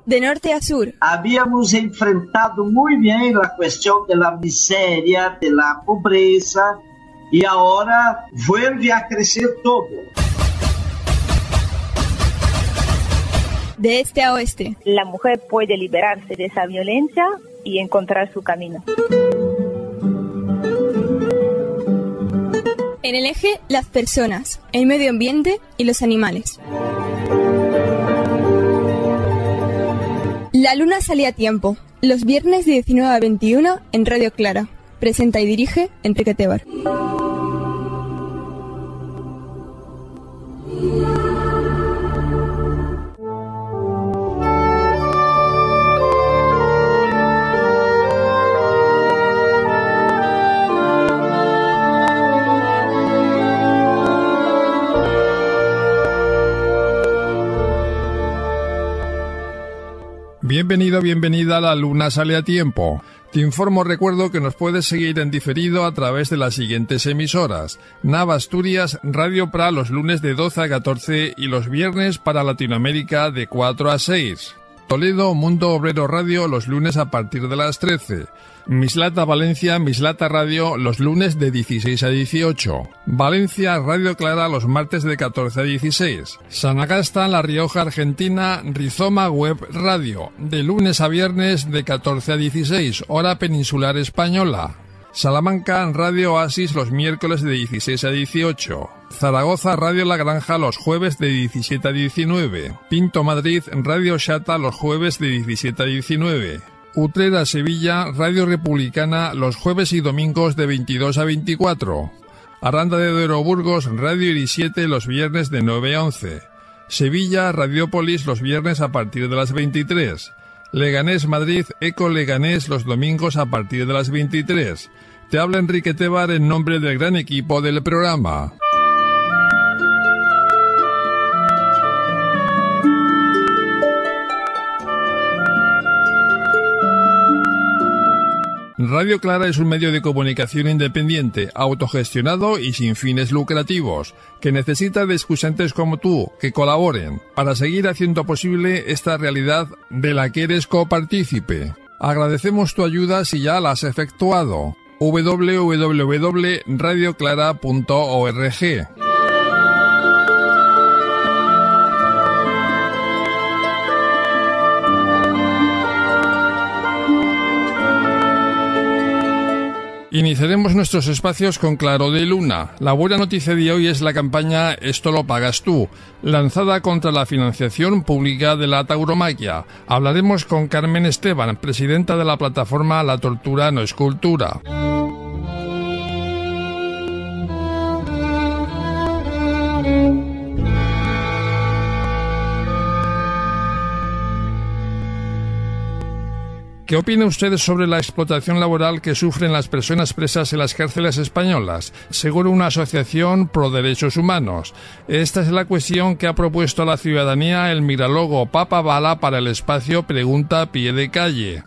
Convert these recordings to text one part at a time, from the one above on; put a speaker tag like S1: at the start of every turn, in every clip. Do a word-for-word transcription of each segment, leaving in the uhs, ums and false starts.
S1: de norte a sur.
S2: Habíamos enfrentado muy bien la cuestión de la miseria, de la pobreza, y ahora vuelve a crecer todo.
S1: De este a oeste.
S3: La mujer puede liberarse de esa violencia y encontrar su camino.
S1: En el eje, las personas, el medio ambiente y los animales. La luna sale a tiempo, los viernes de diecinueve a veintiuno en Radio Clara. Presenta y dirige Enrique Tebar.
S4: Bienvenido, bienvenida a La Luna Sale a Tiempo. Te informo, recuerdo que nos puedes seguir en diferido a través de las siguientes emisoras. Nava Asturias, Radio Pra los lunes de doce a catorce y los viernes para Latinoamérica de cuatro a seis. Toledo, Mundo Obrero Radio los lunes a partir de las trece. Mislata Valencia, Mislata Radio los lunes de dieciséis a dieciocho. Valencia, Radio Clara los martes de catorce a dieciséis. Sanagasta, La Rioja, Argentina, Rizoma Web Radio, de lunes a viernes de catorce a dieciséis, hora peninsular española. Salamanca, Radio Oasis los miércoles de dieciséis a dieciocho. Zaragoza, Radio La Granja los jueves de diecisiete a diecinueve. Pinto Madrid, Radio Shata los jueves de diecisiete a diecinueve. Utrera, Sevilla, Radio Republicana los jueves y domingos de veintidós a veinticuatro. Aranda de Duero, Burgos, Radio Irisiete los viernes de nueve a once. Sevilla, Radiópolis los viernes a partir de las veintitrés. Leganés, Madrid, Eco Leganés los domingos a partir de las veintitrés. Te habla Enrique Tebar en nombre del gran equipo del programa. Radio Clara es un medio de comunicación independiente, autogestionado y sin fines lucrativos, que necesita de escuchantes como tú, que colaboren, para seguir haciendo posible esta realidad de la que eres copartícipe. Agradecemos tu ayuda si ya la has efectuado. doble u doble u doble u punto radio clara punto org. Iniciaremos nuestros espacios con Claro de Luna. La buena noticia de hoy es la campaña Esto lo pagas tú, lanzada contra la financiación pública de la tauromaquia. Hablaremos con Carmen Esteban, presidenta de la plataforma La Tortura no es cultura. ¿Qué opina usted sobre la explotación laboral que sufren las personas presas en las cárceles españolas, según una asociación pro derechos humanos? Esta es la cuestión que ha propuesto a la ciudadanía el migralogo Papa Bala para el espacio Pregunta a Pie de Calle.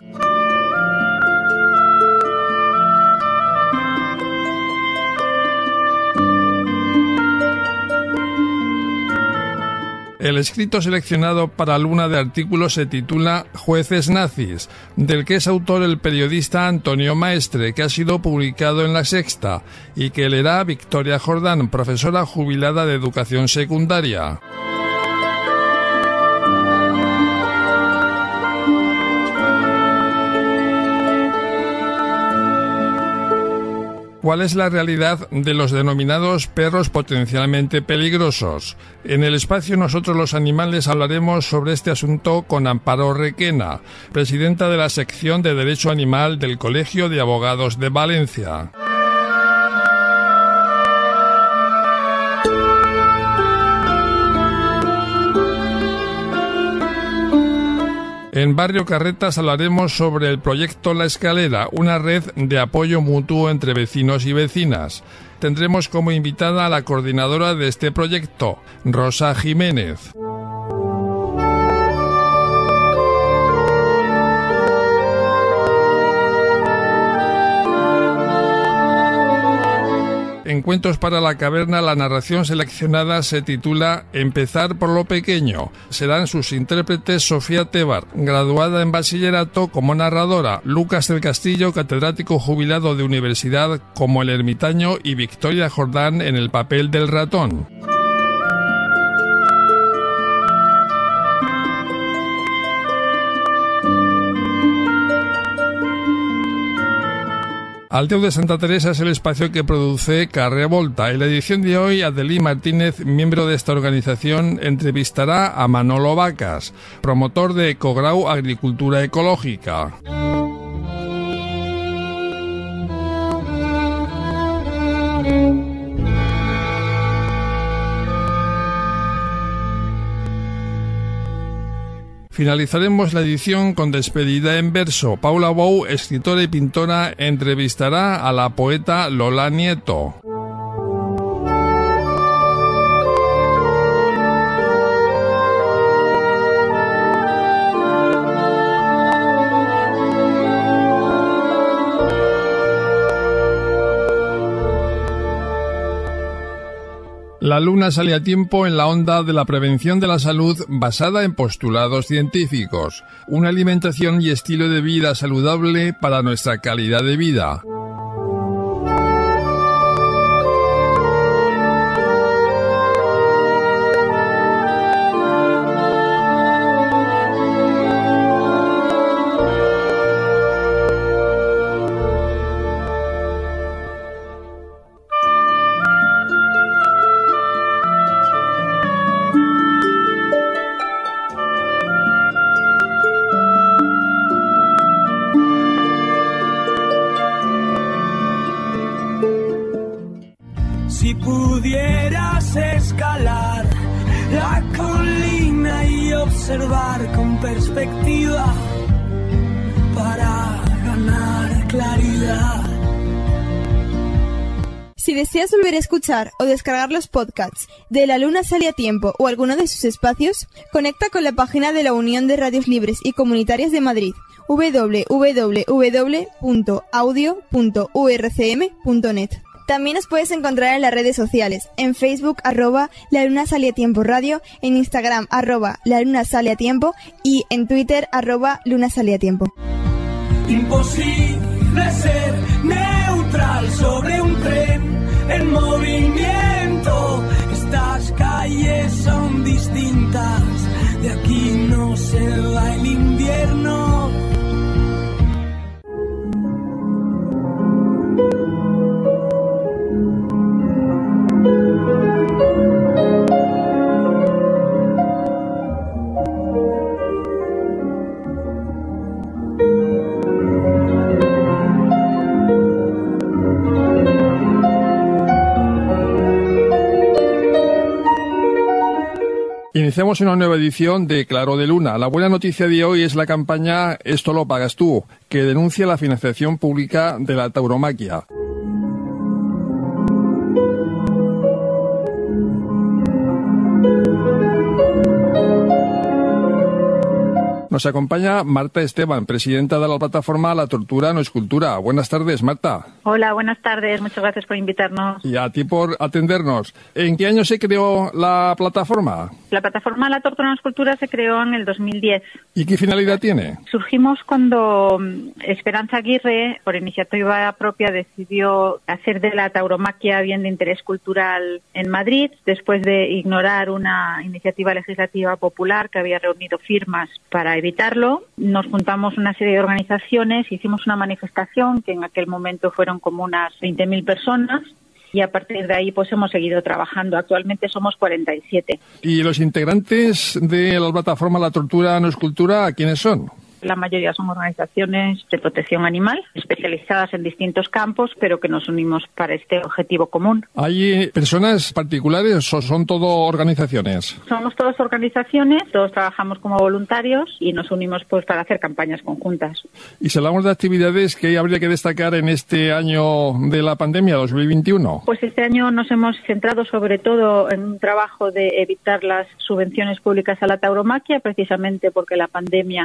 S4: El escrito seleccionado para Luna de artículos se titula Jueces nazis, del que es autor el periodista Antonio Maestre, que ha sido publicado en La Sexta, y que leerá Victoria Jordán, profesora jubilada de educación secundaria. ¿Cuál es la realidad de los denominados perros potencialmente peligrosos? En el espacio Nosotros los Animales hablaremos sobre este asunto con Amparo Requena, presidenta de la sección de Derecho Animal del Colegio de Abogados de Valencia. En Barrio Carretas hablaremos sobre el proyecto La Escalera, una red de apoyo mutuo entre vecinos y vecinas. Tendremos como invitada a la coordinadora de este proyecto, Rosa Jiménez. En Cuentos para la Caverna, la narración seleccionada se titula Empezar por lo pequeño. Serán sus intérpretes Sofía Tebar, graduada en bachillerato como narradora, Lucas del Castillo, catedrático jubilado de universidad como El Ermitaño, y Victoria Jordán en el papel del ratón. Alteu de Santa Teresa es el espacio que produce Carrer Volta. En la edición de hoy, Adelí Martínez, miembro de esta organización, entrevistará a Manolo Vacas, promotor de Ecograu Agricultura Ecológica. Finalizaremos la edición con despedida en verso. Paula Bou, escritora y pintora, entrevistará a la poeta Lola Nieto. La luna sale a tiempo en la onda de la prevención de la salud basada en postulados científicos, una alimentación y estilo de vida saludable para nuestra calidad de vida.
S5: Si pudieras escalar la colina y observar con perspectiva para ganar claridad.
S1: Si deseas volver a escuchar o descargar los podcasts de La Luna Sale a Tiempo o alguno de sus espacios, conecta con la página de la Unión de Radios Libres y Comunitarias de Madrid, doble u doble u doble u punto audio punto u r c m punto net. También nos puedes encontrar en las redes sociales, en Facebook, arroba La Luna Sale a Tiempo Radio, en Instagram, arroba La Luna Sale a Tiempo, y en Twitter, arroba Luna Sale a Tiempo.
S5: Imposible ser neutral sobre un tren en movimiento. Estas calles son distintas, de aquí no se va el invierno.
S4: Iniciamos una nueva edición de Claro de Luna. La buena noticia de hoy es la campaña Esto lo pagas tú, que denuncia la financiación pública de la tauromaquia. Nos acompaña Marta Esteban, presidenta de la plataforma La Tortura no es Cultura. Buenas tardes, Marta.
S3: Hola, buenas tardes. Muchas gracias por invitarnos.
S4: Y a ti por atendernos. ¿En qué año se creó la plataforma?
S3: La plataforma La Tortura no es Cultura se creó en el dos mil diez.
S4: ¿Y qué finalidad tiene?
S3: Surgimos cuando Esperanza Aguirre, por iniciativa propia, decidió hacer de la tauromaquia bien de interés cultural en Madrid, después de ignorar una iniciativa legislativa popular que había reunido firmas para evitarlo. Nos juntamos una serie de organizaciones, hicimos una manifestación que en aquel momento fueron como unas veinte mil personas y a partir de ahí pues hemos seguido trabajando. Actualmente somos cuarenta y siete.
S4: ¿Y los integrantes de la plataforma La Tortura no es Cultura, quiénes son?
S3: La mayoría son organizaciones de protección animal, especializadas en distintos campos, pero que nos unimos para este objetivo común.
S4: ¿Hay personas particulares o son todo organizaciones?
S3: Somos todas organizaciones, todos trabajamos como voluntarios y nos unimos pues para hacer campañas conjuntas.
S4: Y si hablamos de actividades, ¿qué habría que destacar en este año de la pandemia, dos mil veintiuno?
S3: Pues este año nos hemos centrado sobre todo en un trabajo de evitar las subvenciones públicas a la tauromaquia, precisamente porque la pandemia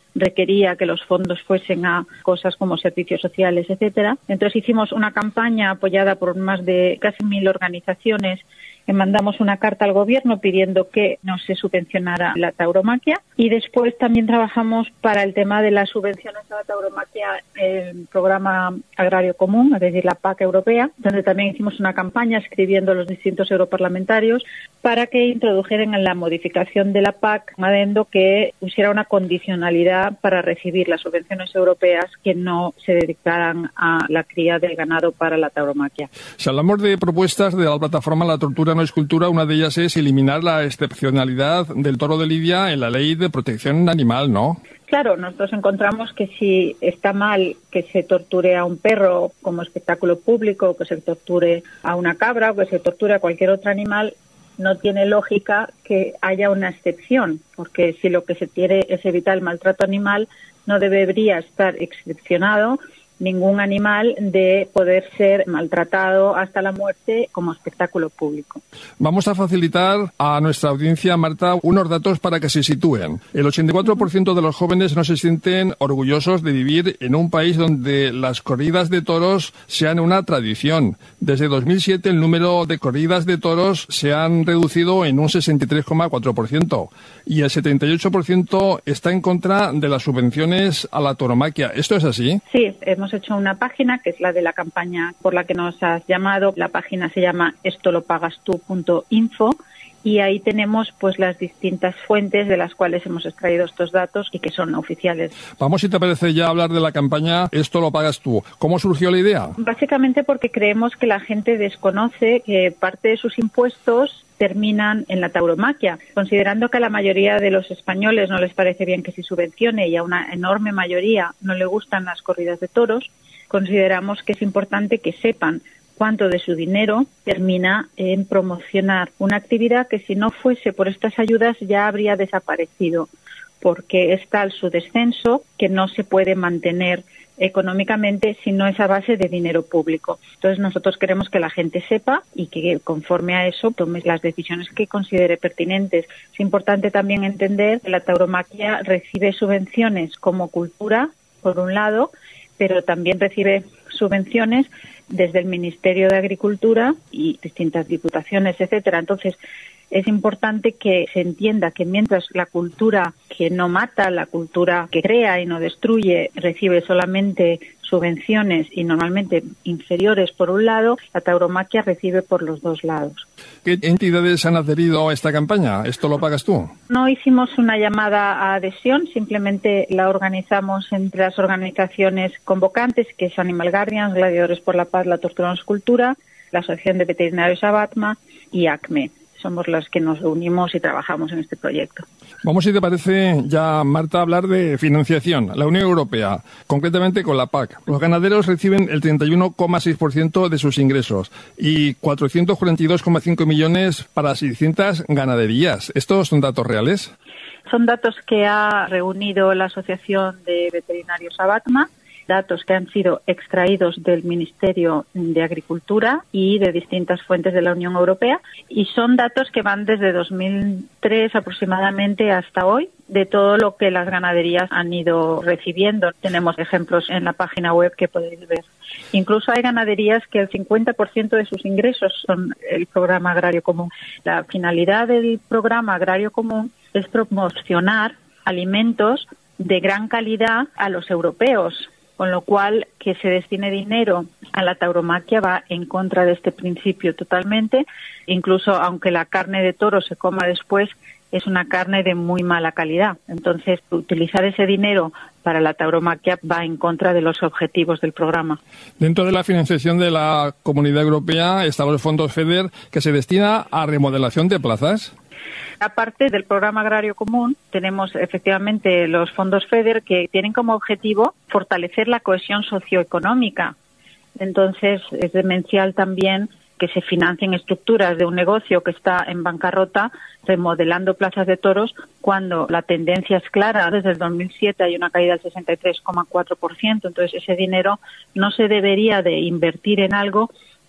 S3: requería que los fondos fuesen a cosas como servicios sociales, etcétera. Entonces hicimos una campaña apoyada por más de casi mil organizaciones. Mandamos una carta al gobierno pidiendo que no se subvencionara la tauromaquia, y después también trabajamos para el tema de las subvenciones a la tauromaquia el programa agrario común, es decir, la P A C europea, donde también hicimos una campaña escribiendo a los distintos europarlamentarios para que introdujeran en la modificación de la P A C un adendo que pusiera una condicionalidad para recibir las subvenciones europeas que no se dedicaran a la cría del ganado para la tauromaquia.
S4: Si hablamos de propuestas de la plataforma La Tortura no es cultura, una de ellas es eliminar la excepcionalidad del toro de Lidia en la ley de protección animal, ¿no?
S3: Claro, nosotros encontramos que si está mal que se torture a un perro como espectáculo público, que se torture a una cabra o que se torture a cualquier otro animal, no tiene lógica que haya una excepción, porque si lo que se quiere es evitar el maltrato animal, no debería estar excepcionado ningún animal de poder ser maltratado hasta la muerte como espectáculo público.
S4: Vamos a facilitar a nuestra audiencia, Marta, unos datos para que se sitúen. El ochenta y cuatro por ciento de los jóvenes no se sienten orgullosos de vivir en un país donde las corridas de toros sean una tradición. Desde dos mil siete el número de corridas de toros se han reducido en un sesenta y tres coma cuatro por ciento y el setenta y ocho por ciento está en contra de las subvenciones a la tauromaquia. ¿Esto es así?
S3: Sí, hemos hecho una página que es la de la campaña por la que nos has llamado. La página se llama esto lo pagas tú punto info y ahí tenemos pues las distintas fuentes de las cuales hemos extraído estos datos y que son oficiales.
S4: Vamos, si te parece, ya hablar de la campaña Esto lo pagas tú. ¿Cómo surgió la idea?
S3: Básicamente porque creemos que la gente desconoce que parte de sus impuestos terminan en la tauromaquia, considerando que a la mayoría de los españoles no les parece bien que se subvencione y a una enorme mayoría no le gustan las corridas de toros. Consideramos que es importante que sepan cuánto de su dinero termina en promocionar una actividad que si no fuese por estas ayudas ya habría desaparecido, porque es tal su descenso que no se puede mantener económicamente si no es a base de dinero público. Entonces nosotros queremos que la gente sepa y que conforme a eso tome las decisiones que considere pertinentes. Es importante también entender que la tauromaquia recibe subvenciones como cultura, por un lado, pero también recibe subvenciones desde el Ministerio de Agricultura y distintas diputaciones, etcétera. Entonces, es importante que se entienda que mientras la cultura que no mata, la cultura que crea y no destruye, recibe solamente subvenciones y normalmente inferiores por un lado, la tauromaquia recibe por los dos lados.
S4: ¿Qué entidades han adherido a esta campaña? ¿Esto lo pagas tú?
S3: No hicimos una llamada a adhesión, simplemente la organizamos entre las organizaciones convocantes, que es Animal Guardians, Gladiadores por la Paz, La Tortura no es cultura, la Asociación de Veterinarios Abatma y ACME. Somos las que nos reunimos y trabajamos en este proyecto.
S4: Vamos, si te parece, ya, Marta, a hablar de financiación. La Unión Europea, concretamente con la P A C. Los ganaderos reciben el treinta y uno coma seis por ciento de sus ingresos y cuatrocientos cuarenta y dos coma cinco millones para seiscientas ganaderías. ¿Estos son datos reales?
S3: Son datos que ha reunido la Asociación de Veterinarios Abatma, datos que han sido extraídos del Ministerio de Agricultura y de distintas fuentes de la Unión Europea, y son datos que van desde dos mil tres aproximadamente hasta hoy, de todo lo que las ganaderías han ido recibiendo. Tenemos ejemplos en la página web que podéis ver. Incluso hay ganaderías que el cincuenta por ciento de sus ingresos son el programa agrario común. La finalidad del programa agrario común es promocionar alimentos de gran calidad a los europeos, con lo cual que se destine dinero a la tauromaquia va en contra de este principio totalmente. Incluso aunque la carne de toro se coma después, es una carne de muy mala calidad. Entonces, utilizar ese dinero para la tauromaquia va en contra de los objetivos del programa.
S4: Dentro de la financiación de la Comunidad Europea están los fondos FEDER, que se destina a remodelación de plazas.
S3: Aparte del programa agrario común, tenemos efectivamente los fondos FEDER que tienen como objetivo fortalecer la cohesión socioeconómica. Entonces, es demencial también que se financien estructuras de un negocio que está en bancarrota, remodelando plazas de toros, cuando la tendencia es clara. Desde el dos mil siete hay una caída del sesenta y tres coma cuatro por ciento. Entonces, ese dinero no se debería de invertir en algo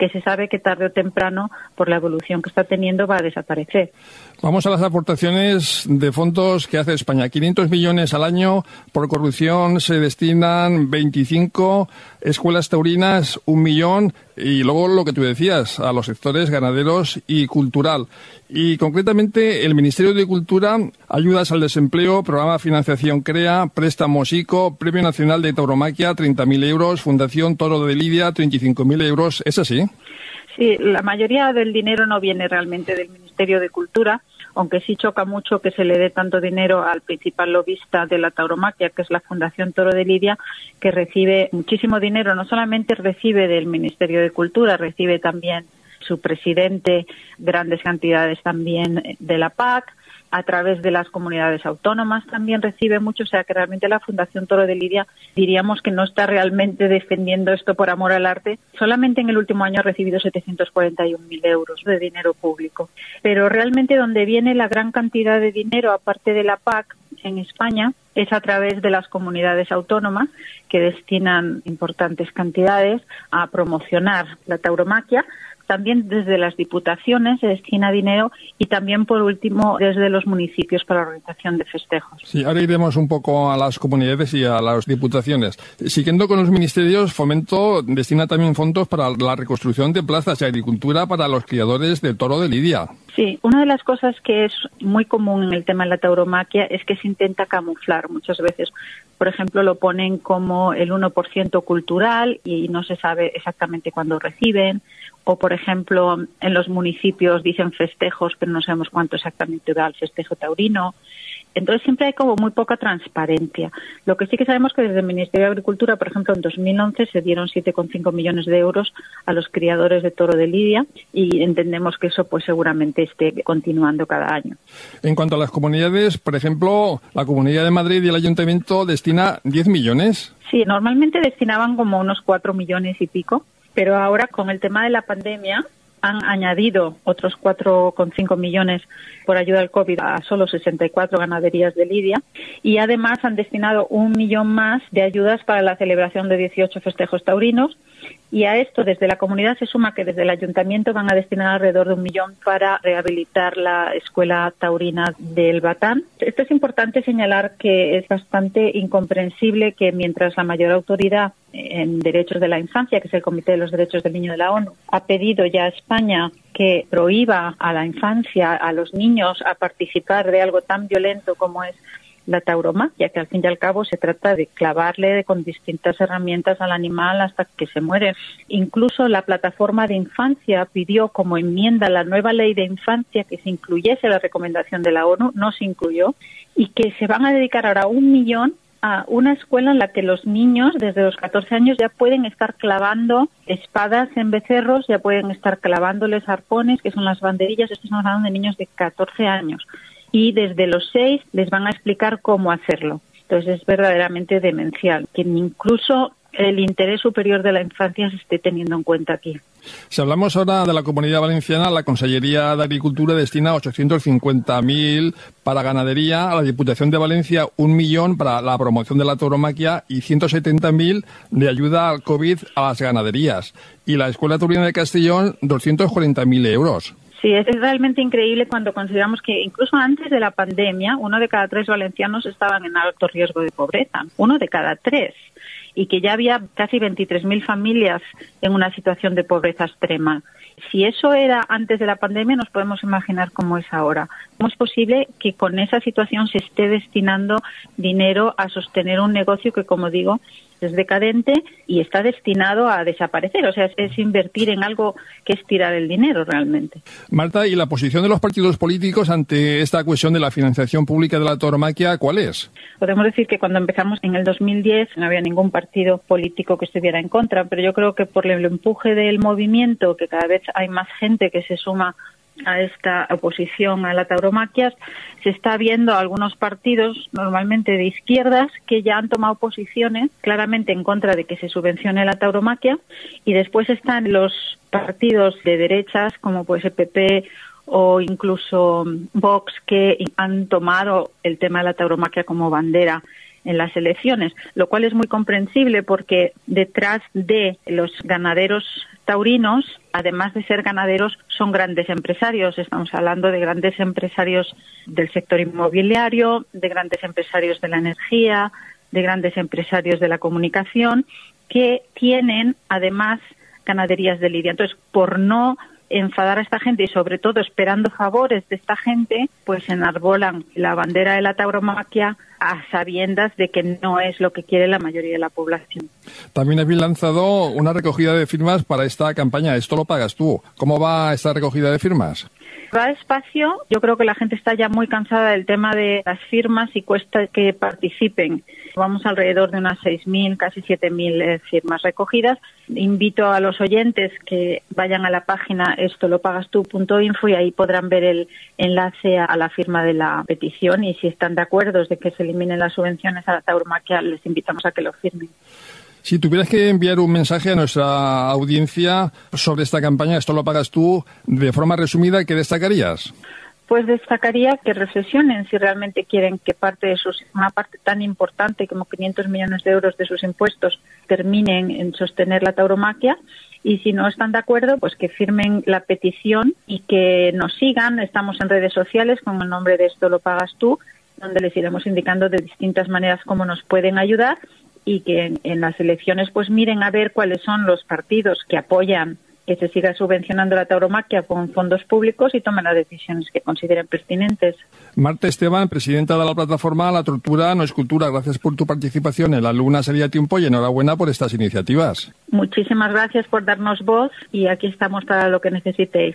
S3: que se sabe que tarde o temprano, por la evolución que está teniendo, va a desaparecer.
S4: Vamos a las aportaciones de fondos que hace España. quinientos millones al año. Por corrupción se destinan veinticinco, escuelas taurinas un millón, y luego lo que tú decías, a los sectores ganaderos y cultural. Y concretamente el Ministerio de Cultura, ayudas al desempleo, programa de financiación CREA, préstamos ICO, Premio Nacional de Tauromaquia, treinta mil euros, Fundación Toro de Lidia, treinta y cinco mil euros. ¿Es así?
S3: Sí, la mayoría del dinero no viene realmente del Ministerio de Cultura, aunque sí choca mucho que se le dé tanto dinero al principal lobista de la tauromaquia, que es la Fundación Toro de Lidia, que recibe muchísimo dinero. No solamente recibe del Ministerio de Cultura, recibe también su presidente grandes cantidades también de la P A C, a través de las comunidades autónomas también recibe mucho, o sea que realmente la Fundación Toro de Lidia diríamos que no está realmente defendiendo esto por amor al arte. Solamente en el último año ha recibido setecientos cuarenta y un mil euros de dinero público. Pero realmente donde viene la gran cantidad de dinero, aparte de la P A C en España, es a través de las comunidades autónomas que destinan importantes cantidades a promocionar la tauromaquia. También desde las diputaciones se destina dinero y también, por último, desde los municipios para la organización de festejos.
S4: Sí, ahora iremos un poco a las comunidades y a las diputaciones. Siguiendo con los ministerios, Fomento destina también fondos para la reconstrucción de plazas y agricultura para los criadores del toro de Lidia.
S3: Sí, una de las cosas que es muy común en el tema de la tauromaquia es que se intenta camuflar muchas veces. Por ejemplo, lo ponen como el uno por ciento cultural y no se sabe exactamente cuándo reciben. O, por ejemplo, en los municipios dicen festejos, pero no sabemos cuánto exactamente da el festejo taurino. Entonces siempre hay como muy poca transparencia. Lo que sí que sabemos que desde el Ministerio de Agricultura, por ejemplo, en dos mil once se dieron siete coma cinco millones de euros a los criadores de toro de Lidia y entendemos que eso pues seguramente esté continuando cada año.
S4: En cuanto a las comunidades, por ejemplo, la Comunidad de Madrid y el Ayuntamiento destina diez millones.
S3: Sí, normalmente destinaban como unos cuatro millones y pico, pero ahora con el tema de la pandemia han añadido otros cuatro coma cinco millones por ayuda al COVID a solo sesenta y cuatro ganaderías de Lidia y además han destinado un millón más de ayudas para la celebración de dieciocho festejos taurinos y a esto desde la comunidad se suma que desde el ayuntamiento van a destinar alrededor de un millón para rehabilitar la escuela taurina del Batán. Esto es importante señalar que es bastante incomprensible que mientras la mayor autoridad en derechos de la infancia, que es el Comité de los Derechos del Niño de la ONU, ha pedido ya a España que prohíba a la infancia, a los niños, a participar de algo tan violento como es la tauromaquia, que al fin y al cabo se trata de clavarle con distintas herramientas al animal hasta que se muere. Incluso la plataforma de infancia pidió como enmienda la nueva ley de infancia que se incluyese la recomendación de la ONU, no se incluyó, y que se van a dedicar ahora un millón a una escuela en la que los niños desde los catorce años ya pueden estar clavando espadas en becerros, ya pueden estar clavándoles arpones, que son las banderillas. Estamos hablando de niños de catorce años. Y desde los seis les van a explicar cómo hacerlo. Entonces es verdaderamente demencial, que incluso el interés superior de la infancia se esté teniendo en cuenta aquí.
S4: Si hablamos ahora de la Comunidad Valenciana, la Consellería de Agricultura destina ochocientos cincuenta mil para ganadería, a la Diputación de Valencia un millón para la promoción de la tauromaquia y ciento setenta mil de ayuda al COVID a las ganaderías. Y la Escuela Taurina de Castellón, doscientos cuarenta mil euros.
S3: Sí, es realmente increíble cuando consideramos que incluso antes de la pandemia, uno de cada tres valencianos estaban en alto riesgo de pobreza. Uno de cada tres. Y que ya había casi veintitrés mil familias en una situación de pobreza extrema. Si eso era antes de la pandemia, nos podemos imaginar cómo es ahora. ¿Cómo es posible que con esa situación se esté destinando dinero a sostener un negocio que, como digo, es decadente y está destinado a desaparecer? O sea, es, es invertir en algo que es tirar el dinero realmente.
S4: Marta, ¿y la posición de los partidos políticos ante esta cuestión de la financiación pública de la tauromaquia cuál es?
S3: Podemos decir que cuando empezamos en el dos mil diez no había ningún partido político que estuviera en contra, pero yo creo que por el empuje del movimiento, que cada vez hay más gente que se suma a esta oposición a la tauromaquia, se está viendo algunos partidos, normalmente de izquierdas, que ya han tomado posiciones claramente en contra de que se subvencione la tauromaquia, y después están los partidos de derechas, como pues el P P o incluso Vox, que han tomado el tema de la tauromaquia como bandera en las elecciones, lo cual es muy comprensible porque detrás de los ganaderos taurinos, además de ser ganaderos, son grandes empresarios. Estamos hablando de grandes empresarios del sector inmobiliario, de grandes empresarios de la energía, de grandes empresarios de la comunicación, que tienen además ganaderías de lidia. Entonces, por no enfadar a esta gente y sobre todo esperando favores de esta gente, pues enarbolan la bandera de la tauromaquia a sabiendas de que no es lo que quiere la mayoría de la población.
S4: También habéis lanzado una recogida de firmas para esta campaña. Esto lo pagas tú. ¿Cómo va esta recogida de firmas?
S3: Va despacio. Yo creo que la gente está ya muy cansada del tema de las firmas y cuesta que participen. Vamos alrededor de unas seis mil, casi siete mil eh, firmas recogidas. Invito a los oyentes que vayan a la página esto lo pagas tú punto info y ahí podrán ver el enlace a la firma de la petición, y si están de acuerdo de que se eliminen las subvenciones a la tauromaquia, les invitamos a que lo firmen.
S4: Si tuvieras que enviar un mensaje a nuestra audiencia sobre esta campaña, esto lo pagas tú, de forma resumida, ¿qué destacarías?
S3: Pues destacaría que reflexionen si realmente quieren que parte de sus, una parte tan importante como quinientos millones de euros de sus impuestos terminen en sostener la tauromaquia, y si no están de acuerdo, pues que firmen la petición y que nos sigan. Estamos en redes sociales con el nombre de Esto lo pagas tú, donde les iremos indicando de distintas maneras cómo nos pueden ayudar, y que en, en las elecciones pues miren a ver cuáles son los partidos que apoyan que se siga subvencionando la tauromaquia con fondos públicos y tomen las decisiones que consideren pertinentes.
S4: Marta Esteban, presidenta de la plataforma La Tortura no es cultura, gracias por tu participación en La Luna Salía Tiempo y enhorabuena por estas iniciativas.
S3: Muchísimas gracias por darnos voz y aquí estamos para lo que necesitéis.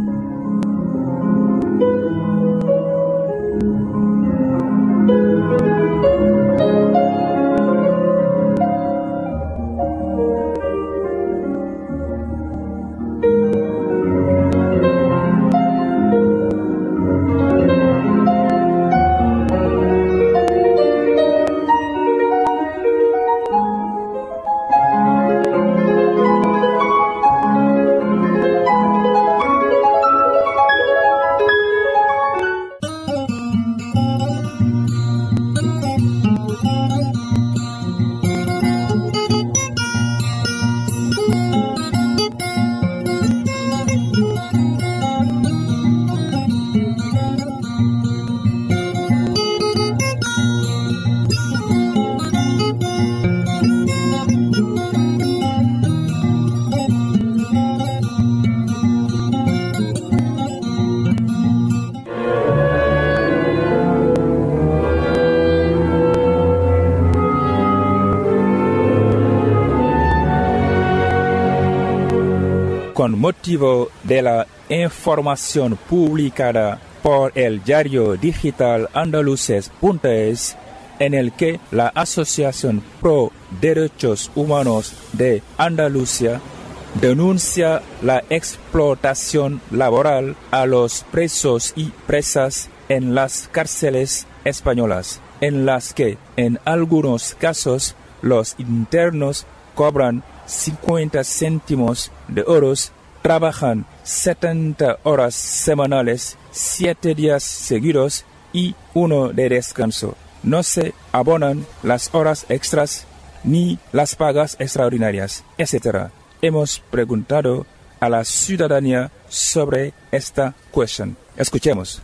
S6: Con motivo de la información publicada por el diario digital andaluces punto es, en el que la Asociación Pro Derechos Humanos de Andalucía denuncia la explotación laboral a los presos y presas en las cárceles españolas, en las que en algunos casos los internos cobran cincuenta céntimos de euros, trabajan setenta horas semanales, siete días seguidos y uno de descanso. No se abonan las horas extras ni las pagas extraordinarias, etcétera. Hemos preguntado a la ciudadanía sobre esta cuestión. Escuchemos.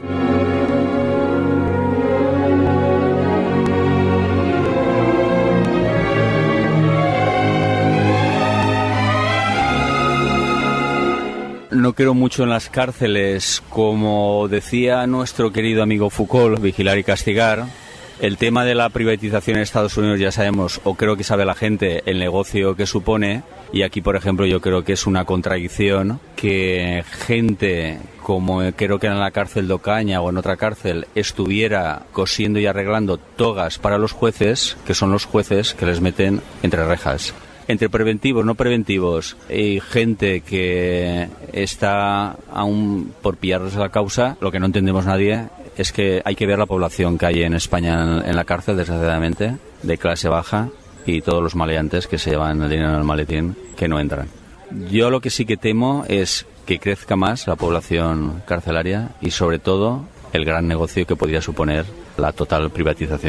S7: No creo mucho en las cárceles. Como decía nuestro querido amigo Foucault, vigilar y castigar. El tema de la privatización en Estados Unidos ya sabemos, o creo que sabe la gente, el negocio que supone. Y aquí, por ejemplo, yo creo que es una contradicción que gente, como creo que en la cárcel de Ocaña o en otra cárcel, estuviera cosiendo y arreglando togas para los jueces, que son los jueces que les meten entre rejas. Entre preventivos, no preventivos, y gente que está aún por pillarles la causa, lo que no entendemos nadie es que hay que ver la población que hay en España en, en la cárcel, desgraciadamente, de clase baja, y todos los maleantes que se llevan el dinero en el maletín, que no entran. Yo lo que sí que temo es que crezca más la población carcelaria y, sobre todo, el gran negocio que podría suponer la total privatización.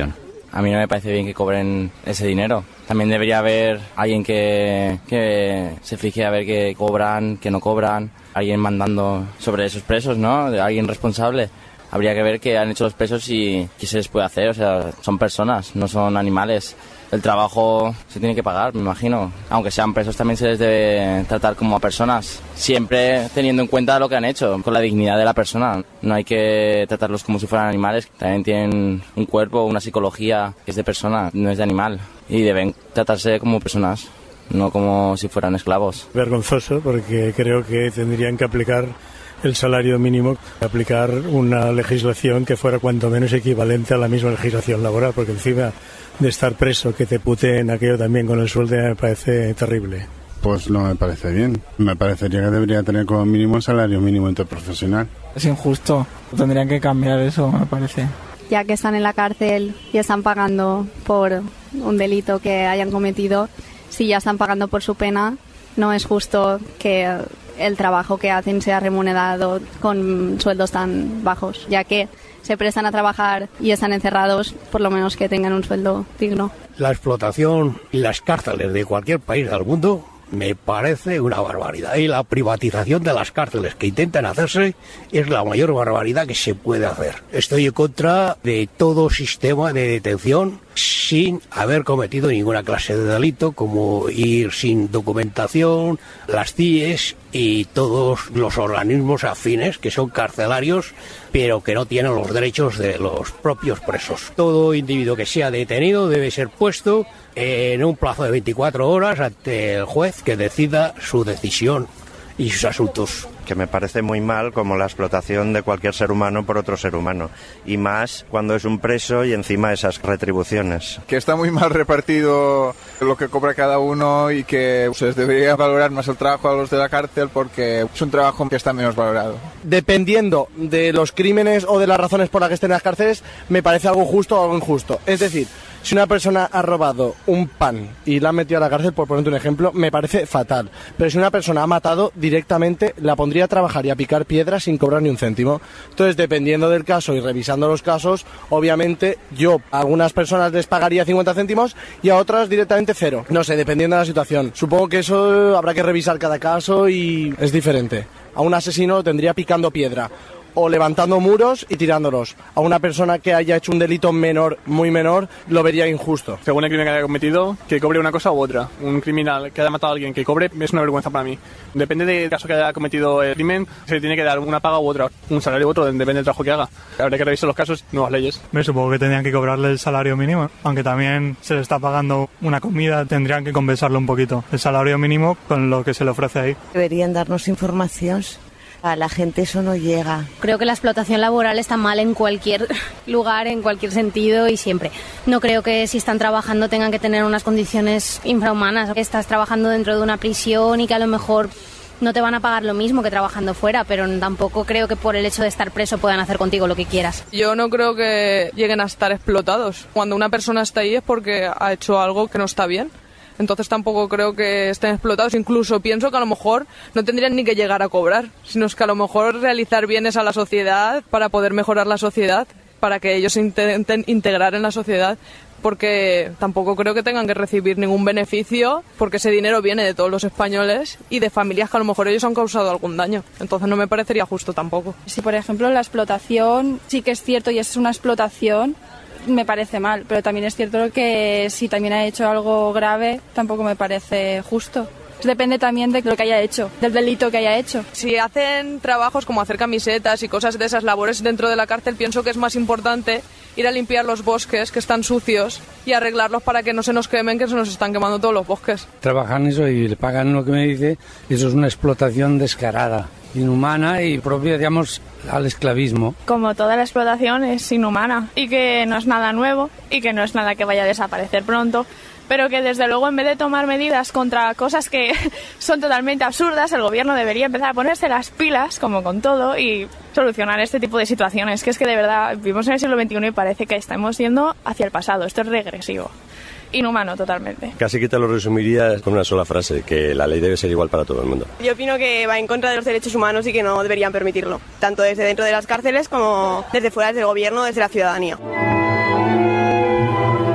S8: A mí no me parece bien que cobren ese dinero. También debería haber alguien que, que se fije a ver qué cobran, qué no cobran, alguien mandando sobre esos presos, ¿no? Alguien responsable. Habría que ver qué han hecho los presos y qué se les puede hacer. O sea, son personas, no son animales. El trabajo se tiene que pagar, me imagino. Aunque sean presos, también se les debe tratar como a personas, siempre teniendo en cuenta lo que han hecho, con la dignidad de la persona. No hay que tratarlos como si fueran animales. También tienen un cuerpo, una psicología que es de persona, no es de animal. Y deben tratarse como personas, no como si fueran esclavos.
S9: Vergonzoso, porque creo que tendrían que aplicar el salario mínimo, aplicar una legislación que fuera cuanto menos equivalente a la misma legislación laboral, porque encima de estar preso, que te puteen aquello también con el sueldo, me parece terrible.
S10: Pues no me parece bien. Me parecería que debería tener como mínimo el salario mínimo interprofesional.
S11: Es injusto. Tendrían que cambiar eso, me parece.
S12: Ya que están en la cárcel y están pagando por un delito que hayan cometido, si ya están pagando por su pena, no es justo que el trabajo que hacen sea remunerado con sueldos tan bajos, ya que se prestan a trabajar y están encerrados, por lo menos que tengan un sueldo digno.
S13: La explotación y las cárceles de cualquier país del mundo me parece una barbaridad. Y la privatización de las cárceles que intentan hacerse es la mayor barbaridad que se puede hacer. Estoy en contra de todo sistema de detención sin haber cometido ninguna clase de delito, como ir sin documentación, las C I Es y todos los organismos afines que son carcelarios, pero que no tienen los derechos de los propios presos. Todo individuo que sea detenido debe ser puesto en un plazo de veinticuatro horas ante el juez que decida su decisión y sus asuntos.
S14: Que me parece muy mal, como la explotación de cualquier ser humano por otro ser humano, y más cuando es un preso y encima esas retribuciones.
S15: Que está muy mal repartido lo que cobra cada uno y que se les debería valorar más el trabajo a los de la cárcel, porque es un trabajo que está menos valorado.
S16: Dependiendo de los crímenes o de las razones por las que estén en las cárceles, me parece algo justo o algo injusto. Es decir, si una persona ha robado un pan y la ha metido a la cárcel, por ponerte un ejemplo, me parece fatal. Pero si una persona ha matado, directamente la pondría a trabajar y a picar piedras sin cobrar ni un céntimo. Entonces, dependiendo del caso y revisando los casos, obviamente yo a algunas personas les pagaría cincuenta céntimos y a otras directamente cero. No sé, dependiendo de la situación. Supongo que eso habrá que revisar cada caso y es diferente. A un asesino lo tendría picando piedra o levantando muros y tirándolos. A una persona que haya hecho un delito menor, muy menor, lo vería injusto.
S17: Según el crimen que haya cometido, que cobre una cosa u otra. Un criminal que haya matado a alguien que cobre es una vergüenza para mí. Depende del caso que haya cometido el crimen, se le tiene que dar una paga u otra, un salario u otro, depende del trabajo que haga. Habrá que revisar los casos, nuevas leyes.
S11: Me supongo que tendrían que cobrarle el salario mínimo, aunque también se le está pagando una comida, tendrían que compensarlo un poquito. El salario mínimo con lo que se le ofrece ahí.
S18: Deberían darnos información. A la gente eso no llega.
S19: Creo que la explotación laboral está mal en cualquier lugar, en cualquier sentido y siempre. No creo que si están trabajando tengan que tener unas condiciones infrahumanas. Estás trabajando dentro de una prisión y que a lo mejor no te van a pagar lo mismo que trabajando fuera, pero tampoco creo que por el hecho de estar preso puedan hacer contigo lo que quieras.
S20: Yo no creo que lleguen a estar explotados. Cuando una persona está ahí es porque ha hecho algo que no está bien. Entonces tampoco creo que estén explotados. Incluso pienso que a lo mejor no tendrían ni que llegar a cobrar, sino que a lo mejor realizar bienes a la sociedad para poder mejorar la sociedad, para que ellos se intenten integrar en la sociedad, porque tampoco creo que tengan que recibir ningún beneficio, porque ese dinero viene de todos los españoles y de familias que a lo mejor ellos han causado algún daño. Entonces no me parecería justo tampoco.
S21: Si por ejemplo la explotación sí que es cierto y es una explotación, me parece mal, pero también es cierto que si también ha hecho algo grave, tampoco me parece justo. Depende también de lo que haya hecho, del delito que haya hecho.
S20: Si hacen trabajos como hacer camisetas y cosas de esas labores dentro de la cárcel, pienso que es más importante ir a limpiar los bosques que están sucios y arreglarlos para que no se nos quemen, que se nos están quemando todos los bosques.
S22: Trabajan eso y le pagan lo que me dice, eso es una explotación descarada, inhumana y propia, digamos, al esclavismo.
S23: Como toda la explotación es inhumana y que no es nada nuevo y que no es nada que vaya a desaparecer pronto, pero que desde luego en vez de tomar medidas contra cosas que son totalmente absurdas, el gobierno debería empezar a ponerse las pilas, como con todo, y solucionar este tipo de situaciones, que es que de verdad vivimos en el siglo veintiuno y parece que estamos yendo hacia el pasado. Esto es regresivo. Inhumano totalmente.
S24: Casi que te lo resumiría con una sola frase, que la ley debe ser igual para todo el mundo.
S25: Yo opino que va en contra de los derechos humanos y que no deberían permitirlo, tanto desde dentro de las cárceles como desde fuera, desde el gobierno, desde la ciudadanía.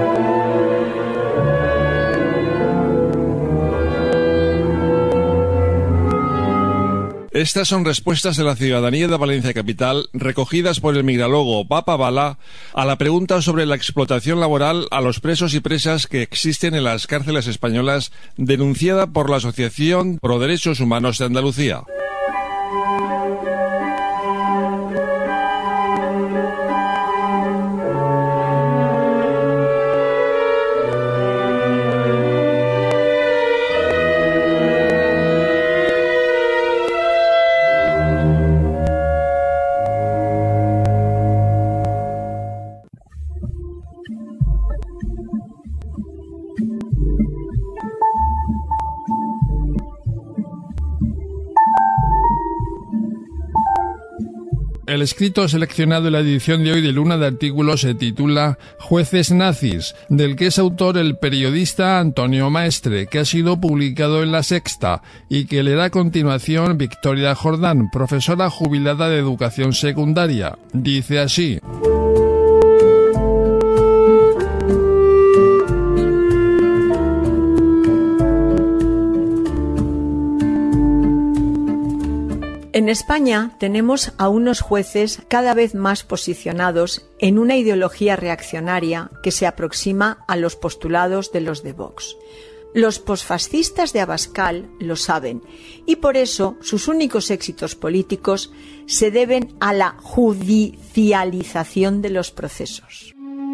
S1: Estas son respuestas de la ciudadanía de Valencia Capital recogidas por el migralogo Papa Bala a la pregunta sobre la explotación laboral a los presos y presas que existen en las cárceles españolas, denunciada por la Asociación Pro Derechos Humanos de Andalucía. El escrito seleccionado en la edición de hoy de Luna de Artículos se titula Jueces nazis, del que es autor el periodista Antonio Maestre, que ha sido publicado en La Sexta y que le da a continuación Victoria Jordán, profesora jubilada de educación secundaria. Dice así:
S2: En España tenemos a unos jueces cada vez más posicionados en una ideología reaccionaria que se aproxima a los postulados de los de Vox. Los posfascistas de Abascal lo saben y por eso sus únicos éxitos políticos se deben a la judicialización de los procesos.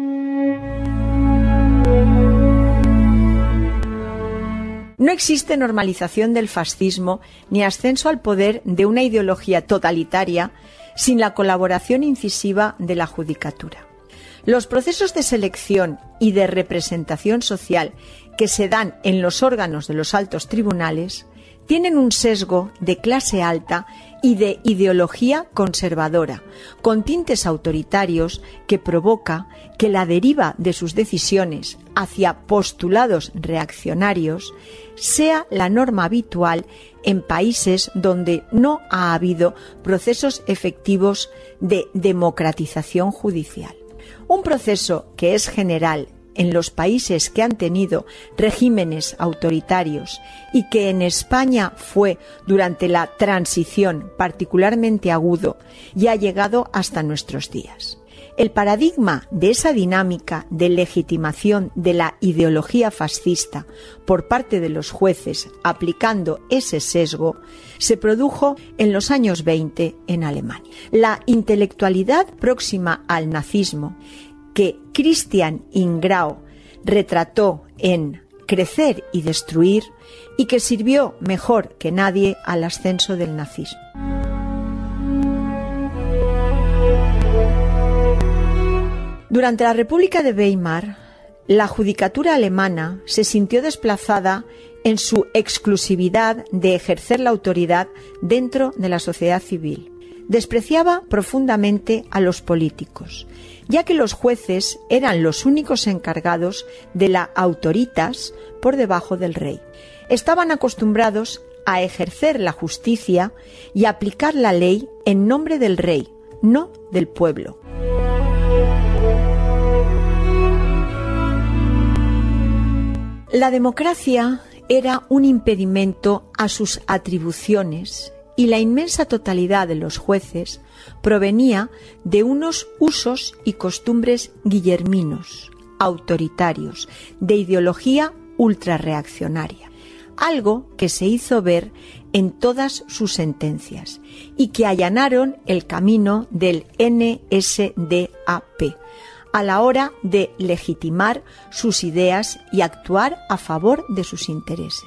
S2: No existe normalización del fascismo ni ascenso al poder de una ideología totalitaria sin la colaboración incisiva de la judicatura. Los procesos de selección y de representación social que se dan en los órganos de los altos tribunales tienen un sesgo de clase alta y de ideología conservadora, con tintes autoritarios que provoca que la deriva de sus decisiones hacia postulados reaccionarios sea la norma habitual en países donde no ha habido procesos efectivos de democratización judicial. Un proceso que es general en los países que han tenido regímenes autoritarios y que en España fue durante la transición particularmente agudo y ha llegado hasta nuestros días. El paradigma de esa dinámica de legitimación de la ideología fascista por parte de los jueces aplicando ese sesgo se produjo en los años veinte en Alemania. La intelectualidad próxima al nazismo que Christian Ingrao retrató en Crecer y destruir y que sirvió mejor que nadie al ascenso del nazismo. Durante la República de Weimar, la judicatura alemana se sintió desplazada en su exclusividad de ejercer la autoridad dentro de la sociedad civil. Despreciaba profundamente a los políticos, ya que los jueces eran los únicos encargados de la autoritas por debajo del rey. Estaban acostumbrados a ejercer la justicia y aplicar la ley en nombre del rey, no del pueblo. La democracia era un impedimento a sus atribuciones y la inmensa totalidad de los jueces provenía de unos usos y costumbres guillerminos, autoritarios, de ideología ultrarreaccionaria, algo que se hizo ver en todas sus sentencias y que allanaron el camino del N S D A P a la hora de legitimar sus ideas y actuar a favor de sus intereses.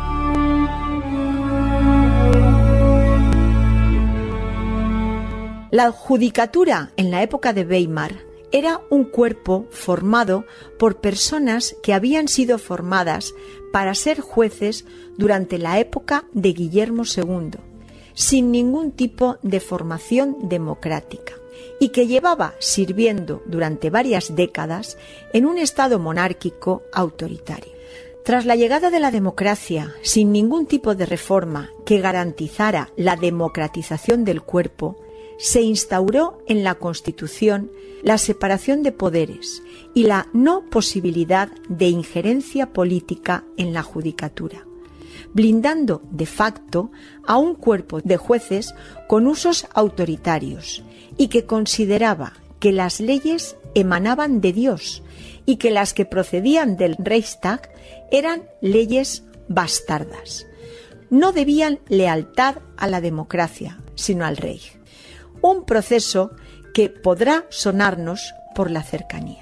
S2: La judicatura en la época de Weimar era un cuerpo formado por personas que habían sido formadas para ser jueces durante la época de Guillermo segundo, sin ningún tipo de formación democrática, y que llevaba sirviendo durante varias décadas en un estado monárquico autoritario. Tras la llegada de la democracia, sin ningún tipo de reforma que garantizara la democratización del cuerpo, se instauró en la Constitución la separación de poderes y la no posibilidad de injerencia política en la judicatura. blindando de facto a un cuerpo de jueces con usos autoritarios y que consideraba que las leyes emanaban de Dios y que las que procedían del Reichstag eran leyes bastardas. No debían lealtad a la democracia, sino al rey. Un proceso que podrá sonarnos por la cercanía.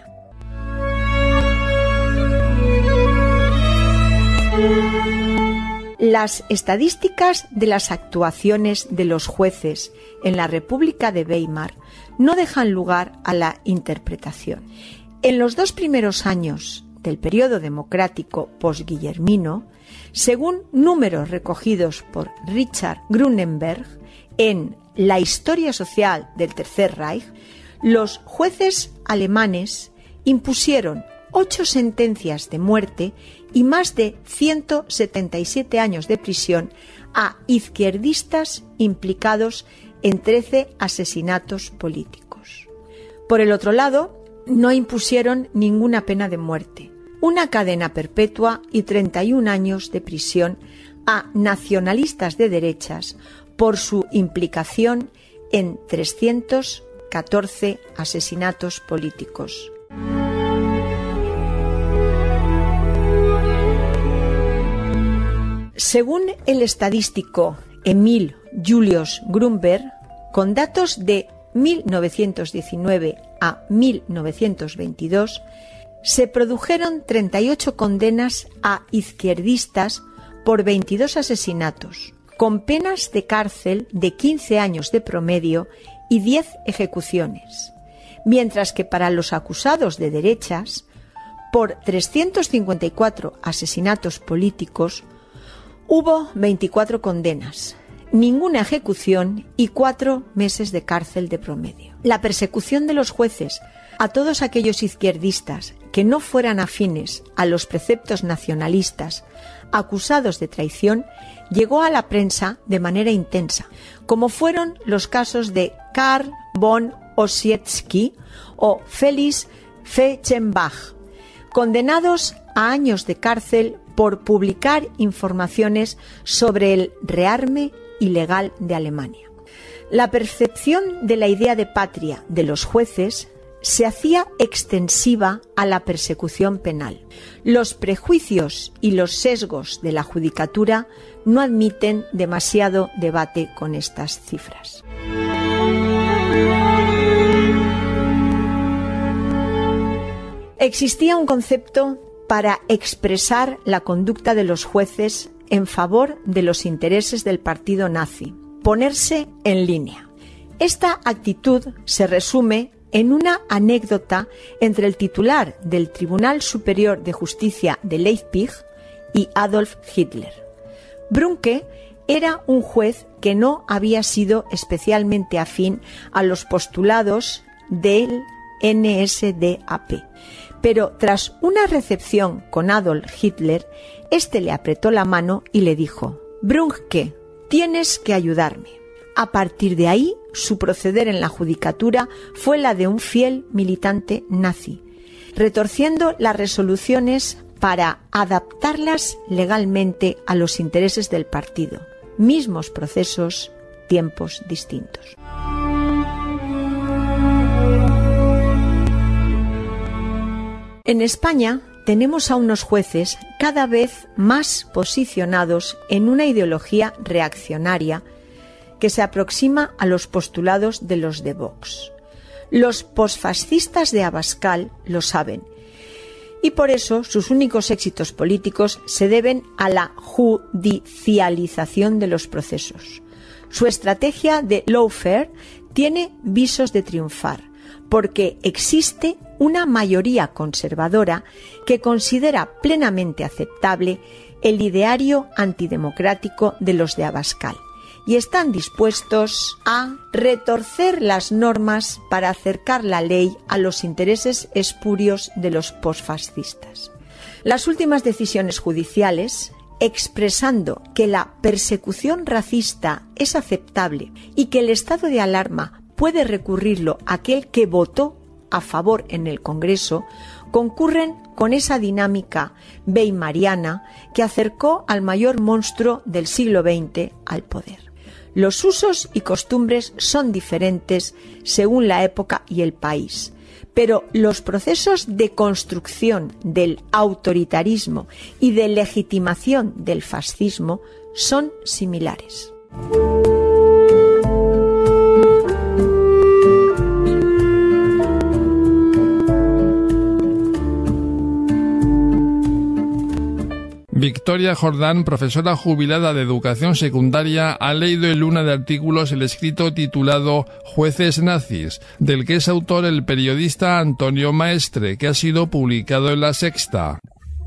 S2: Las estadísticas de las actuaciones de los jueces en la República de Weimar no dejan lugar a la interpretación. En los dos primeros años del periodo democrático posguillermino, según números recogidos por Richard Grunenberg en La historia social del Tercer Reich, los jueces alemanes impusieron ocho sentencias de muerte y más de ciento setenta y siete años de prisión a izquierdistas implicados en trece asesinatos políticos. Por el otro lado, no impusieron ninguna pena de muerte, una cadena perpetua y treinta y un años de prisión a nacionalistas de derechas por su implicación en trescientos catorce asesinatos políticos. Según el estadístico Emil Julius Grunberg, con datos de mil novecientos diecinueve a mil novecientos veintidós, se produjeron treinta y ocho condenas a izquierdistas por veintidós asesinatos, con penas de cárcel de quince años de promedio y diez ejecuciones, mientras que para los acusados de derechas, por trescientos cincuenta y cuatro asesinatos políticos, hubo veinticuatro condenas, ninguna ejecución y cuatro meses de cárcel de promedio. La persecución de los jueces a todos aquellos izquierdistas que no fueran afines a los preceptos nacionalistas acusados de traición llegó a la prensa de manera intensa, como fueron los casos de Karl von Ossietzky o Felix Fechenbach, condenados a años de cárcel por publicar informaciones sobre el rearme ilegal de Alemania. La percepción de la idea de patria de los jueces se hacía extensiva a la persecución penal. Los prejuicios y los sesgos de la judicatura no admiten demasiado debate con estas cifras. Existía un concepto para expresar la conducta de los jueces en favor de los intereses del partido nazi: ponerse en línea. Esta actitud se resume en una anécdota entre el titular del Tribunal Superior de Justicia de Leipzig y Adolf Hitler. Brunke era un juez que no había sido especialmente afín a los postulados del N S D A P, pero tras una recepción con Adolf Hitler, éste le apretó la mano y le dijo: «Brunke, tienes que ayudarme». A partir de ahí, su proceder en la judicatura fue la de un fiel militante nazi, retorciendo las resoluciones para adaptarlas legalmente a los intereses del partido. Mismos procesos, tiempos distintos. En España tenemos a unos jueces cada vez más posicionados en una ideología reaccionaria que se aproxima a los postulados de los de Vox. Los posfascistas de Abascal lo saben, y por eso sus únicos éxitos políticos se deben a la judicialización de los procesos. Su estrategia de lawfare tiene visos de triunfar, porque existe una mayoría conservadora que considera plenamente aceptable el ideario antidemocrático de los de Abascal, y están dispuestos a retorcer las normas para acercar la ley a los intereses espurios de los posfascistas. Las últimas decisiones judiciales, expresando que la persecución racista es aceptable y que el estado de alarma puede recurrirlo aquel que votó a favor en el Congreso, concurren con esa dinámica weimariana que acercó al mayor monstruo del siglo veinte al poder. Los usos y costumbres son diferentes según la época y el país, pero los procesos de construcción del autoritarismo y de legitimación del fascismo son similares.
S1: Victoria Jordán, profesora jubilada de educación secundaria, ha leído en Luna de Artículos el escrito titulado Jueces nazis, del que es autor el periodista Antonio Maestre, que ha sido publicado en La Sexta.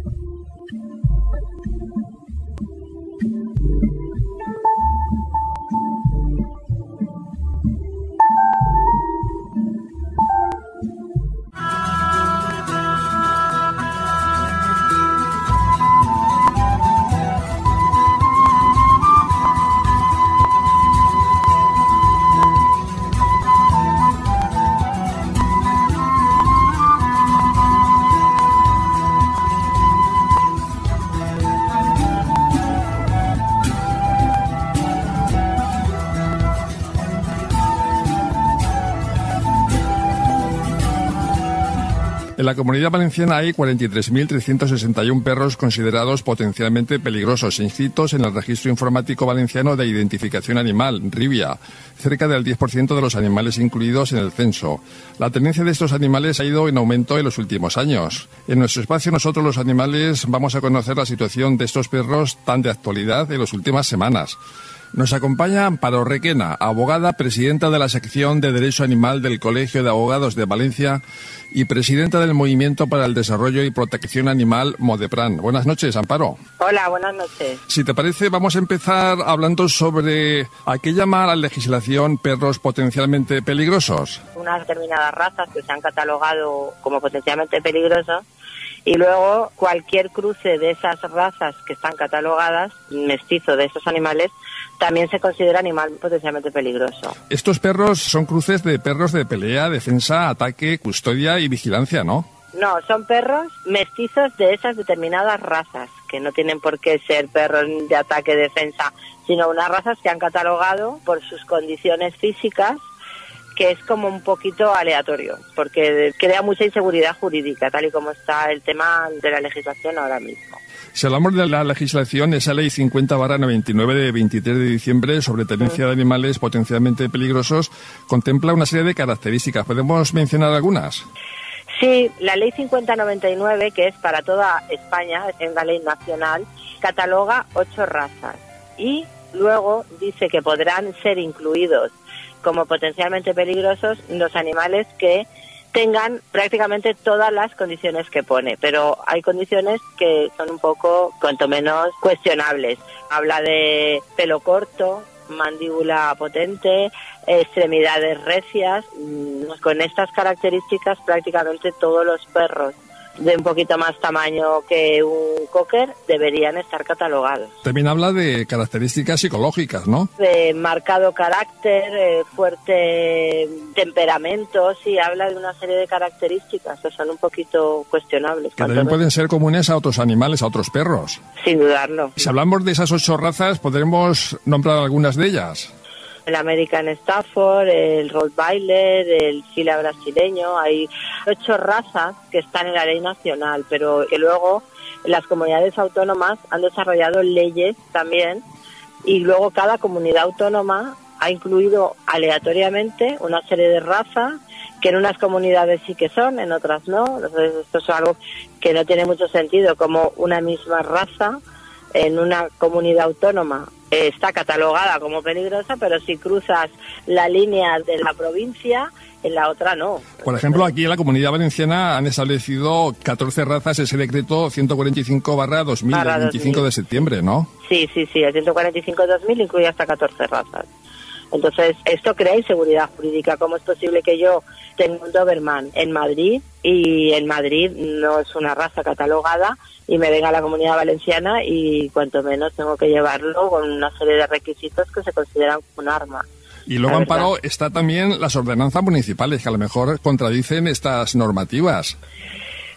S1: En la Comunidad Valenciana hay cuarenta y tres mil trescientos sesenta y uno perros considerados potencialmente peligrosos, inscritos en el Registro Informático Valenciano de Identificación Animal, RIVIA, cerca del diez por ciento de los animales incluidos en el censo. La tendencia de estos animales ha ido en aumento en los últimos años. En nuestro espacio, nosotros los animales, vamos a conocer la situación de estos perros tan de actualidad en las últimas semanas. Nos acompaña Amparo Requena, abogada, presidenta de la sección de Derecho Animal del Colegio de Abogados de Valencia y presidenta del Movimiento para el Desarrollo y Protección Animal, Modepran. Buenas noches, Amparo.
S3: Hola, buenas noches.
S1: Si te parece, vamos a empezar hablando sobre a qué llama la legislación perros potencialmente peligrosos.
S3: Unas determinadas razas que se han catalogado como potencialmente peligrosas, y luego cualquier cruce de esas razas que están catalogadas, mestizo de esos animales, también se considera animal potencialmente peligroso.
S1: Estos perros son cruces de perros de pelea, defensa, ataque, custodia y vigilancia, ¿no?
S3: No, son perros mestizos de esas determinadas razas, que no tienen por qué ser perros de ataque, defensa, sino unas razas que han catalogado por sus condiciones físicas, que es como un poquito aleatorio, porque crea mucha inseguridad jurídica, tal y como está el tema de la legislación ahora mismo.
S1: Si hablamos de la legislación, esa ley cincuenta barra noventa y nueve de veintitrés de diciembre sobre tenencia de animales potencialmente peligrosos contempla una serie de características. ¿Podemos mencionar algunas?
S3: Sí, la ley cincuenta noventa y nueve, que es para toda España, es una ley nacional, cataloga ocho razas y luego dice que podrán ser incluidos como potencialmente peligrosos los animales que tengan prácticamente todas las condiciones que pone, pero hay condiciones que son un poco, cuanto menos, cuestionables. Habla de pelo corto, mandíbula potente, extremidades recias. Con estas características prácticamente todos los perros de un poquito más tamaño que un cocker deberían estar catalogados.
S1: También habla de características psicológicas, ¿no?
S3: De marcado carácter, eh, fuerte temperamento, sí, habla de una serie de características que son un poquito cuestionables.
S1: Que también pueden ser comunes a otros animales, a otros perros.
S3: Sin dudarlo.
S1: Si hablamos de esas ocho razas, ¿podremos nombrar algunas de ellas?
S3: El American Stafford, el Rottweiler, el Fila brasileño. Hay ocho razas que están en la ley nacional, pero que luego las comunidades autónomas han desarrollado leyes también, y luego cada comunidad autónoma ha incluido aleatoriamente una serie de razas que en unas comunidades sí que son, en otras no. Entonces esto es algo que no tiene mucho sentido, como una misma raza en una comunidad autónoma está catalogada como peligrosa, pero si cruzas la línea de la provincia, en la otra no.
S1: Por ejemplo, aquí en la Comunidad Valenciana han establecido catorce razas, ese decreto ciento cuarenta y cinco barra dos mil, del veinticinco de septiembre, ¿no?
S3: Sí, sí, sí, el ciento cuarenta y cinco barra dos mil incluye hasta catorce razas. Entonces, esto crea inseguridad jurídica. ¿Cómo es posible que yo tenga un Doberman en Madrid y en Madrid no es una raza catalogada y me venga a la Comunidad Valenciana y cuanto menos tengo que llevarlo con una serie de requisitos que se consideran un arma?
S1: Y luego, Amparo, está también las ordenanzas municipales que a lo mejor contradicen estas normativas.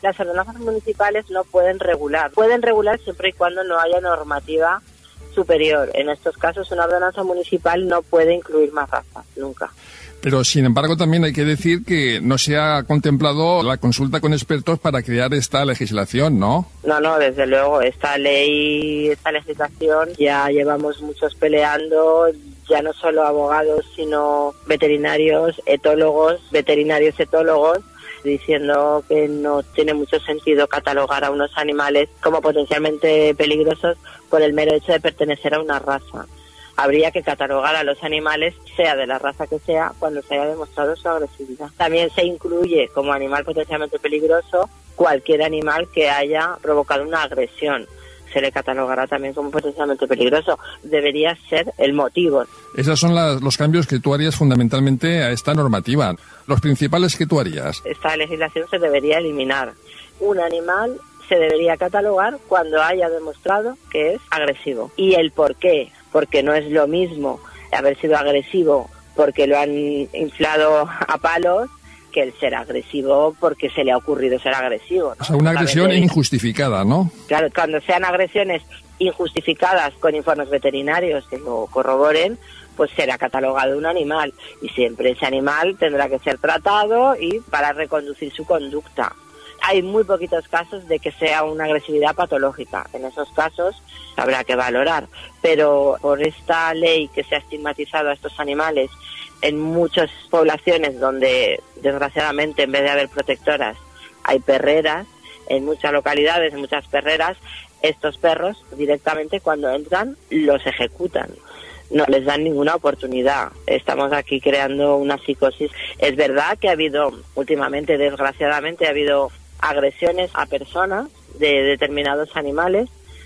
S3: Las ordenanzas municipales no pueden regular. Pueden regular siempre y cuando no haya normativa superior. En estos casos, una ordenanza municipal no puede incluir más razas, nunca.
S1: Pero, sin embargo, también hay que decir que no se ha contemplado la consulta con expertos para crear esta legislación, ¿no?
S3: No, no, desde luego. Esta ley, esta legislación, ya llevamos muchos peleando, ya no solo abogados, sino veterinarios, etólogos, veterinarios etólogos, diciendo que no tiene mucho sentido catalogar a unos animales como potencialmente peligrosos por el mero hecho de pertenecer a una raza. Habría que catalogar a los animales, sea de la raza que sea, cuando se haya demostrado su agresividad. También se incluye como animal potencialmente peligroso cualquier animal que haya provocado una agresión. Se le catalogará también como potencialmente peligroso. Debería ser el motivo.
S1: Esos son las, los cambios que tú harías fundamentalmente a esta normativa. Los principales que tú harías.
S3: Esta legislación se debería eliminar. Un animal se debería catalogar cuando haya demostrado que es agresivo. ¿Y el por qué? Porque no es lo mismo haber sido agresivo porque lo han inflado a palos que el ser agresivo porque se le ha ocurrido ser agresivo, ¿no?
S1: O sea, una agresión injustificada, ¿no?
S3: Claro, cuando sean agresiones injustificadas con informes veterinarios que lo corroboren, pues será catalogado un animal y siempre ese animal tendrá que ser tratado y para reconducir su conducta. Hay muy poquitos casos de que sea una agresividad patológica. En esos casos habrá que valorar. Pero por esta ley que se ha estigmatizado a estos animales en muchas poblaciones donde, desgraciadamente, en vez de haber protectoras, hay perreras, en muchas localidades, en muchas perreras, estos perros directamente cuando entran los ejecutan. No les dan ninguna oportunidad. Estamos aquí creando una psicosis. Es verdad que ha habido, últimamente, desgraciadamente, ha habido agresiones a personas de determinados animales,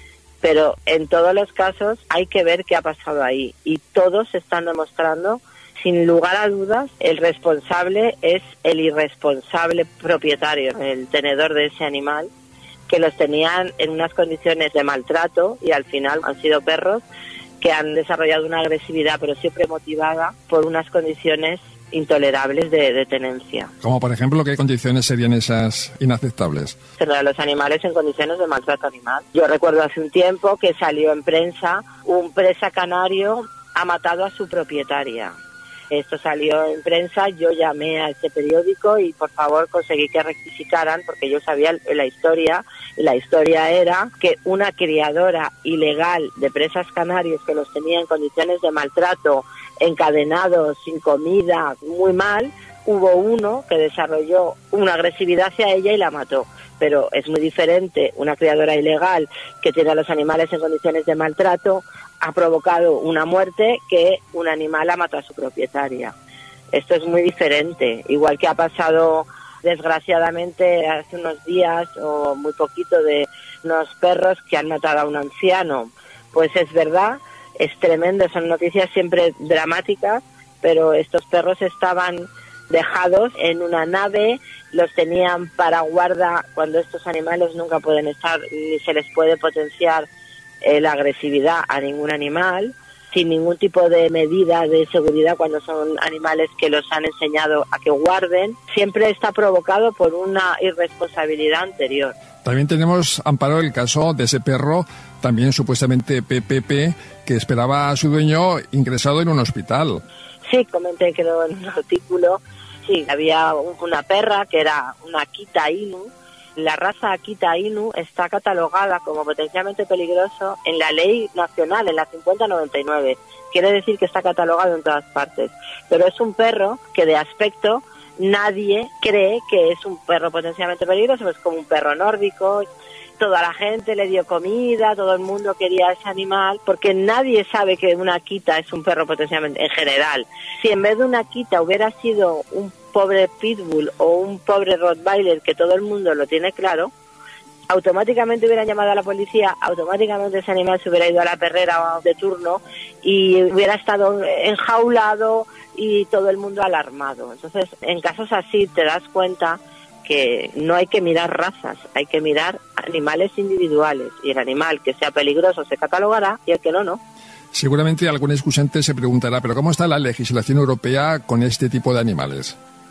S3: pero en todos los casos hay que ver qué ha pasado ahí. Y todos están demostrando, sin lugar a dudas, el responsable es el irresponsable propietario, el tenedor de ese animal, que los tenían en unas condiciones de maltrato y al final han sido perros que han desarrollado una agresividad, pero siempre motivada por unas condiciones intolerables de, de tenencia.
S1: Como por ejemplo, ¿qué condiciones serían esas inaceptables?
S3: Los animales en condiciones de maltrato animal. Yo recuerdo hace un tiempo que salió en prensa un presa canario ha matado a su propietaria. Esto salió en prensa, yo llamé a este periódico y por favor conseguí que rectificaran porque yo sabía la historia y la historia era que una criadora ilegal de presas canarios que los tenía en condiciones de maltrato, encadenados, sin comida, muy mal, hubo uno que desarrolló una agresividad hacia ella y la mató. Pero es muy diferente una criadora ilegal que tiene a los animales en condiciones de maltrato, ha provocado una muerte que un animal ha matado a su propietaria. Esto es muy diferente, igual que ha pasado desgraciadamente hace unos días o muy poquito de unos perros que han matado a un anciano. Pues es verdad, es tremendo, son noticias siempre dramáticas, pero estos perros estaban dejados en una nave, los tenían para guarda cuando estos animales nunca pueden estar, ni se les puede potenciar eh, la agresividad a ningún animal, sin ningún tipo de medida de seguridad cuando son animales que los han enseñado a que guarden. Siempre está provocado por una irresponsabilidad anterior.
S1: También tenemos, Amparo, el caso de ese perro, también supuestamente P P P, que esperaba a su dueño ingresado en un hospital.
S3: Sí, comenté creo en un artículo, sí, había una perra que era una Akita Inu. La raza Akita Inu está catalogada como potencialmente peligroso en la ley nacional, en la cincuenta noventa y nueve. Quiere decir que está catalogado en todas partes. Pero es un perro que de aspecto nadie cree que es un perro potencialmente peligroso, es como un perro nórdico. Toda la gente le dio comida, todo el mundo quería ese animal, porque nadie sabe que una Akita es un perro potencialmente, en general. Si en vez de una Akita hubiera sido un pobre pitbull o un pobre rottweiler, que todo el mundo lo tiene claro, automáticamente hubieran llamado a la policía, automáticamente ese animal se hubiera ido a la perrera de turno y hubiera estado enjaulado y todo el mundo alarmado. Entonces, en casos así te das cuenta que no hay que mirar razas, hay que mirar animales individuales, y el animal que sea peligroso se catalogará y el que no, no.
S1: Seguramente algún escuchante se preguntará, ¿pero cómo está la legislación europea con este tipo de animales?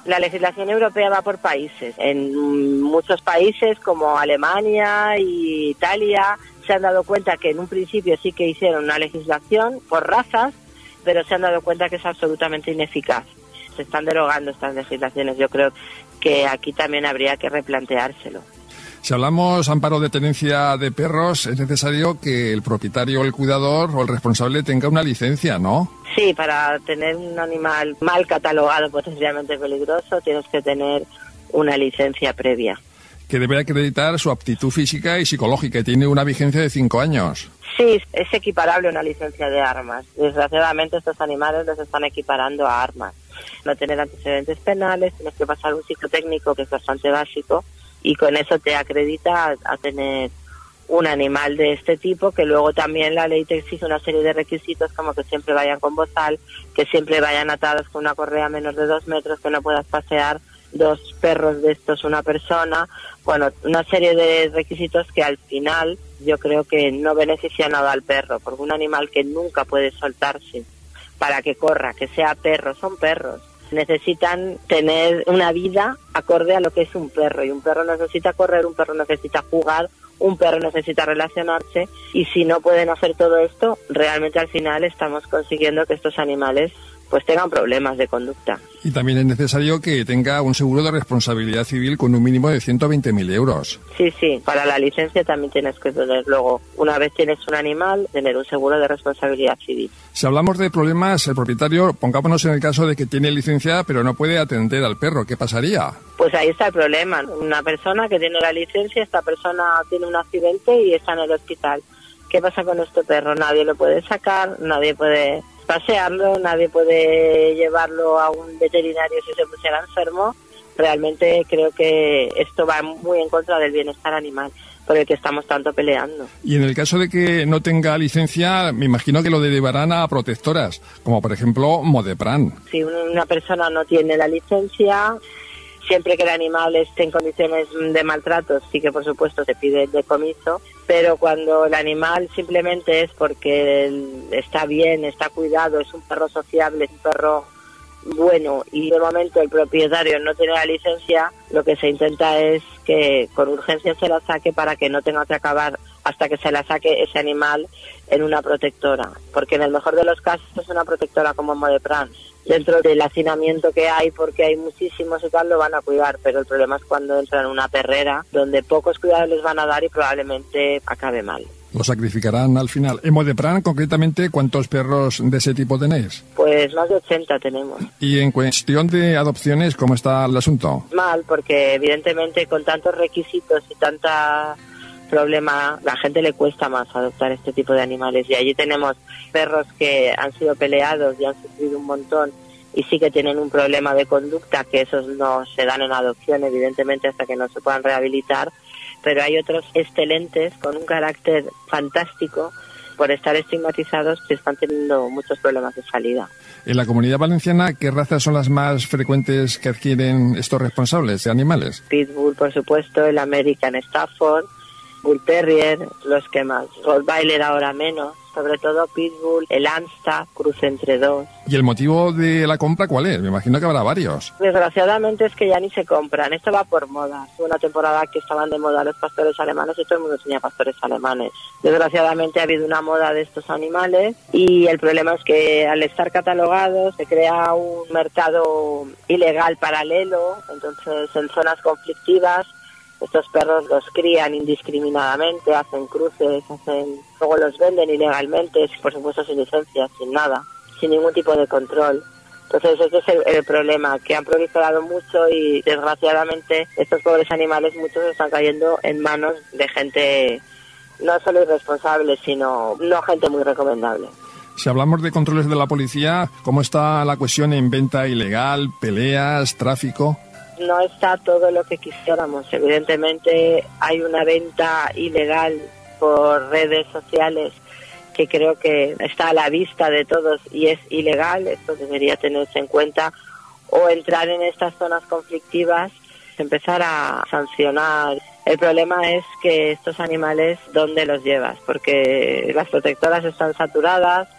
S3: La legislación europea va por países. En muchos países como Alemania y Italia se han dado cuenta que en un principio sí que hicieron una legislación por razas, pero se han dado cuenta que es absolutamente ineficaz. Se están derogando estas legislaciones. Yo creo que aquí también habría que replanteárselo.
S1: Si hablamos, Amparo, de tenencia de perros, es necesario que el propietario, el cuidador o el responsable tenga una licencia, ¿no?
S3: Sí, para tener un animal mal catalogado, potencialmente peligroso, tienes que tener una licencia previa.
S1: Que debe acreditar su aptitud física y psicológica y tiene una vigencia de cinco años.
S3: Sí, es equiparable a una licencia de armas. Desgraciadamente estos animales los están equiparando a armas. No tener antecedentes penales, tienes que pasar un psicotécnico que es bastante básico y con eso te acredita a, a tener un animal de este tipo, que luego también la ley te exige una serie de requisitos como que siempre vayan con bozal, que siempre vayan atados con una correa menos de dos metros, que no puedas pasear dos perros de estos una persona. Bueno, una serie de requisitos que al final yo creo que no beneficia nada al perro, porque un animal que nunca puede soltarse para que corra, que sea perro, son perros. Necesitan tener una vida acorde a lo que es un perro, y un perro necesita correr, un perro necesita jugar, un perro necesita relacionarse, y si no pueden hacer todo esto, realmente al final estamos consiguiendo que estos animales pues tengan problemas de conducta.
S1: Y también es necesario que tenga un seguro de responsabilidad civil con un mínimo de ciento veinte mil euros.
S3: Sí, sí, para la licencia también tienes que tener luego, una vez tienes un animal, tener un seguro de responsabilidad civil.
S1: Si hablamos de problemas, el propietario, pongámonos en el caso de que tiene licencia pero no puede atender al perro, ¿qué pasaría?
S3: Pues ahí está el problema. Una persona que tiene la licencia, esta persona tiene un accidente y está en el hospital. ¿Qué pasa con este perro? Nadie lo puede sacar, nadie puede pasearlo, nadie puede llevarlo a un veterinario si se pusiera enfermo. Realmente creo que esto va muy en contra del bienestar animal, por el que estamos tanto peleando.
S1: Y en el caso de que no tenga licencia, me imagino que lo derivarán a protectoras, como por ejemplo Modepran.
S3: Si una persona no tiene la licencia, siempre que el animal esté en condiciones de maltrato, sí que por supuesto se pide el decomiso, pero cuando el animal simplemente es porque está bien, está cuidado, es un perro sociable, es un perro bueno, y de momento el propietario no tiene la licencia, lo que se intenta es que con urgencia se la saque para que no tenga que acabar hasta que se la saque ese animal en una protectora, porque en el mejor de los casos es una protectora como Modepran. Dentro del hacinamiento que hay, porque hay muchísimos y tal, lo van a cuidar, pero el problema es cuando entran en una perrera donde pocos cuidados les van a dar y probablemente acabe mal.
S1: Lo sacrificarán al final. En Modepran, concretamente, ¿cuántos perros de ese tipo tenéis?
S3: Pues más de ochenta tenemos.
S1: Y en cuestión de adopciones, ¿cómo está el asunto?
S3: Mal, porque evidentemente con tantos requisitos y tanta problema, la gente le cuesta más adoptar este tipo de animales, y allí tenemos perros que han sido peleados y han sufrido un montón y sí que tienen un problema de conducta, que esos no se dan en adopción evidentemente hasta que no se puedan rehabilitar, pero hay otros excelentes con un carácter fantástico, por estar estigmatizados, que están teniendo muchos problemas de salida.
S1: En la Comunidad Valenciana, ¿qué razas son las más frecuentes que adquieren estos responsables de animales?
S3: Pitbull, por supuesto, el American Stafford, Bull Terrier, los que más. Rottweiler ahora menos, sobre todo Pitbull, el Amstaff, cruce entre dos.
S1: ¿Y el motivo de la compra cuál es? Me imagino que habrá varios.
S3: Desgraciadamente es que ya ni se compran, esto va por moda. Hubo una temporada que estaban de moda los pastores alemanes y todo el mundo tenía pastores alemanes. Desgraciadamente ha habido una moda de estos animales y el problema es que al estar catalogados se crea un mercado ilegal paralelo, entonces en zonas conflictivas estos perros los crían indiscriminadamente, hacen cruces, hacen, luego los venden ilegalmente, por supuesto sin licencia, sin nada, sin ningún tipo de control. Entonces ese es el, el problema, que han proliferado mucho y desgraciadamente estos pobres animales muchos están cayendo en manos de gente no solo irresponsable, sino no gente muy recomendable.
S1: Si hablamos de controles de la policía, ¿cómo está la cuestión en venta ilegal, peleas, tráfico?
S3: No está todo lo que quisiéramos. Evidentemente hay una venta ilegal por redes sociales que creo que está a la vista de todos y es ilegal. Esto debería tenerse en cuenta, o entrar en estas zonas conflictivas, empezar a sancionar. El problema es que estos animales, ¿dónde los llevas? Porque las protectoras están saturadas,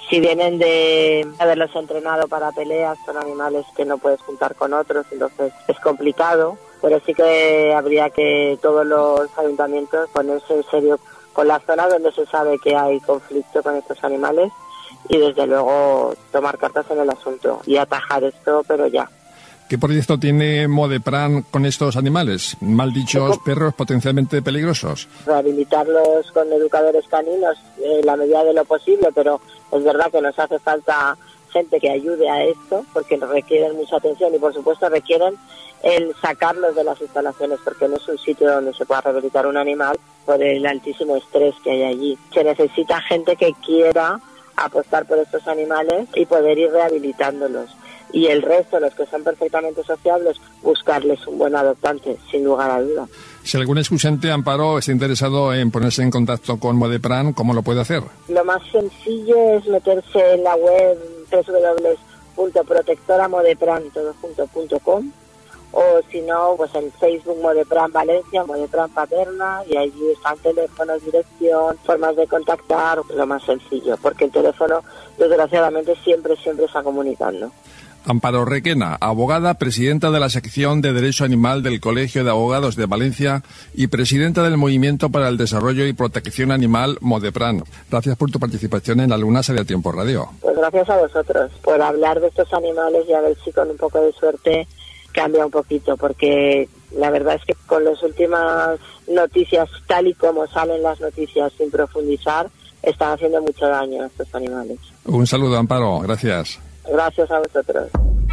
S3: Si vienen de haberlos entrenado para peleas, son animales que no puedes juntar con otros, entonces es complicado, pero sí que habría que todos los ayuntamientos ponerse en serio con las zonas donde se sabe que hay conflicto con estos animales y desde luego tomar cartas en el asunto y atajar esto, pero ya.
S1: ¿Qué proyecto tiene Modepran con estos animales? Mal dichos, perros potencialmente peligrosos.
S3: Rehabilitarlos con educadores caninos en la medida de lo posible, pero es verdad que nos hace falta gente que ayude a esto, porque requieren mucha atención y por supuesto requieren el sacarlos de las instalaciones, porque no es un sitio donde se pueda rehabilitar un animal por el altísimo estrés que hay allí. Se necesita gente que quiera apostar por estos animales y poder ir rehabilitándolos. Y el resto, los que son perfectamente sociables, buscarles un buen adoptante, sin lugar a duda.
S1: Si algún escuchante, Amparo, está interesado en ponerse en contacto con Modepran, ¿cómo lo puede hacer?
S3: Lo más sencillo es meterse en la web doble u doble u doble u punto protectora modepran todo junto punto com o si no, pues en Facebook Modepran Valencia, Modepran Paterna, y allí están teléfonos, dirección, formas de contactar, lo más sencillo, porque el teléfono, desgraciadamente, siempre, siempre está comunicando.
S1: Amparo Requena, abogada, presidenta de la sección de Derecho Animal del Colegio de Abogados de Valencia y presidenta del Movimiento para el Desarrollo y Protección Animal Modepran. Gracias por tu participación en La Luna Sale a Tiempo Radio.
S3: Pues gracias a vosotros por hablar de estos animales y a ver si con un poco de suerte cambia un poquito, porque la verdad es que con las últimas noticias, tal y como salen las noticias sin profundizar, están haciendo mucho daño a estos animales.
S1: Un saludo, Amparo. Gracias.
S3: Gracias a vosotros.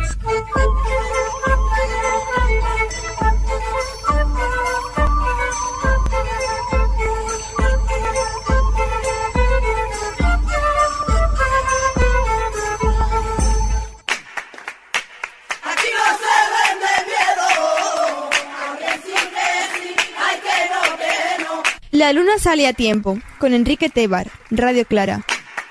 S4: La Luna Sale a Tiempo, con Enrique Tebar, Radio Clara.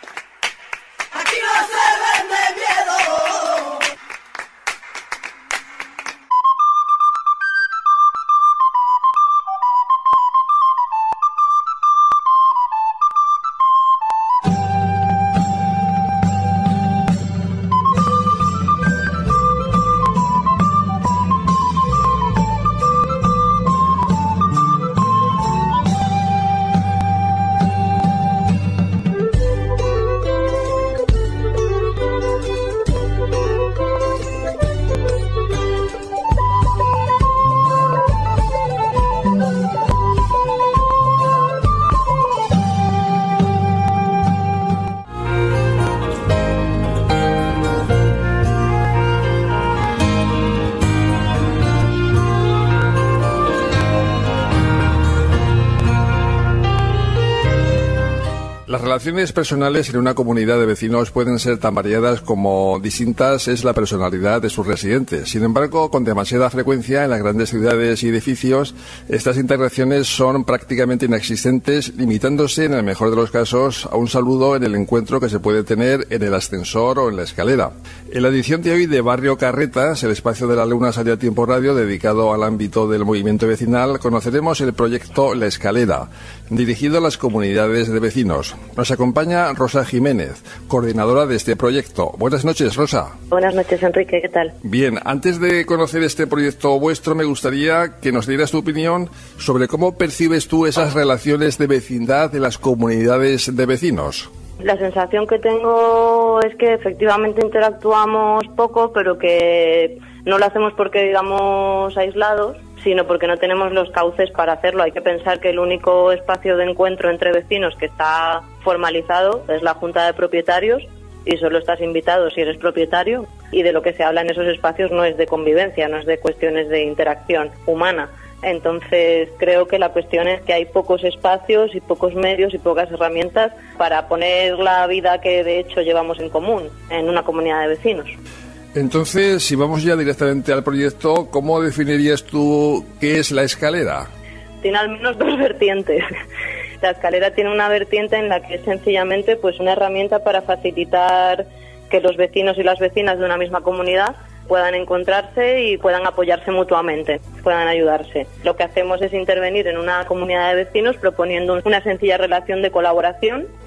S1: Las relaciones personales en una comunidad de vecinos pueden ser tan variadas como distintas es la personalidad de sus residentes. Sin embargo, con demasiada frecuencia en las grandes ciudades y edificios, estas interacciones son prácticamente inexistentes, limitándose, en el mejor de los casos, a un saludo en el encuentro que se puede tener en el ascensor o en la escalera. En la edición de hoy de Barrio Carretas, el espacio de La Luna Sale a Tiempo Radio, dedicado al ámbito del movimiento vecinal, conoceremos el proyecto La Escalera, dirigido a las comunidades de vecinos. Nos acompaña Rosa Jiménez, coordinadora de este proyecto. Buenas noches, Rosa.
S3: Buenas noches, Enrique, ¿qué tal?
S1: Bien, antes de conocer este proyecto vuestro, me gustaría que nos dieras tu opinión sobre cómo percibes tú esas relaciones de vecindad de las comunidades de vecinos.
S5: La sensación que tengo es que efectivamente interactuamos poco, pero que no lo hacemos porque digamos aislados, sino porque no tenemos los cauces para hacerlo. Hay que pensar que el único espacio de encuentro entre vecinos que está formalizado es la Junta de Propietarios y solo estás invitado si eres propietario, y de lo que se habla en esos espacios no es de convivencia, no es de cuestiones de interacción humana. Entonces creo que la cuestión es que hay pocos espacios y pocos medios y pocas herramientas para poner la vida que de hecho llevamos en común en una comunidad de vecinos.
S1: Entonces, si vamos ya directamente al proyecto, ¿cómo definirías tú qué es la escalera?
S5: Tiene al menos dos vertientes. La escalera tiene una vertiente en la que es sencillamente pues una herramienta para facilitar que los vecinos y las vecinas de una misma comunidad puedan encontrarse y puedan apoyarse mutuamente, puedan ayudarse. Lo que hacemos es intervenir en una comunidad de vecinos proponiendo una sencilla relación de colaboración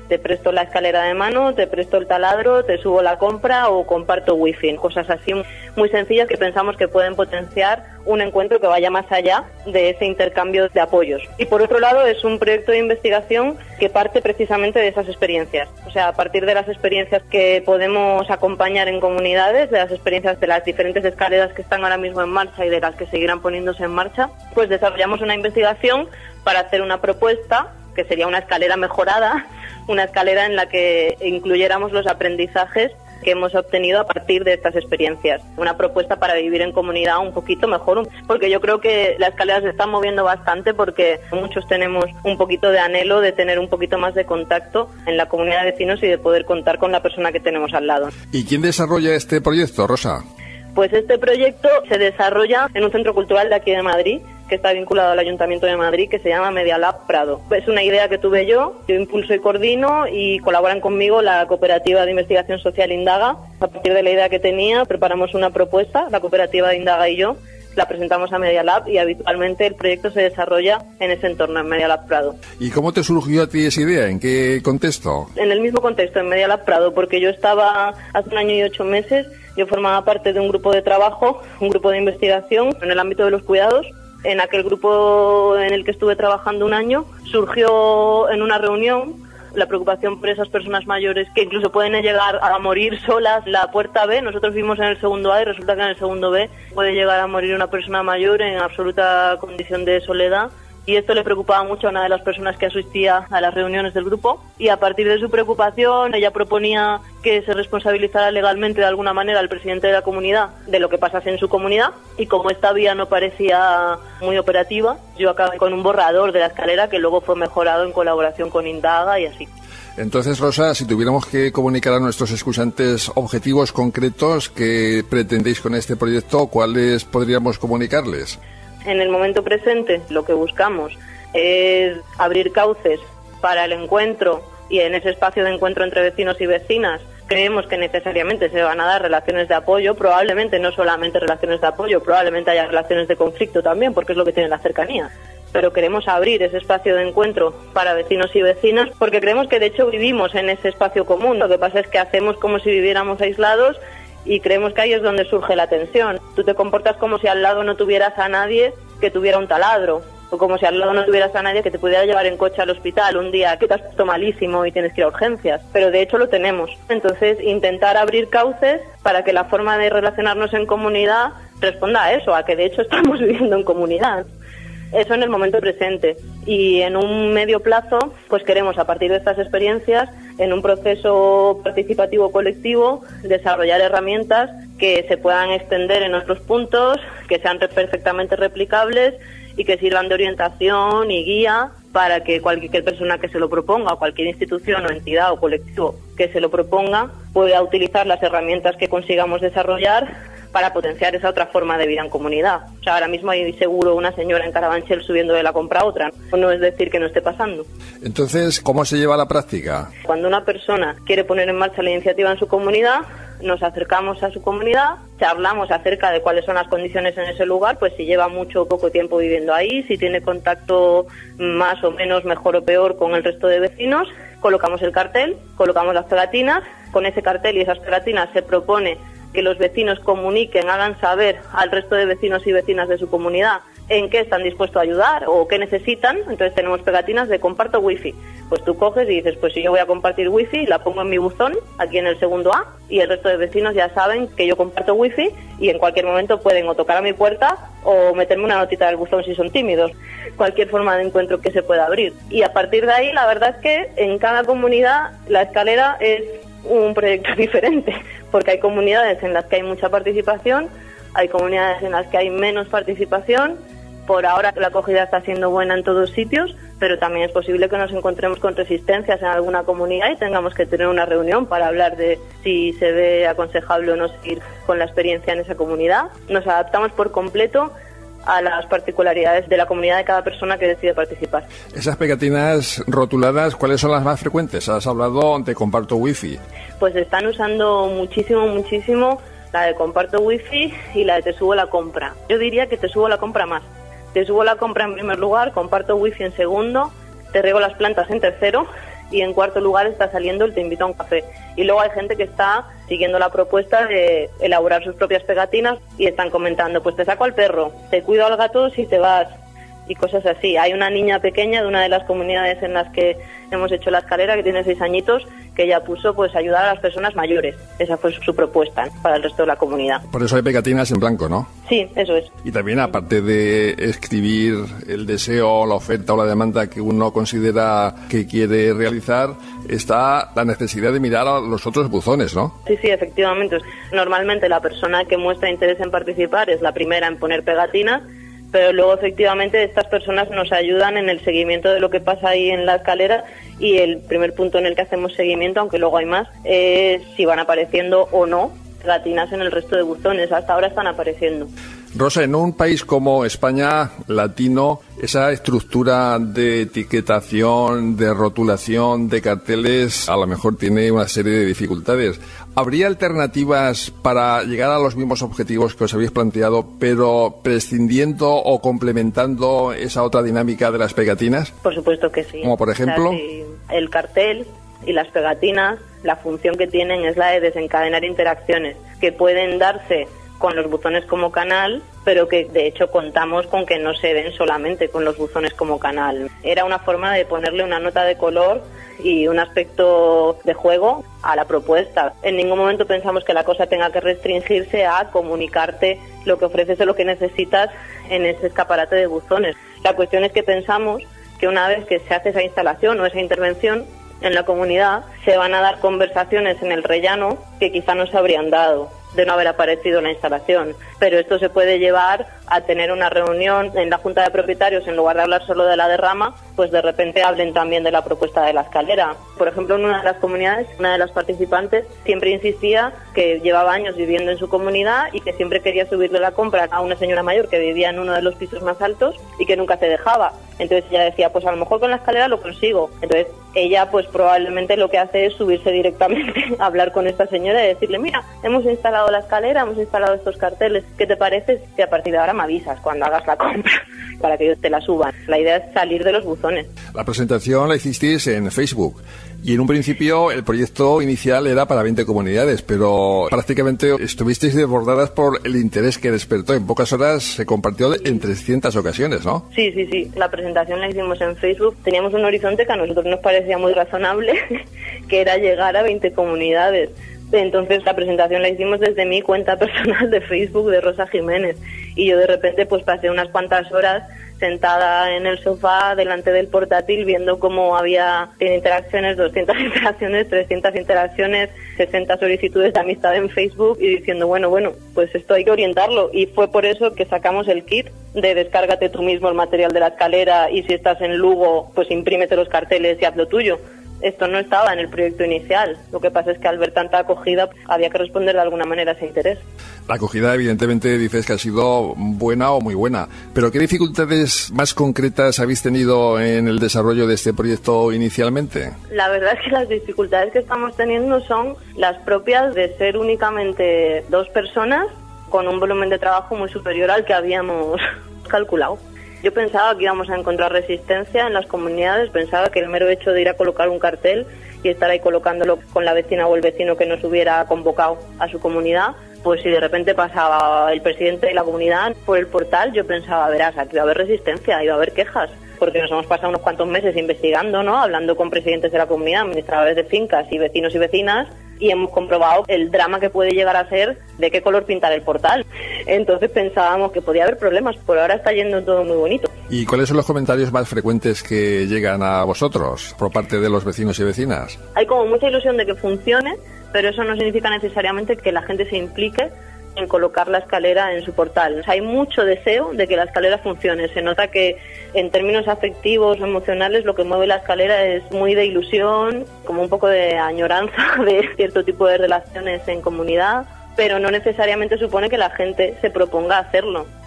S5: te presto la escalera de mano, te presto el taladro, te subo la compra o comparto wifi. Cosas así muy sencillas que pensamos que pueden potenciar un encuentro que vaya más allá de ese intercambio de apoyos. Y por otro lado, es un proyecto de investigación que parte precisamente de esas experiencias. O sea, a partir de las experiencias que podemos acompañar en comunidades, de las experiencias de las diferentes escaleras que están ahora mismo en marcha y de las que seguirán poniéndose en marcha, pues desarrollamos una investigación para hacer una propuesta que sería una escalera mejorada, una escalera en la que incluyéramos los aprendizajes que hemos obtenido a partir de estas experiencias. Una propuesta para vivir en comunidad un poquito mejor, porque yo creo que la escalera se está moviendo bastante porque muchos tenemos un poquito de anhelo de tener un poquito más de contacto en la comunidad de vecinos y de poder contar con la persona que tenemos al lado.
S1: ¿Y quién desarrolla este proyecto, Rosa?
S5: Pues este proyecto se desarrolla en un centro cultural de aquí de Madrid, que está vinculado al Ayuntamiento de Madrid, que se llama Media Lab Prado. Es una idea que tuve yo, yo impulso y coordino, y colaboran conmigo la Cooperativa de Investigación Social Indaga. A partir de la idea que tenía, preparamos una propuesta, la Cooperativa de Indaga y yo, la presentamos a Media Lab y habitualmente el proyecto se desarrolla en ese entorno, en Media Lab Prado.
S1: ¿Y cómo te surgió a ti esa idea? ¿En qué contexto?
S5: En el mismo contexto, en Media Lab Prado, porque yo estaba hace un año y ocho meses, yo formaba parte de un grupo de trabajo, un grupo de investigación en el ámbito de los cuidados. En aquel grupo en el que estuve trabajando un año, surgió en una reunión la preocupación por esas personas mayores que incluso pueden llegar a morir solas. La puerta B, nosotros vivimos en el segundo A y resulta que en el segundo B puede llegar a morir una persona mayor en absoluta condición de soledad. Y esto le preocupaba mucho a una de las personas que asistía a las reuniones del grupo, y a partir de su preocupación ella proponía que se responsabilizara legalmente de alguna manera al presidente de la comunidad de lo que pasase en su comunidad, y como esta vía no parecía muy operativa, yo acabé con un borrador de la escalera que luego fue mejorado en colaboración con Indaga y así.
S1: Entonces, Rosa, si tuviéramos que comunicar a nuestros escuchantes objetivos concretos que pretendéis con este proyecto, ¿cuáles podríamos comunicarles?
S5: En el momento presente lo que buscamos es abrir cauces para el encuentro, y en ese espacio de encuentro entre vecinos y vecinas creemos que necesariamente se van a dar relaciones de apoyo, probablemente no solamente relaciones de apoyo, probablemente haya relaciones de conflicto también, porque es lo que tiene la cercanía. Pero queremos abrir ese espacio de encuentro para vecinos y vecinas porque creemos que de hecho vivimos en ese espacio común. Lo que pasa es que hacemos como si viviéramos aislados y creemos que ahí es donde surge la tensión. Tú te comportas como si al lado no tuvieras a nadie que tuviera un taladro, o como si al lado no tuvieras a nadie que te pudiera llevar en coche al hospital un día que te has puesto malísimo y tienes que ir a urgencias, pero de hecho lo tenemos. Entonces, intentar abrir cauces para que la forma de relacionarnos en comunidad responda a eso, a que de hecho estamos viviendo en comunidad. Eso en el momento presente. Y en un medio plazo, pues queremos, a partir de estas experiencias, en un proceso participativo colectivo, desarrollar herramientas que se puedan extender en otros puntos, que sean perfectamente replicables y que sirvan de orientación y guía para que cualquier persona que se lo proponga, o cualquier institución o entidad o colectivo que se lo proponga, pueda utilizar las herramientas que consigamos desarrollar para potenciar esa otra forma de vida en comunidad. O sea, ahora mismo hay seguro una señora en Carabanchel subiendo de la compra a otra. No es decir que no esté pasando.
S1: Entonces, ¿cómo se lleva a la práctica?
S5: Cuando una persona quiere poner en marcha la iniciativa en su comunidad, nos acercamos a su comunidad, charlamos acerca de cuáles son las condiciones en ese lugar, pues si lleva mucho o poco tiempo viviendo ahí, si tiene contacto más o menos, mejor o peor con el resto de vecinos, colocamos el cartel, colocamos las pegatinas, con ese cartel y esas pegatinas se propone que los vecinos comuniquen, hagan saber al resto de vecinos y vecinas de su comunidad en qué están dispuestos a ayudar o qué necesitan. Entonces tenemos pegatinas de comparto wifi. Pues tú coges y dices, pues si yo voy a compartir wifi, la pongo en mi buzón, aquí en el segundo A, y el resto de vecinos ya saben que yo comparto wifi y en cualquier momento pueden o tocar a mi puerta o meterme una notita del buzón si son tímidos. Cualquier forma de encuentro que se pueda abrir. Y a partir de ahí, la verdad es que en cada comunidad la escalera es un proyecto diferente, porque hay comunidades en las que hay mucha participación, hay comunidades en las que hay menos participación. Por ahora la acogida está siendo buena en todos sitios, pero también es posible que nos encontremos con resistencias en alguna comunidad y tengamos que tener una reunión para hablar de si se ve aconsejable o no seguir con la experiencia en esa comunidad. Nos adaptamos por completo a las particularidades de la comunidad de cada persona que decide participar.
S1: Esas pegatinas rotuladas, ¿cuáles son las más frecuentes? Has hablado de comparto wifi.
S5: Pues están usando muchísimo, muchísimo la de comparto wifi y la de te subo la compra. Yo diría que te subo la compra más. Te subo la compra en primer lugar, comparto wifi en segundo, te riego las plantas en tercero y en cuarto lugar está saliendo el te invito a un café. Y luego hay gente que está siguiendo la propuesta de elaborar sus propias pegatinas y están comentando, pues te saco al perro, te cuido al gato si te vas, y cosas así. Hay una niña pequeña de una de las comunidades en las que hemos hecho la escalera, que tiene seis añitos, que ella puso pues ayudar a las personas mayores. Esa fue su propuesta, ¿eh?, para el resto de la comunidad.
S1: Por eso hay pegatinas en blanco, ¿no?
S5: Sí, eso es.
S1: Y también, aparte de escribir el deseo, la oferta o la demanda que uno considera que quiere realizar, está la necesidad de mirar a los otros buzones, ¿no?
S5: Sí, sí, efectivamente. Normalmente la persona que muestra interés en participar es la primera en poner pegatinas, pero luego efectivamente estas personas nos ayudan en el seguimiento de lo que pasa ahí en la escalera, y el primer punto en el que hacemos seguimiento, aunque luego hay más, es si van apareciendo o no pegatinas en el resto de buzones. Hasta ahora están apareciendo.
S1: Rosa, en un país como España, latino, esa estructura de etiquetación, de rotulación, de carteles, a lo mejor tiene una serie de dificultades. ¿Habría alternativas para llegar a los mismos objetivos que os habéis planteado, pero prescindiendo o complementando esa otra dinámica de las pegatinas?
S5: Por supuesto que sí.
S1: Como por ejemplo,
S5: o sea, si el cartel y las pegatinas, la función que tienen es la de desencadenar interacciones que pueden darse con los buzones como canal, pero que de hecho contamos con que no se den solamente con los buzones como canal. Era una forma de ponerle una nota de color y un aspecto de juego a la propuesta. En ningún momento pensamos que la cosa tenga que restringirse a comunicarte lo que ofreces o lo que necesitas en ese escaparate de buzones. La cuestión es que pensamos que una vez que se hace esa instalación o esa intervención en la comunidad, se van a dar conversaciones en el rellano que quizá no se habrían dado de no haber aparecido la instalación. Pero esto se puede llevar a tener una reunión en la Junta de Propietarios, en lugar de hablar solo de la derrama, pues de repente hablen también de la propuesta de la escalera. Por ejemplo, en una de las comunidades, una de las participantes siempre insistía que llevaba años viviendo en su comunidad y que siempre quería subirle la compra a una señora mayor que vivía en uno de los pisos más altos y que nunca se dejaba. Entonces ella decía, pues a lo mejor con la escalera lo consigo. Entonces ella pues probablemente lo que hace es subirse directamente a hablar con esta señora y decirle, mira, hemos instalado la escalera, hemos instalado estos carteles, ¿qué te parece si a partir de ahora me avisas cuando hagas la compra para que yo te la suban? La idea es salir de los buzones.
S1: La presentación la hicisteis en Facebook y en un principio el proyecto inicial era para veinte comunidades, pero prácticamente estuvisteis desbordadas por el interés que despertó. En pocas horas se compartió en trescientas ocasiones, ¿no?
S5: Sí, sí, sí. La presentación la hicimos en Facebook. Teníamos un horizonte que a nosotros nos parecía muy razonable, que era llegar a veinte comunidades. Entonces la presentación la hicimos desde mi cuenta personal de Facebook de Rosa Jiménez, y yo de repente pues pasé unas cuantas horas sentada en el sofá delante del portátil viendo cómo había cien interacciones, doscientas interacciones, trescientas interacciones, sesenta solicitudes de amistad en Facebook, y diciendo bueno, bueno, pues esto hay que orientarlo. Y fue por eso que sacamos el kit de descárgate tú mismo el material de la escalera, y si estás en Lugo pues imprímete los carteles y haz lo tuyo. Esto no estaba en el proyecto inicial. Lo que pasa es que al ver tanta acogida había que responder de alguna manera a ese interés.
S1: La acogida evidentemente dices que ha sido buena o muy buena, pero ¿qué dificultades más concretas habéis tenido en el desarrollo de este proyecto inicialmente?
S5: La verdad es que las dificultades que estamos teniendo son las propias de ser únicamente dos personas con un volumen de trabajo muy superior al que habíamos calculado. Yo pensaba que íbamos a encontrar resistencia en las comunidades, pensaba que el mero hecho de ir a colocar un cartel y estar ahí colocándolo con la vecina o el vecino que nos hubiera convocado a su comunidad, pues si de repente pasaba el presidente de la comunidad por el portal, yo pensaba, verás, aquí va a haber resistencia, iba a haber quejas, porque nos hemos pasado unos cuantos meses investigando, ¿no?, hablando con presidentes de la comunidad, administradores de fincas y vecinos y vecinas, y hemos comprobado el drama que puede llegar a ser de qué color pintar el portal. Entonces pensábamos que podía haber problemas. Por ahora está yendo todo muy bonito.
S1: ¿Y cuáles son los comentarios más frecuentes que llegan a vosotros por parte de los vecinos y vecinas?
S5: Hay como mucha ilusión de que funcione, pero eso no significa necesariamente que la gente se implique en colocar la escalera en su portal. O sea, hay mucho deseo de que la escalera funcione. Se nota que en términos afectivos o emocionales lo que mueve la escalera es muy de ilusión, como un poco de añoranza de cierto tipo de relaciones en comunidad, pero no necesariamente supone que la gente se proponga hacerlo.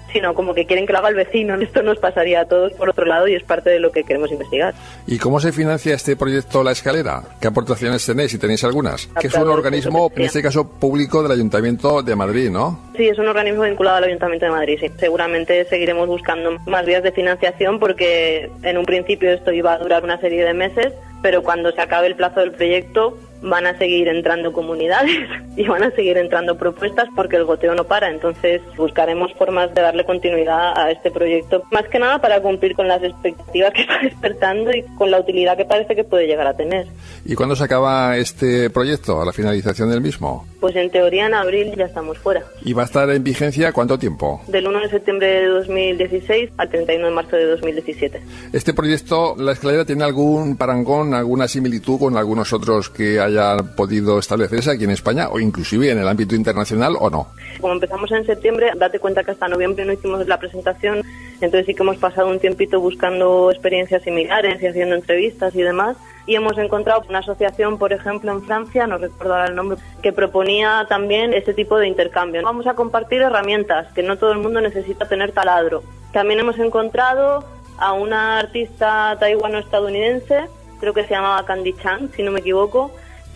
S5: sino como que quieren que lo haga el vecino. Esto nos pasaría a todos por otro lado y es parte de lo que queremos investigar.
S1: ¿Y cómo se financia este proyecto La Escalera? ¿Qué aportaciones tenéis, si tenéis algunas? Que es un organismo, en este caso, público del Ayuntamiento de Madrid, ¿no?
S5: Sí, es un organismo vinculado al Ayuntamiento de Madrid, sí. Seguramente seguiremos buscando más vías de financiación porque en un principio esto iba a durar una serie de meses, pero cuando se acabe el plazo del proyecto van a seguir entrando comunidades y van a seguir entrando propuestas porque el goteo no para. Entonces buscaremos formas de darle continuidad a este proyecto, más que nada para cumplir con las expectativas que está despertando y con la utilidad que parece que puede llegar a tener.
S1: ¿Y cuándo se acaba este proyecto, a la finalización del mismo?
S5: Pues en teoría en abril ya estamos fuera.
S1: ¿Y va a estar en vigencia cuánto tiempo?
S5: Del uno de septiembre de dos mil dieciséis al treinta y uno de marzo de dos mil diecisiete.
S1: ¿Este proyecto, La Escalera, tiene algún parangón, alguna similitud con algunos otros que hayan podido establecerse aquí en España o inclusive en el ámbito internacional o no?
S5: Como empezamos en septiembre, date cuenta que hasta noviembre no hicimos la presentación, entonces sí que hemos pasado un tiempito buscando experiencias similares y haciendo entrevistas y demás. Y hemos encontrado una asociación, por ejemplo, en Francia, no recuerdo ahora el nombre, que proponía también este tipo de intercambio. Vamos a compartir herramientas, que no todo el mundo necesita tener taladro. También hemos encontrado a una artista taiwano-estadounidense, creo que se llamaba Candy Chang, si no me equivoco,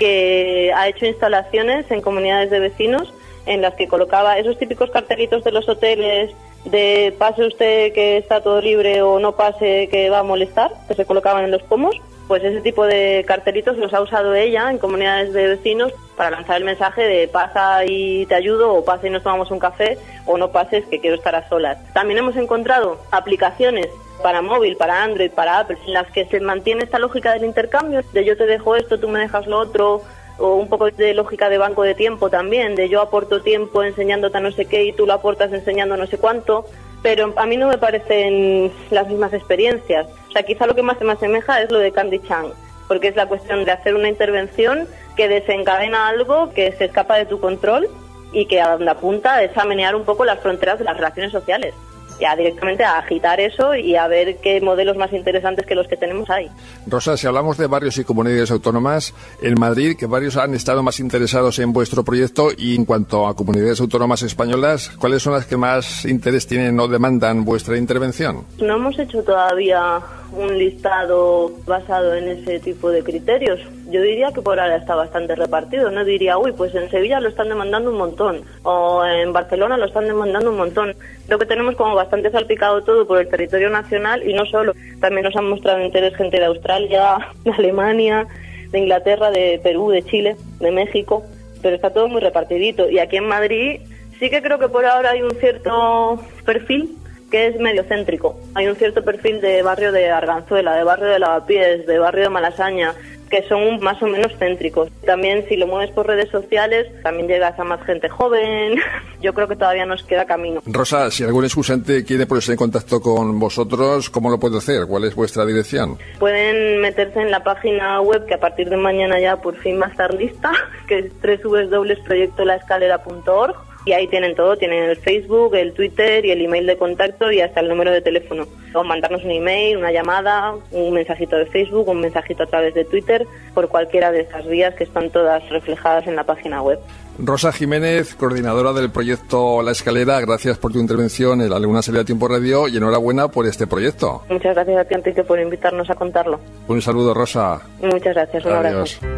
S5: que ha hecho instalaciones en comunidades de vecinos en las que colocaba esos típicos cartelitos de los hoteles de pase usted que está todo libre o no pase que va a molestar, que se colocaban en los pomos. Pues ese tipo de cartelitos los ha usado ella en comunidades de vecinos para lanzar el mensaje de pasa y te ayudo, o pasa y nos tomamos un café, o no pases que quiero estar a solas. También hemos encontrado aplicaciones para móvil, para Android, para Apple, en las que se mantiene esta lógica del intercambio, de yo te dejo esto, tú me dejas lo otro, o un poco de lógica de banco de tiempo también, de yo aporto tiempo enseñándote a no sé qué y tú lo aportas enseñando no sé cuánto. Pero a mí no me parecen las mismas experiencias. O sea, quizá lo que más se me asemeja es lo de Candy Chang, porque es la cuestión de hacer una intervención que desencadena algo que se escapa de tu control y que a donde apunta es a menear un poco las fronteras de las relaciones sociales. Ya directamente a agitar eso y a ver qué modelos más interesantes que los que tenemos hay.
S1: Rosa, si hablamos de barrios y comunidades autónomas, en Madrid, ¿qué barrios han estado más interesados en vuestro proyecto? Y en cuanto a comunidades autónomas españolas, ¿cuáles son las que más interés tienen o demandan vuestra intervención?
S5: No hemos hecho todavía un listado basado en ese tipo de criterios. Yo diría que por ahora está bastante repartido. No diría, uy, pues en Sevilla lo están demandando un montón, o en Barcelona lo están demandando un montón. Creo que tenemos como bastante salpicado todo por el territorio nacional y no solo. También nos han mostrado interés gente de Australia, de Alemania, de Inglaterra, de Perú, de Chile, de México, pero está todo muy repartidito. Y aquí en Madrid sí que creo que por ahora hay un cierto perfil que es medio céntrico. Hay un cierto perfil de barrio de Arganzuela, de barrio de Lavapiés, de barrio de Malasaña, que son más o menos céntricos. También si lo mueves por redes sociales, también llegas a más gente joven. Yo creo que todavía nos queda camino.
S1: Rosa, si algún excusante quiere ponerse en contacto con vosotros, ¿cómo lo puede hacer? ¿Cuál es vuestra dirección?
S5: Pueden meterse en la página web, que a partir de mañana ya por fin va a estar lista, que es doble u doble u doble u punto proyecto la escalera punto org. Y ahí tienen todo, tienen el Facebook, el Twitter y el email de contacto y hasta el número de teléfono. O mandarnos un email, una llamada, un mensajito de Facebook, un mensajito a través de Twitter, por cualquiera de esas vías que están todas reflejadas en la página web.
S1: Rosa Jiménez, coordinadora del proyecto La Escalera, gracias por tu intervención en la Laguna Salida Tiempo Radio y enhorabuena por este proyecto.
S5: Muchas gracias a ti, Enrique, por invitarnos a contarlo.
S1: Un saludo, Rosa.
S5: Muchas gracias, un
S1: Adiós.
S5: abrazo.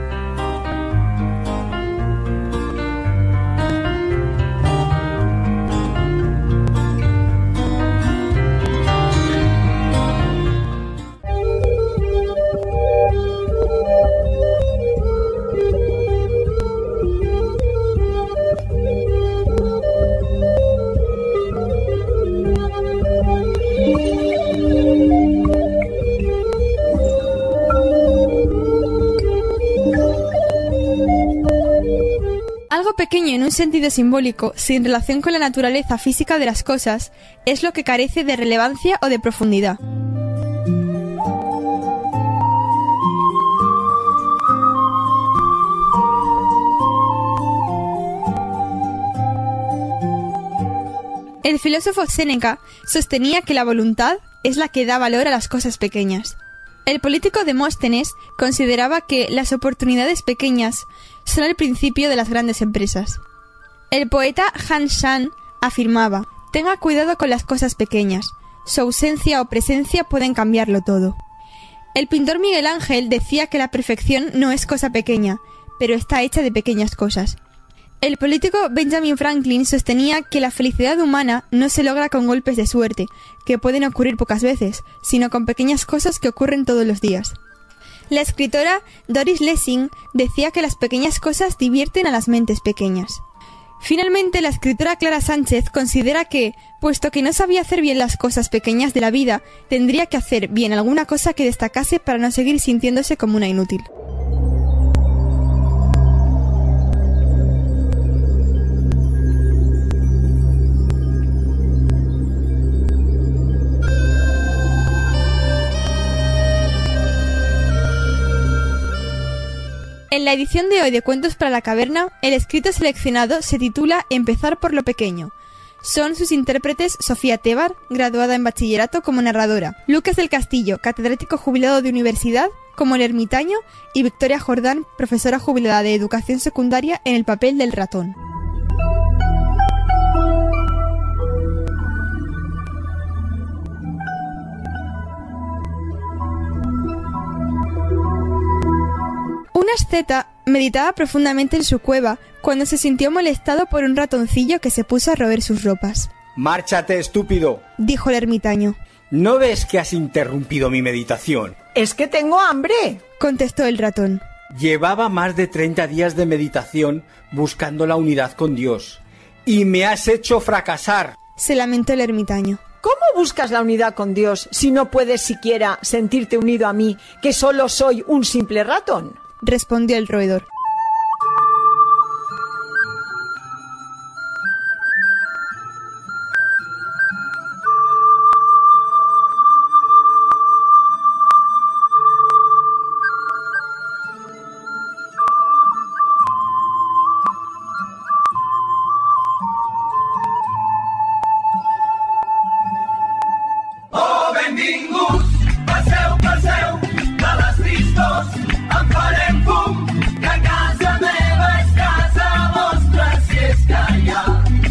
S4: Algo pequeño en un sentido simbólico, sin relación con la naturaleza física de las cosas, es lo que carece de relevancia o de profundidad. El filósofo Séneca sostenía que la voluntad es la que da valor a las cosas pequeñas. El político Demóstenes consideraba que las oportunidades pequeñas son el principio de las grandes empresas. El poeta Han Shan afirmaba: Tenga cuidado con las cosas pequeñas. Su ausencia o presencia pueden cambiarlo todo. El pintor Miguel Ángel decía que la perfección no es cosa pequeña, pero está hecha de pequeñas cosas. El político Benjamin Franklin sostenía que la felicidad humana no se logra con golpes de suerte, que pueden ocurrir pocas veces, sino con pequeñas cosas que ocurren todos los días. La escritora Doris Lessing decía que las pequeñas cosas divierten a las mentes pequeñas. Finalmente, la escritora Clara Sánchez considera que, puesto que no sabía hacer bien las cosas pequeñas de la vida, tendría que hacer bien alguna cosa que destacase para no seguir sintiéndose como una inútil. En la edición de hoy de Cuentos para la Caverna, el escrito seleccionado se titula Empezar por lo pequeño. Son sus intérpretes Sofía Tebar, graduada en bachillerato como narradora, Lucas del Castillo, catedrático jubilado de universidad como el ermitaño, y Victoria Jordán, profesora jubilada de educación secundaria en el papel del ratón. Un asceta meditaba profundamente en su cueva cuando se sintió molestado por un ratoncillo que se puso a roer sus ropas.
S6: «Márchate, estúpido»,
S4: dijo el ermitaño.
S6: «¿No ves que has interrumpido mi meditación?»
S2: «Es que tengo hambre»,
S4: contestó el ratón.
S6: «Llevaba más de treinta días de meditación buscando la unidad con Dios. Y me has hecho fracasar»,
S4: se lamentó el ermitaño.
S2: «¿Cómo buscas la unidad con Dios si no puedes siquiera sentirte unido a mí, que solo soy un simple ratón?»,
S4: respondió el roedor.
S7: Oh, benvinguts, passeu, passeu, de les tristos, en farem fum, que casa meva és casa vostra, si és que hi ha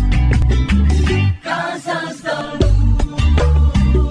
S7: cases d'algú.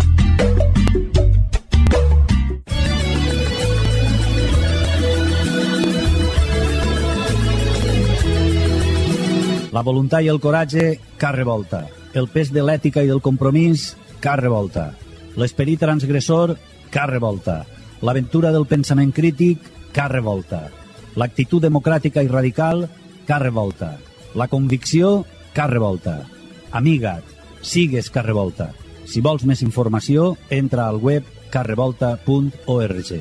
S8: La voluntat i el coratge, cap revolta. El pes de l'ètica i del compromís, cap revolta. L'esperit transgressor, cap revolta. L'aventura del pensament crític, cap revolta. L'actitud democràtica i radical, cap revolta. La convicció, cap revolta. Amiga't, sigues cap revolta. Si vols més informació, entra al web cap revolta punt org.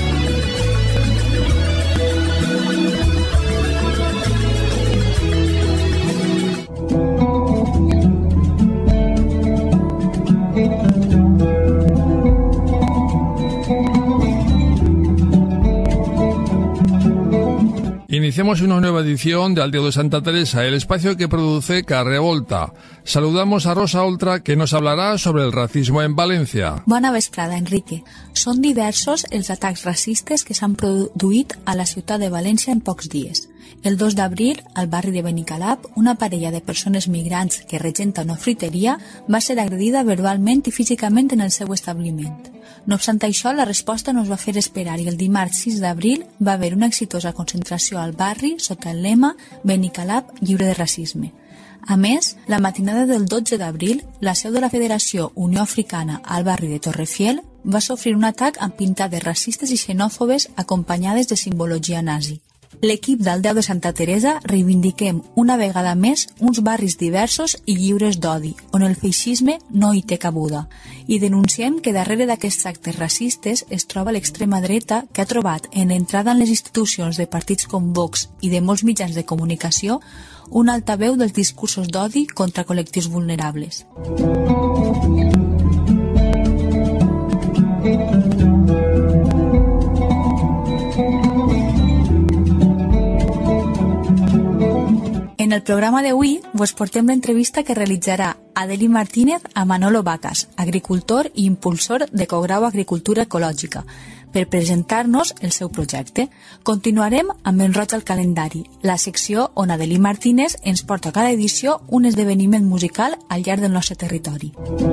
S1: Iniciamos una nueva edición de Aldeo de Santa Teresa, el espacio que produce Carrevolta. Saludamos a Rosa Oltra, que nos hablará sobre el racismo en Valencia.
S9: Bona vesprada, Enrique. Són diversos els atacs racistes que s'han produït a la ciutat de València en pocs dies. El dos d'abril, al barri de Benicalap, una parella de persones migrants que regenta una fruiteria va ser agredida verbalment i físicament en el seu establiment. No obstant això, la resposta no es va fer esperar i el dimarts sis d'abril va haver una exitosa concentració al barri sota el lema Benicalap lliure de racisme. A més, la matinada del dotze d'abril, la seu de la Federació Unió Africana al barri de Torrefiel va sofrir un atac amb pintades racistes i xenòfobes acompanyades de simbologia nazi. L'equip d'Aldeu de Santa Teresa reivindiquem una vegada més uns barris diversos i lliures d'odi, on el feixisme no hi té cabuda, i denunciem que darrere d'aquests actes racistes es troba l'extrema dreta que ha trobat en l'entrada en les institucions de partits com Vox i de molts mitjans de comunicació un altaveu dels discursos d'odi contra col·lectius vulnerables. En el programa d'avui vos portem l'entrevista que realitzarà Adelí Martínez a Manolo Vacas, agricultor i impulsor de Cograu Agricultura Ecològica, per presentar-nos el seu projecte. Continuarem amb En roig al calendari, la secció on Adelí Martínez ens porta a cada edició un esdeveniment musical al llarg del nostre territori.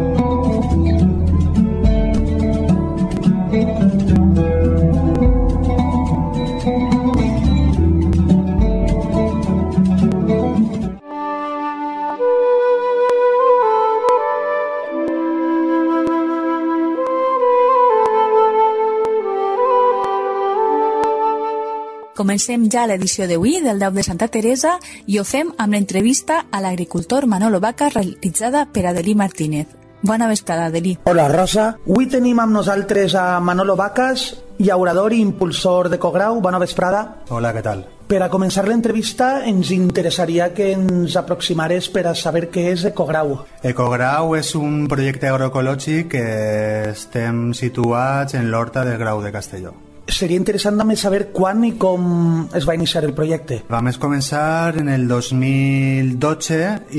S9: Comencem ja l'edició d'avui del deu de Santa Teresa i ho fem amb l'entrevista a l'agricultor Manolo Vaca realitzada per Adelí Martínez. Bona vesprada, Adelí.
S10: Hola, Rosa. Avui tenim amb nosaltres a Manolo Vacas, llaurador i impulsor de Cograu. Bona vesprada.
S12: Hola, què tal?
S10: Per a començar l'entrevista ens interessaria que ens aproximares per a saber què és Ecograu.
S12: Ecograu és un projecte agroecològic que estem situats en l'Horta del Grau de Castelló.
S10: Seria interessant també saber quan i com es va iniciar el projecte.
S12: Vam començar en el dos mil dotze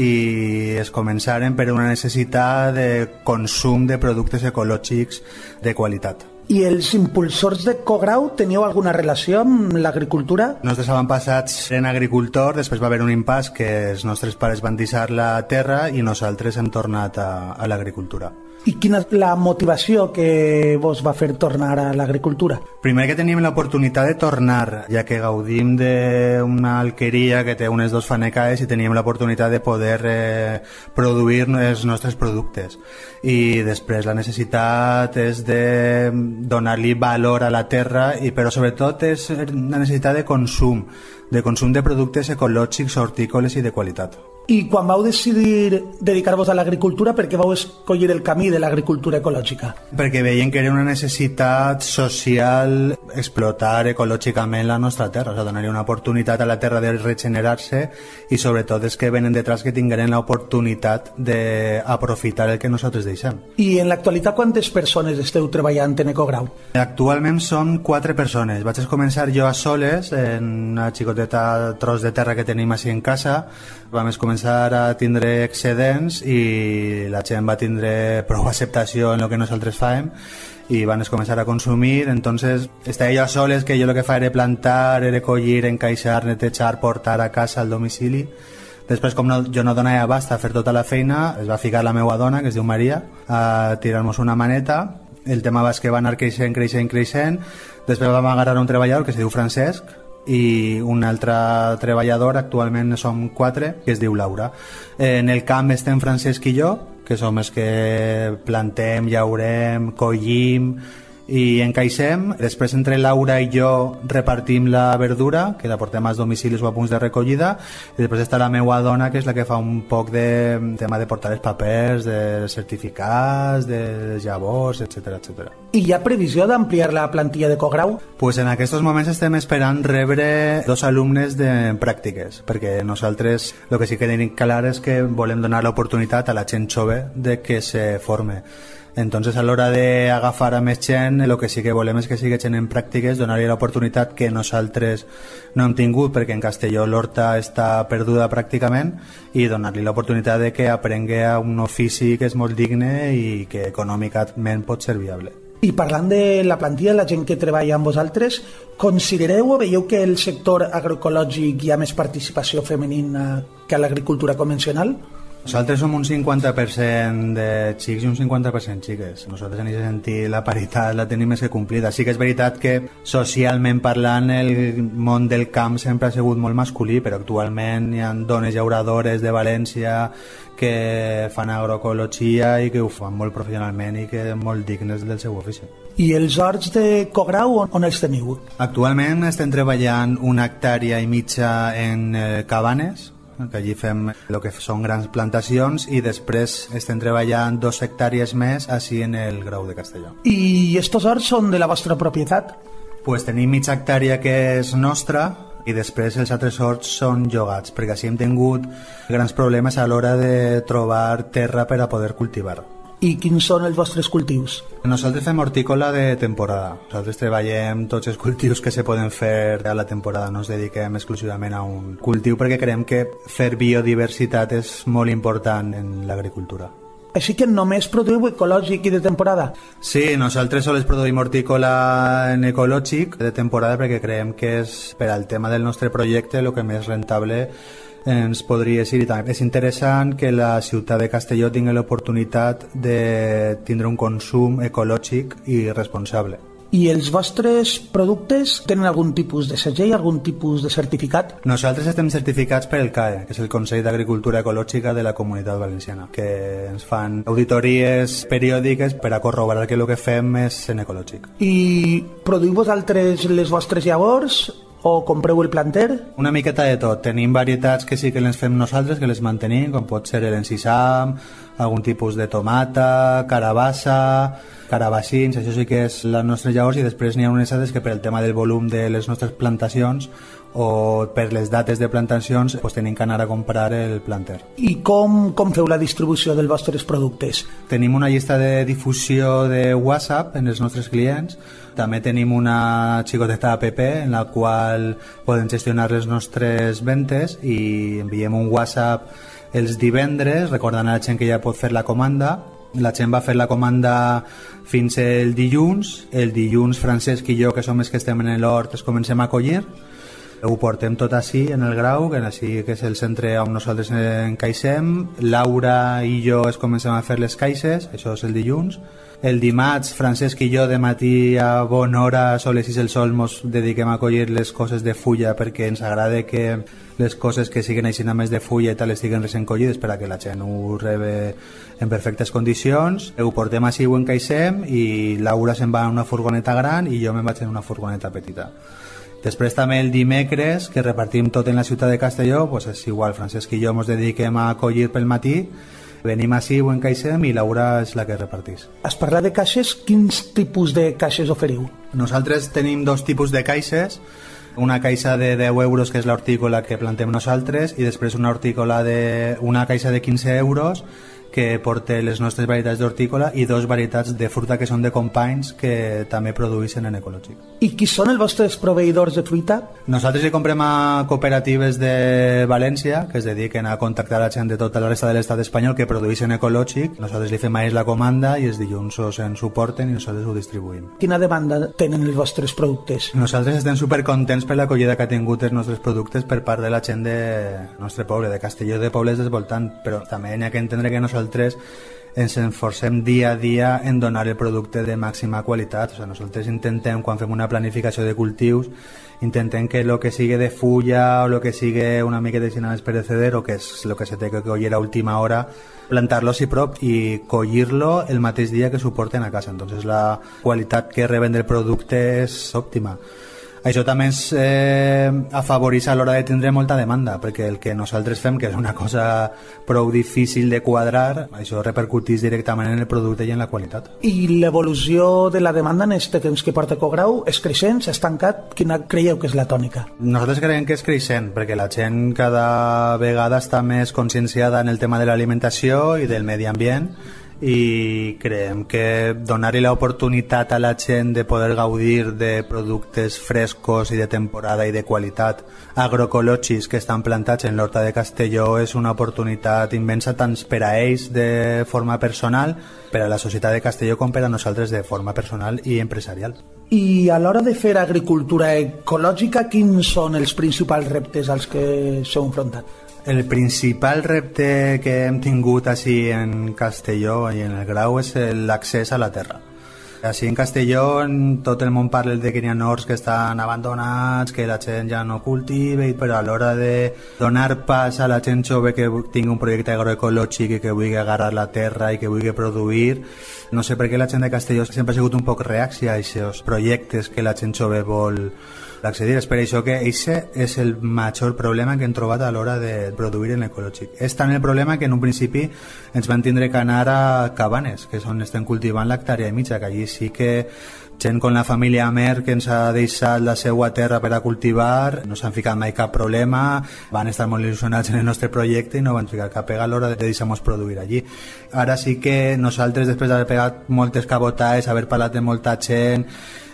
S12: i es començaren per una necessitat de consum de productes ecològics de qualitat.
S10: I els impulsors de Cograu teníeu alguna relació amb l'agricultura?
S12: Nosaltres avantpassats eren agricultors, després va haver un impàs que els nostres pares van deixar la terra i nosaltres hem tornat a, a l'agricultura.
S10: I quina és la motivació que vos va fer tornar a l'agricultura?
S12: Primer que tenim l'oportunitat de tornar, ja que gaudim d'una alqueria que té unes dos fanecades i teníem l'oportunitat de poder eh, produir els nostres productes. I després la necessitat és de donar-li valor a la terra, i però sobretot és la necessitat de consum, de consum de productes ecològics, hortícoles i de qualitat.
S10: I quan vau decidir dedicar-vos a l'agricultura, per què vau escollir el camí de l'agricultura ecològica?
S12: Perquè veiem que era una necessitat social explotar ecològicament la nostra terra, o sigui, donar-li una oportunitat a la terra de regenerar-se, i sobretot és que venen detrás que tingueren l'oportunitat d'aprofitar el que nosaltres deixem.
S10: I en l'actualitat quantes persones esteu treballant en Ecograu?
S12: Actualment som quatre persones. Vaig començar jo a soles en una xicoteta tros de terra que tenim així en casa. Vam començar a tindre excedents i la gent va tindre prou acceptació en el que nosaltres fem i van començar a consumir. Entonces estava jo a soles, que jo el que fa era plantar, era collir, encaixar, netejar, portar a casa al domicili. Després, com no, jo no donava abast a fer tota la feina, es va ficar la meva dona, que es diu Maria, a tirar-nos una maneta. El tema va ser que va anar creixent, creixent, creixent. Després vam agarrar un treballador que es diu Francesc, i un altre treballador, actualment som quatre, que es diu Laura. En el camp estem Francesc i jo, que som els que plantem, llaurem, collim i encaixem. Després, entre Laura i jo, repartim la verdura, que la portem als domicilis o a punts de recollida, i després està la meva dona, que és la que fa un poc de tema de portar els papers, de certificats, de llavors, etcètera, etcètera.
S10: I hi ha previsió d'ampliar la plantilla de Cograu?
S12: Pues en aquests moments estem esperant rebre dos alumnes de pràctiques, perquè nosaltres el que sí que tenim clar és que volem donar l'oportunitat a la gent jove de que se forme. Entonces, a l'hora d'agafar a més gent, el que sí que volem és que sigui gent en pràctiques, donar-li l'oportunitat que nosaltres no hem tingut, perquè en Castelló l'horta està perduda pràcticament, i donar-li l'oportunitat de que aprengui un ofici que és molt digne i que econòmicament pot ser viable.
S10: I parlant de la plantilla, la gent que treballa amb vosaltres, considereu o veieu que el sector agroecològic hi ha més participació femenina que a l'agricultura convencional?
S12: Nosaltres som un cinquanta per cent de xics i un cinquanta per cent xiques. Nosaltres en aquest sentit la paritat la tenim més que complida. Sí que és veritat que socialment parlant el món del camp sempre ha sigut molt masculí, però actualment hi ha dones llauradores de València que fan agroecologia i que ho fan molt professionalment i que molt dignes del seu ofici.
S10: I els horts de Cograu on els teniu?
S12: Actualment estem treballant una hectàrea i mitja en Cabanes, que allí fem el que són grans plantacions, i després estem treballant dos hectàrees més així en el Grau de Castelló.
S10: I estos horts són de la vostra propietat?
S12: Pues tenim mitja hectàrea que és nostra i després els altres horts són llogats, perquè així hem tingut grans problemes a l'hora de trobar terra per a poder cultivar.
S10: I quins són els vostres cultius?
S12: Nosaltres fem hortícola de temporada. Nosaltres treballem tots els cultius que se poden fer a la temporada. No ens dediquem exclusivament a un cultiu perquè creiem que fer biodiversitat és molt important en l'agricultura.
S10: Així que només produïu ecològic i de temporada?
S12: Sí, nosaltres sols produïm hortícola en ecològic de temporada perquè creiem que és, per al tema del nostre projecte, el que més rentable ens podria ser. I també és interessant que la ciutat de Castelló tingui l'oportunitat de tindre un consum ecològic i responsable.
S10: I els vostres productes tenen algun tipus de segell, algun tipus de certificat?
S12: Nosaltres estem certificats per el C A E, que és el Consell d'Agricultura Ecològica de la Comunitat Valenciana, que ens fan auditories periòdiques per a corroborar que el que fem és en ecològic.
S10: I produïu vosaltres les vostres llavors o compreu el planter?
S12: Una miqueta de tot. Tenim varietats que sí que les fem nosaltres, que les mantenim, com pot ser l'encisam, algun tipus de tomata, carabassa, carabassins, això sí que és les nostres llavors, i després n'hi ha unes altres que per el tema del volum de les nostres plantacions o per les dates de plantacions pues tenim que anar a comprar el planter.
S10: I com, com feu la distribució dels vostres productes?
S12: Tenim una llista de difusió de WhatsApp en els nostres clients. També tenim una xicoteta app en la qual poden gestionar les nostres ventes i enviem un WhatsApp els divendres recordant a la gent que ja pot fer la comanda. La gent va fer la comanda fins el dilluns. El dilluns Francesc i jo, que som els que estem en l'hort, es comencem a collir. Ho portem tot així en el grau, que així que és el centre on nosaltres encaixem. Laura i jo es comencem a fer les caixes, això és el dilluns. El dimarts, Francesc i jo de matí a bona hora, a les sis del sol, ens dediquem a collir les coses de fulla perquè ens agrada que les coses que siguin així més de fulla i tal estiguen recent collides per a que la gent ho rebe en perfectes condicions. Ho portem així, ho encaixem i Laura se'n va en una furgoneta gran i jo me'n vaig en una furgoneta petita. Després també el dimecres, que repartim tot en la ciutat de Castelló, pues és igual, Francesc i jo ens dediquem a collir pel matí, venim així, ho encaixem i Laura és la que repartís.
S10: Has parlat de caixes, quins tipus de caixes oferiu?
S12: Nosaltres tenim dos tipus de caixes, una caixa de deu euros que és l'hortícola que plantem nosaltres i després una hortícola de una caixa de quinze euros que porta les nostres varietats d'hortícola i dos varietats de fruita que són de companys que també produeixen en ecològic.
S10: I qui són els vostres proveïdors de fruita?
S12: Nosaltres li comprem a cooperatives de València que es dediquen a contactar a la gent de tota la resta de l'estat espanyol que produeixen ecològic. Nosaltres li fem a ells la comanda i els dilluns ens suporten i nosaltres ho distribuïm.
S10: Quina demanda tenen els vostres productes?
S12: Nosaltres estem supercontents per l'acollida que ha tingut els nostres productes per part de la gent del nostre poble, de Castelló, de pobles del voltant, però també hi ha que entendre que nosaltres ens esforcem dia a dia en donar el producte de màxima qualitat. O sigui, nosaltres intentem, quan fem una planificació de cultius, intentem que el que sigui de fulla o el que sigui una mica de sinó més pereceder o que és el que se té que collir a última hora, plantar-lo a si prop i collir-lo el mateix dia que s'ho porten a casa. Entonces la qualitat que reben del producte és òptima. Això també ens eh, afavoreix a l'hora de tindre molta demanda, perquè el que nosaltres fem, que és una cosa prou difícil de quadrar, això repercuteix directament en el producte i en la qualitat.
S10: I l'evolució de la demanda en este temps que porta Cograu és creixent, s'ha estancat? Quina creieu que és la tònica?
S12: Nosaltres creiem que és creixent, perquè la gent cada vegada està més conscienciada en el tema de l'alimentació i del medi ambient, i creiem que donar-li l'oportunitat a la gent de poder gaudir de productes frescos i de temporada i de qualitat agroecològics que estan plantats en l'Horta de Castelló és una oportunitat immensa tant per a ells de forma personal, per a la societat de Castelló com per a nosaltres de forma personal i empresarial.
S10: I a l'hora de fer agricultura ecològica, quins són els principals reptes als que s'heu enfrontat?
S12: El principal repte que hem tingut així en Castelló i en el Grau és l'accés a la terra. Així en Castelló en tot el món parla de que hi ha horts que estan abandonats, que la gent ja no cultiva, però a l'hora de donar pas a la gent jove que tingui un projecte agroecològic i que vulgui agarrar la terra i que vulgui produir, no sé per què la gent de Castelló sempre ha sigut un poc reacció a aquests projectes que la gent jove vol l'accedir. És per això que aquest és el major problema que hem trobat a l'hora de produir en ecològic. És tant el problema que en un principi ens van tindre que anar a Cabanes, que és on estem cultivant l'hectàrea i mitja, que allí sí que gent com la família Amer, que ens ha deixat la seva terra per a cultivar, no s'han ficat mai cap problema, van estar molt il·lusionats en el nostre projecte i no van ficar cap pega a l'hora de deixar-nos produir allí. Ara sí que nosaltres, després d'haver pegat moltes cabotades, haver parlat amb molta gent,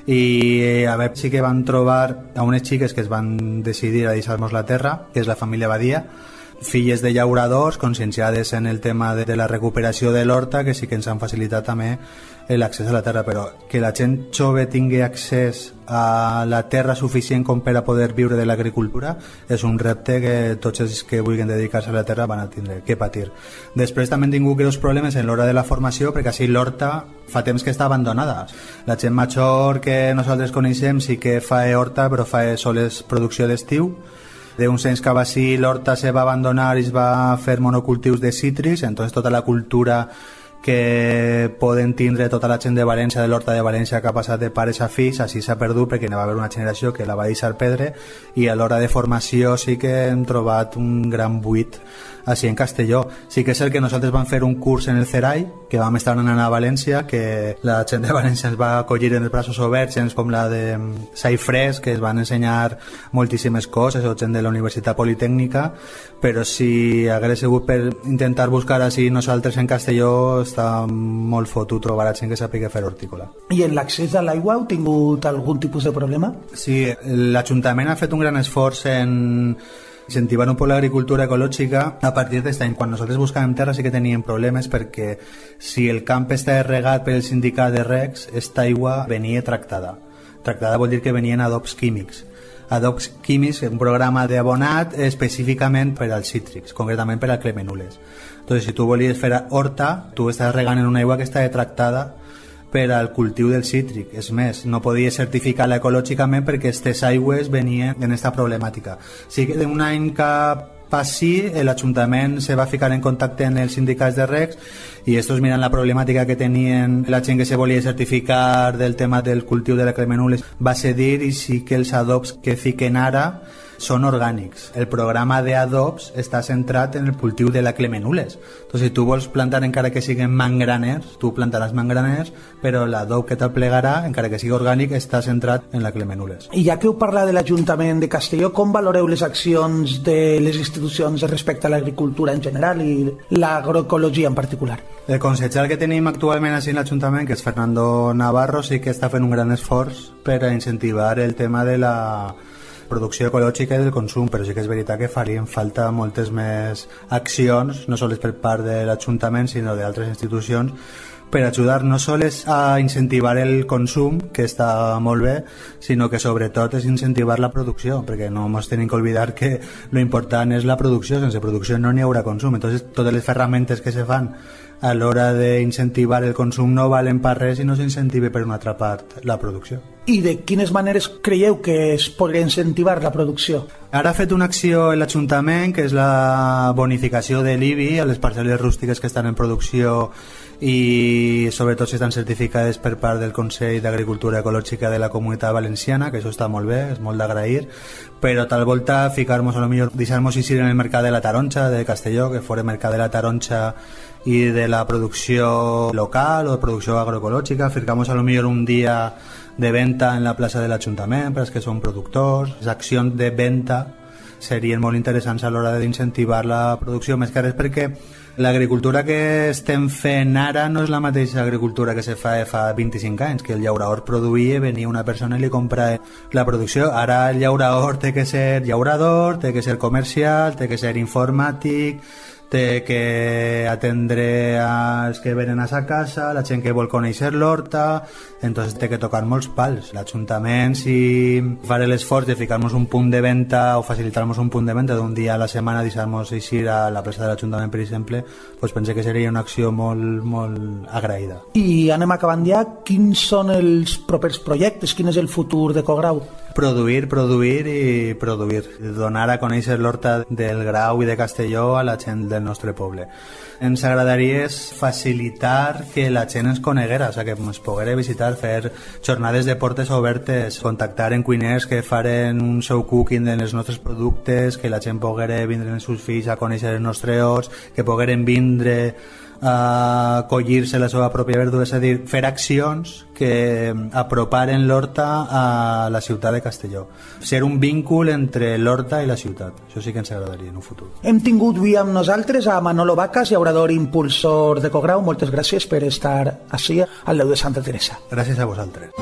S12: i a veure, sí que van trobar a unes xiques que es van decidir a deixar-nos la terra, que és la família Badia, filles de llauradors, conscienciades en el tema de, de la recuperació de l'horta, que sí que ens han facilitat també l'accés a la terra, però que la gent jove tingui accés a la terra suficient com per a poder viure de l'agricultura és un repte que tots els que vulguin dedicar-se a la terra van a tindre que patir. Després també hem tingut greus problemes en l'hora de la formació, perquè així l'horta fa temps que està abandonada. La gent major que nosaltres coneixem sí que fa horta, però fa soles producció d'estiu. D'uns anys cap així l'horta se va abandonar i es va fer monocultius de cítrics, entonces tota la cultura que poden tindre tota la gent de València, de l'horta de València, que ha passat de pares a fills, així s'ha perdut perquè n'hi va haver una generació que la va deixar perdre, i a l'hora de formació sí que hem trobat un gran buit així en Castelló. Sí que és el que nosaltres vam fer un curs en el Cerai, que vam estar anant a València, que la gent de València ens va acollir en els braços oberts, gens com la de Saifres, que es van ensenyar moltíssimes coses, o gent de la Universitat Politècnica, però si hagués sigut per intentar buscar així nosaltres en Castelló, està molt fotut trobar a gent que sàpiga fer hortícola.
S10: I en l'accés a l'aigua heu tingut algun tipus de problema?
S12: Sí, l'Ajuntament ha fet un gran esforç en incentivar un poc l'agricultura ecològica a partir d'aquest any. Quan nosaltres buscàvem terra sí que teníem problemes, perquè si el camp està regat per el sindicat de regs, esta aigua venia tractada. Tractada vol dir que venien adobs químics. Adobs químics, un programa d'abonat específicament per als cítrics, concretament per a clemenules. Entonces, si tu volies fer horta, tu estàs regant en una aigua que està tractada per al cultiu del cítric. És més, no podia certificar-la ecològicament perquè aquestes aigües venien en aquesta problemàtica. Sí que d'un any cap així l'Ajuntament se va ficar en contacte amb els sindicats de regs i estos mirant la problemàtica que tenien la gent que se volia certificar del tema del cultiu de la clemenules va cedir, i sí que els adobs que fiquen ara són orgànics. El programa d'adobs està centrat en el cultiu de la clemenules. Entonces, si tu vols plantar encara que siguin mangraners, tu plantaràs mangraners, però l'adob que t'aplegarà, encara que sigui orgànic, està centrat en la clemenules.
S10: I ja que heu parlat de l'Ajuntament de Castelló, com valoreu les accions de les institucions respecte a l'agricultura en general i l'agroecologia en particular?
S12: El consellera que tenim actualment així en l'Ajuntament, que és Fernando Navarro, sí que està fent un gran esforç per a incentivar el tema de la producció ecològica i del consum, però sí que és veritat que farien falta moltes més accions, no sols per part de l'Ajuntament, sinó d'altres institucions, per ajudar no sols a incentivar el consum, que està molt bé, sinó que sobretot és incentivar la producció, perquè no ens tenim que oblidar que lo important és la producció, sense producció no n'hi haurà consum. Entonces, totes les ferramentes que se fan a l'hora d'incentivar el consum no valen per res i no s'incentive per una altra part la producció.
S10: I de quines maneres creieu que es podria incentivar la producció?
S12: Ara ha fet una acció en l'Ajuntament, que és la bonificació de l'I B I a les parcel·les rústiques que estan en producció i sobretot si estan certificades per part del Consell d'Agricultura Ecològica de la Comunitat Valenciana, que això està molt bé, és molt d'agrair, però tal volta ficar-nos, a lo millor deixar-nos eixir en el mercat de la taronja de Castelló, que fora mercat de la taronja i de la producció local o de producció agroecològica, ficar-nos a lo millor un dia de venda en la plaça de l'Ajuntament per als que són productors. Les accions de venda serien molt interessants a l'hora d'incentivar la producció, més que res perquè l'agricultura que estem fent ara no és la mateixa agricultura que se fa fa vint-i-cinc anys, que el llaurador produïa, venia una persona i li comprava la producció. Ara el llaurador té que ser llaurador, té que ser comercial, té que ser informàtic, té que atendre als que venen a sa casa, la gent que vol conèixer l'horta, entonces té que tocar molts pals. L'Ajuntament, si farà l'esforç de ficar-nos un punt de venda o facilitar-nos un punt de venda d'un dia a la setmana, deixar-nos eixir a la plaça de l'Ajuntament, per exemple, pues pense que seria una acció molt, molt agraïda.
S10: I anem acabant ja. Quins són els propers projectes? Quin és el futur d'Ecograu?
S12: El produir, produir i produir. Donar a conèixer l'horta del Grau i de Castelló a la gent del nostre poble. Ens agradaria facilitar que la gent ens coneguera, o sigui, que ens poguera visitar, fer jornades de portes obertes, contactar en cuiners que faren un show cooking dels nostres productes, que la gent poguera vindre amb els seus fills a conèixer els nostres horts, que pogueren vindre a collir-se la seva pròpia verdura, és a dir, fer accions que aproparen l'horta a la ciutat de Castelló. Ser un víncul entre l'horta i la ciutat. Això sí que ens agradaria en un futur.
S10: Hem tingut avui amb nosaltres a Manolo Vacas, llaurador i impulsor de Cograu. Moltes gràcies per estar així al Déu de Santa Teresa.
S12: Gràcies a vosaltres.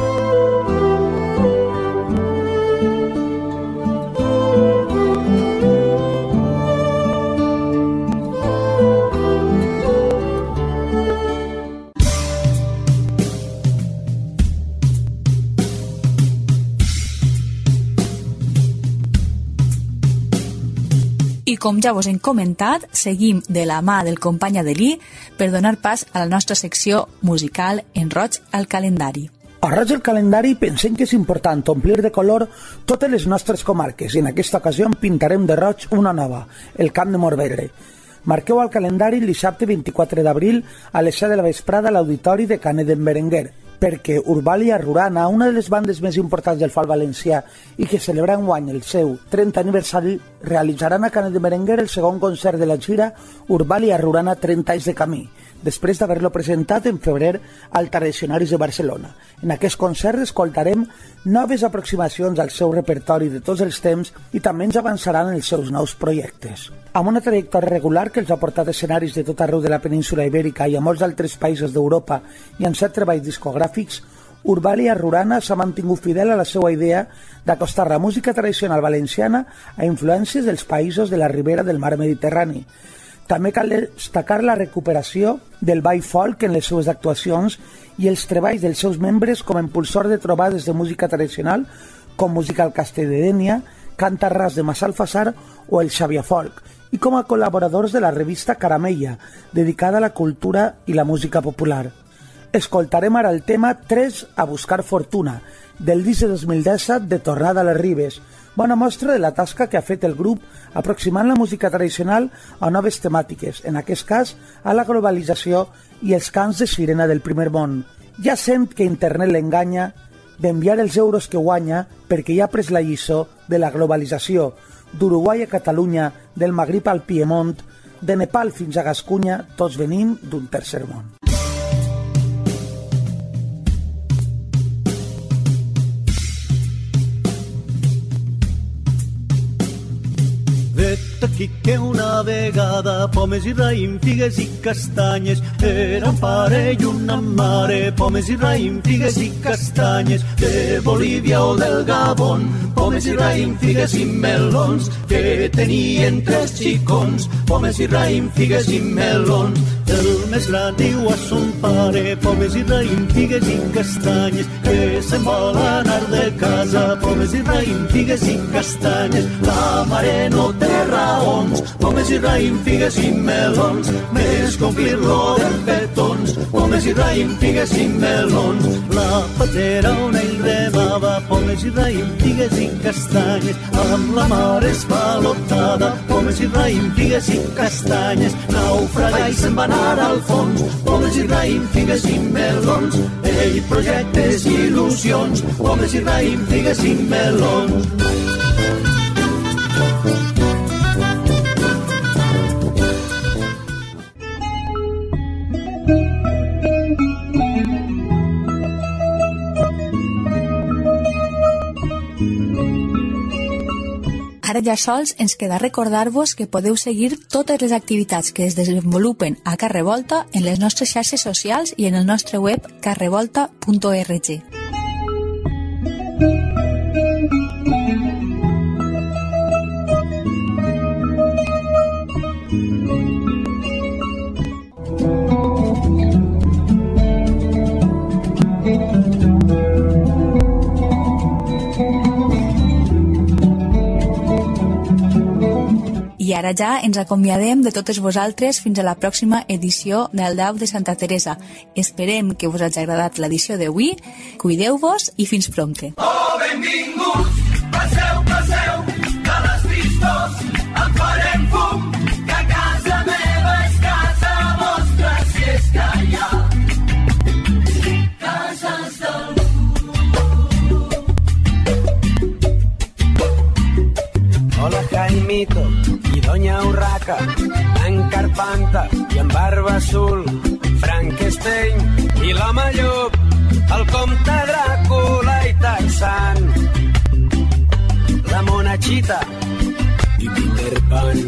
S9: I com ja vos hem comentat, seguim de la mà del company Adelí per donar pas a la nostra secció musical en roig al calendari.
S10: A roig al calendari pensem que és important omplir de color totes les nostres comarques i en aquesta ocasió pintarem de roig una nova, el Camp de Morvedre. Marqueu al calendari el dissabte vint-i-quatre d'abril a les set de la vesprada a l'auditori de Canet d'en Berenguer, perquè Urbalia Rurana, una de les bandes més importants del folk valencià i que celebra enguany el seu trenta aniversari, realitzaran a Canet de Berenguer el segon concert de la gira Urbalia Rurana trenta anys de camí, després d'haver-lo presentat en febrer al Tradicionaris de Barcelona. En aquest concert escoltarem noves aproximacions al seu repertori de tots els temps i també ens avançaran els seus nous projectes. Amb una trajectòria regular que els ha portat a escenaris de tot arreu de la península ibèrica i a molts altres països d'Europa i en set treballs discogràfics, Urbalia Rurana s'ha mantingut fidel a la seva idea d'acostar la música tradicional valenciana a influències dels països de la ribera del mar Mediterrani. També cal destacar la recuperació del ball folk en les seves actuacions i els treballs dels seus membres com a impulsor de trobades de música tradicional com Musical Castelldenia, Canta Ras de Massalfassar o el Xavier Folk, i com a col·laboradors de la revista Caramella, dedicada a la cultura i la música popular. Escoltarem ara el tema tres a buscar fortuna, del disc de dos mil disset de Tornada a les Ribes, bona mostra de la tasca que ha fet el grup aproximant la música tradicional a noves temàtiques, en aquest cas a la globalització i els cants de sirena del primer món. Ja sent que internet l'enganya d'enviar els euros que guanya perquè ja ha pres la lliçó de la globalització, d'Uruguai a Catalunya, del Magrib al Piemont, de Nepal fins a Gascunya, tots venim d'un tercer món.
S13: Vet aquí que una vegada pomes i raïm, figues i castanyes era un pare i una mare. Pomes i raïm, figues i castanyes de Bolívia o del Gabon. Pomes i raïm, figues i melons que tenien tres xicons. Pomes i raïm, figues i melons. El més gran diu a son pare, pomes i raïm, figues i castanyes que se'n vol anar de casa. Pomes i raïm, figues i castanyes, la mare no té raons. Pomes i raïm, figues i melons, més que omplir-lo de petons. Pomes i raïm, figues i melons, la patera on ell remava. Pomes i raïm, figues i castanyes, amb la mar esvalotada. Pomes i raïm, figues i castanyes, naufragar i se'n va anar al fons. Pomes i raïm, figues i melons, ell projectes i il·lusions. Pomes i raïm, figues i melons.
S9: Ara ja sols ens queda recordar-vos que podeu seguir totes les activitats que es desenvolupen a Carrevolta en les nostres xarxes socials i en el nostre web carrevolta punt org. I ara ja ens acomiadem de totes vosaltres fins a la pròxima edició del Dau de Santa Teresa. Esperem que us hagi agradat l'edició d'avui. Cuideu-vos i fins prompte.
S7: Oh, benvinguts! dos en farem fum, que casa meva és casa vostra, si és que hi ha cases d'algú.
S11: Hola Jaimito i Doña Urraca, en Carpanta i en Barba Azul, Frankenstein i l'home llop, el comte Dràcula i Tarzan, la monachita i Peter Pan.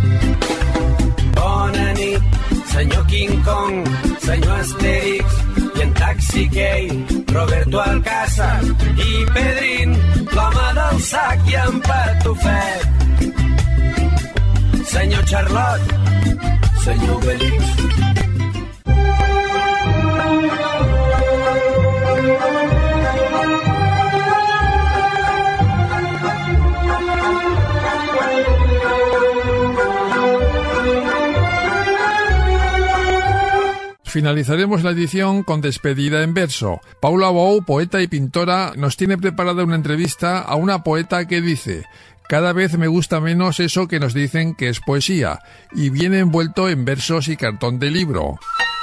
S11: Bona nit, senyor King Kong, senyor Asterix i en Taxi Key, Roberto Alcázar i Pedrín, l'home del sac i en Patufet, senyor Charlot, senyor Obelix.
S1: Finalizaremos la edición con despedida en verso. Paula Bou, poeta y pintora, nos tiene preparada una entrevista a una poeta que dice: cada vez me gusta menos eso que nos dicen que es poesía, y viene envuelto en versos y cartón de libro.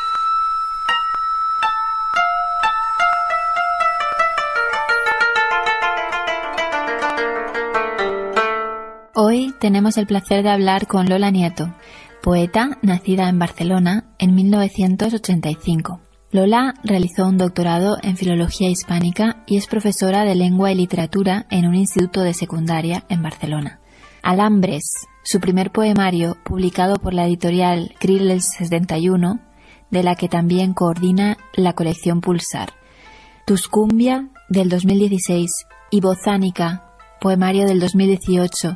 S14: Hoy tenemos el placer de hablar con Lola Nieto, poeta nacida en Barcelona en mil novecientos ochenta y cinco. Lola realizó un doctorado en Filología Hispánica y es profesora de Lengua y Literatura en un instituto de secundaria en Barcelona. Alambres, su primer poemario, publicado por la editorial Krill del setenta y uno, de la que también coordina la colección Pulsar. Tuscumbia, del dos mil dieciséis, y Bozánica, poemario del dos mil dieciocho,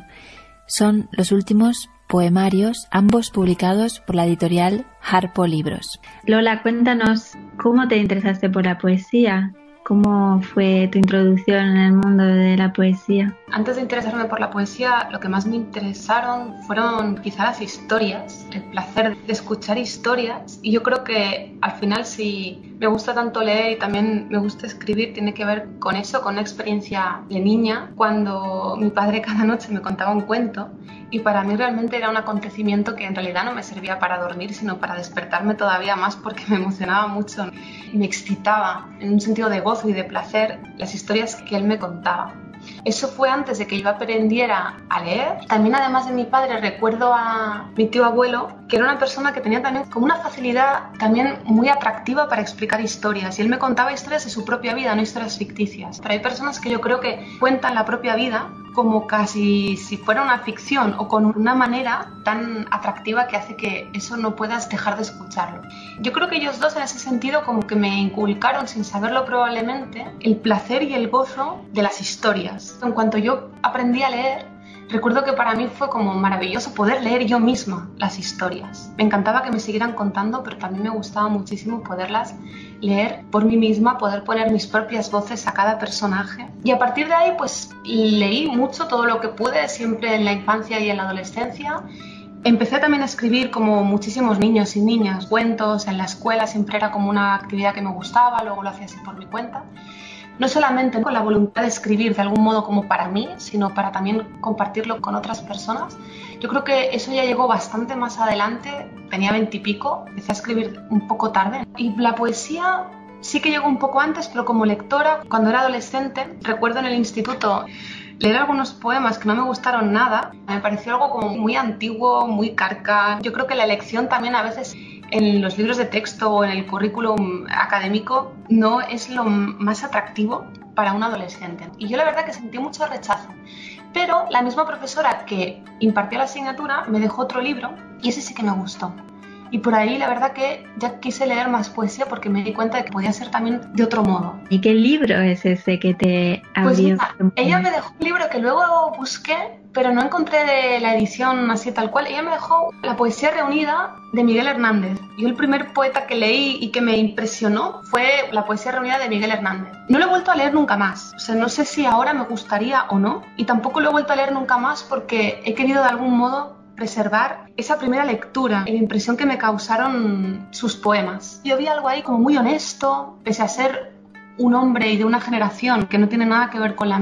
S14: son los últimos poemarios, ambos publicados por la editorial Harpo Libros.
S15: Lola, cuéntanos, ¿cómo te interesaste por la poesía? ¿Cómo fue tu introducción en el mundo de la poesía?
S16: Antes de interesarme por la poesía, lo que más me interesaron fueron quizá las historias, el placer de escuchar historias. Y yo creo que al final, si me gusta tanto leer y también me gusta escribir, tiene que ver con eso, con una experiencia de niña, cuando mi padre cada noche me contaba un cuento y para mí realmente era un acontecimiento que en realidad no me servía para dormir, sino para despertarme todavía más, porque me emocionaba mucho y me excitaba en un sentido de gozo y de placer las historias que él me contaba. Eso fue antes de que yo aprendiera a leer. También, además de mi padre, recuerdo a mi tío abuelo, que era una persona que tenía también como una facilidad también muy atractiva para explicar historias. Y él me contaba historias de su propia vida, no historias ficticias. Pero hay personas que yo creo que cuentan la propia vida como casi si fuera una ficción o con una manera tan atractiva que hace que eso no puedas dejar de escucharlo. Yo creo que ellos dos en ese sentido como que me inculcaron, sin saberlo probablemente, el placer y el gozo de las historias. En cuanto yo aprendí a leer, recuerdo que para mí fue como maravilloso poder leer yo misma las historias. Me encantaba que me siguieran contando, pero también me gustaba muchísimo poderlas leer por mí misma, poder poner mis propias voces a cada personaje. Y a partir de ahí, pues leí mucho, todo lo que pude, siempre en la infancia y en la adolescencia. Empecé también a escribir como muchísimos niños y niñas, cuentos en la escuela, siempre era como una actividad que me gustaba, luego lo hacía así por mi cuenta. No solamente con la voluntad de escribir de algún modo como para mí, sino para también compartirlo con otras personas. Yo creo que eso ya llegó bastante más adelante, tenía veintipico, empecé a escribir un poco tarde. Y la poesía sí que llegó un poco antes, pero como lectora, cuando era adolescente, recuerdo en el instituto leer algunos poemas que no me gustaron nada. Me pareció algo como muy antiguo, muy carca. Yo creo que la elección también a veces en los libros de texto o en el currículum académico no es lo más atractivo para un adolescente. Y yo la verdad que sentí mucho rechazo. Pero la misma profesora que impartió la asignatura me dejó otro libro y ese sí que me gustó. Y por ahí la verdad que ya quise leer más poesía porque me di cuenta de que podía ser también de otro modo.
S15: ¿Y qué libro es ese que te abrió?
S16: Pues mira, ella me dejó un libro que luego busqué, pero no encontré de la edición así tal cual. Ella me dejó La poesía reunida de Miguel Hernández. Yo el primer poeta que leí y que me impresionó fue La poesía reunida de Miguel Hernández. No lo he vuelto a leer nunca más. O sea, no sé si ahora me gustaría o no. Y tampoco lo he vuelto a leer nunca más porque he querido de algún modo preservar esa primera lectura y la impresión que me causaron sus poemas. Yo vi algo ahí como muy honesto, pese a ser un hombre y de una generación que no tiene nada que ver con la mía,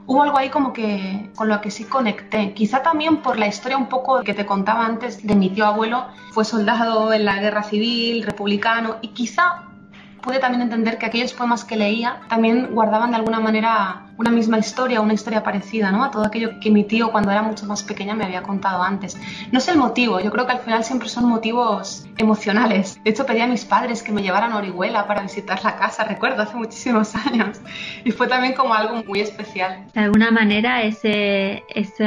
S16: hubo algo ahí como que con lo que sí conecté. Quizá también por la historia un poco que te contaba antes de mi tío abuelo, fue soldado en la guerra civil, republicano, y quizá pude también entender que aquellos poemas que leía también guardaban de alguna manera una misma historia, una historia parecida, ¿no?, a todo aquello que mi tío cuando era mucho más pequeña me había contado antes. No sé el motivo, yo creo que al final siempre son motivos emocionales. De hecho, pedí a mis padres que me llevaran a Orihuela para visitar la casa, recuerdo, hace muchísimos años, y fue también como algo muy especial.
S15: De alguna manera, ese,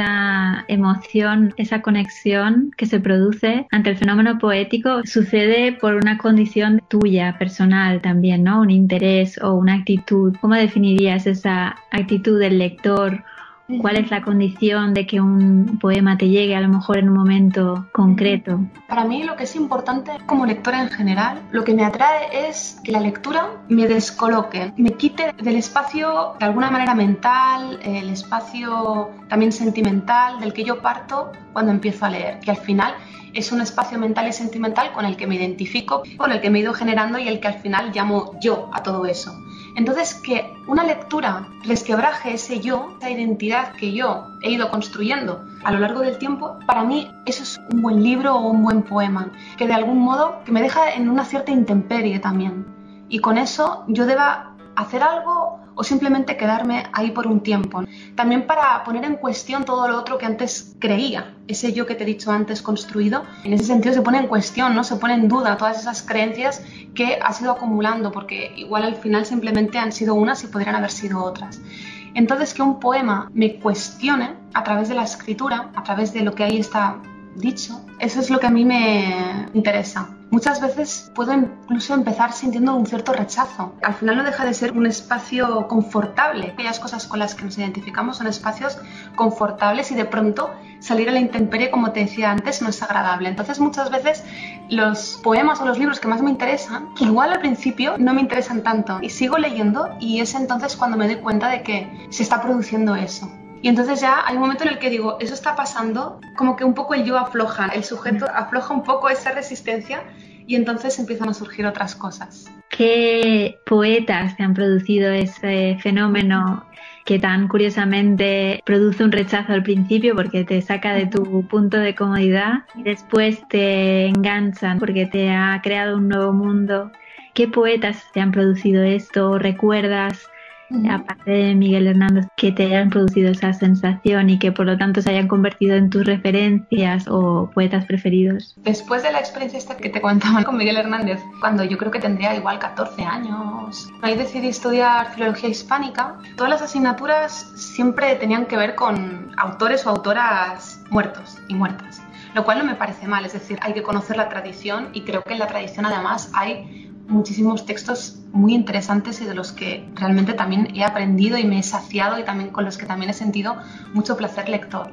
S15: esa emoción, esa conexión que se produce ante el fenómeno poético sucede por una condición tuya, personal también, ¿no?, un interés o una actitud. ¿Cómo definirías esa actitud del lector? ¿Cuál es la condición de que un poema te llegue a lo mejor en un momento concreto?
S16: Para mí lo que es importante como lectora en general, lo que me atrae es que la lectura me descoloque, me quite del espacio de alguna manera mental, el espacio también sentimental del que yo parto cuando empiezo a leer, que al final es un espacio mental y sentimental con el que me identifico, con el que me he ido generando y el que al final llamo yo a todo eso. Entonces, que una lectura resquebraje ese yo, esa identidad que yo he ido construyendo a lo largo del tiempo, para mí eso es un buen libro o un buen poema, que de algún modo que me deja en una cierta intemperie también. Y con eso yo deba hacer algo o simplemente quedarme ahí por un tiempo. También para poner en cuestión todo lo otro que antes creía, ese yo que te he dicho antes construido, en ese sentido se pone en cuestión, ¿no? Se pone en duda todas esas creencias que has ido acumulando, porque igual al final simplemente han sido unas y podrían haber sido otras. Entonces, que un poema me cuestione a través de la escritura, a través de lo que ahí está dicho, eso es lo que a mí me interesa. Muchas veces puedo incluso empezar sintiendo un cierto rechazo. Al final no deja de ser un espacio confortable. Aquellas cosas con las que nos identificamos son espacios confortables y de pronto salir a la intemperie, como te decía antes, no es agradable. Entonces muchas veces los poemas o los libros que más me interesan, igual al principio no me interesan tanto y sigo leyendo y es entonces cuando me doy cuenta de que se está produciendo eso. Y entonces ya hay un momento en el que digo, eso está pasando, como que un poco el yo afloja, el sujeto afloja un poco esa resistencia y entonces empiezan a surgir otras cosas.
S15: ¿Qué poetas te han producido ese fenómeno que tan curiosamente produce un rechazo al principio porque te saca de tu punto de comodidad y después te enganchan porque te ha creado un nuevo mundo? ¿Qué poetas te han producido esto? ¿Recuerdas, aparte de Miguel Hernández, que te hayan producido esa sensación y que por lo tanto se hayan convertido en tus referencias o poetas preferidos?
S16: Después de la experiencia esta que te comentaba con Miguel Hernández, cuando yo creo que tendría igual catorce años, ahí decidí estudiar filología hispánica. Todas las asignaturas siempre tenían que ver con autores o autoras muertos y muertas, lo cual no me parece mal, es decir, hay que conocer la tradición y creo que en la tradición además hay muchísimos textos muy interesantes y de los que realmente también he aprendido y me he saciado y también con los que también he sentido mucho placer lector.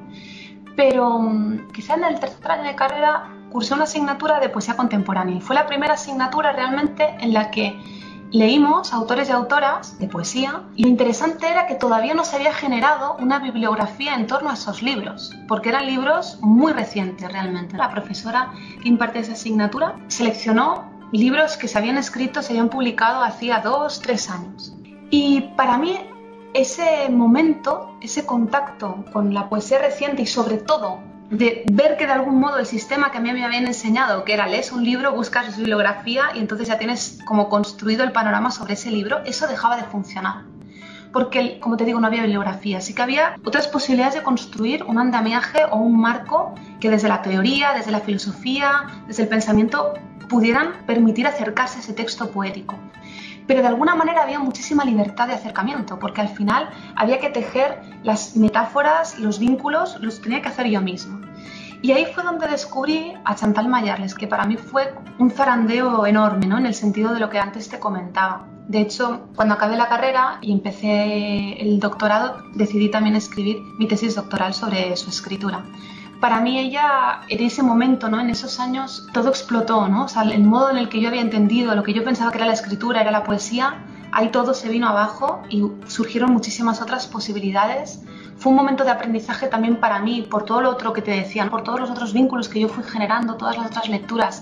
S16: Pero quizá en el tercer año de carrera cursé una asignatura de poesía contemporánea y fue la primera asignatura realmente en la que leímos autores y autoras de poesía y lo interesante era que todavía no se había generado una bibliografía en torno a esos libros, porque eran libros muy recientes realmente. La profesora que imparte esa asignatura seleccionó libros que se habían escrito, se habían publicado hacía dos, tres años. Y para mí ese momento, ese contacto con la poesía reciente y sobre todo de ver que de algún modo el sistema que a mí me habían enseñado, que era lees un libro, buscas su bibliografía y entonces ya tienes como construido el panorama sobre ese libro, eso dejaba de funcionar. Porque, como te digo, no había bibliografía, sí que había otras posibilidades de construir un andamiaje o un marco que desde la teoría, desde la filosofía, desde el pensamiento pudieran permitir acercarse a ese texto poético. Pero de alguna manera había muchísima libertad de acercamiento, porque al final había que tejer las metáforas, los vínculos, los tenía que hacer yo misma. Y ahí fue donde descubrí a Chantal Mayarles, que para mí fue un zarandeo enorme, ¿no?, en el sentido de lo que antes te comentaba. De hecho, cuando acabé la carrera y empecé el doctorado, decidí también escribir mi tesis doctoral sobre su escritura. Para mí ella, en ese momento, ¿no?, en esos años, todo explotó, ¿no? O sea, el modo en el que yo había entendido lo que yo pensaba que era la escritura, era la poesía, ahí todo se vino abajo y surgieron muchísimas otras posibilidades. Fue un momento de aprendizaje también para mí, por todo lo otro que te decían, por todos los otros vínculos que yo fui generando, todas las otras lecturas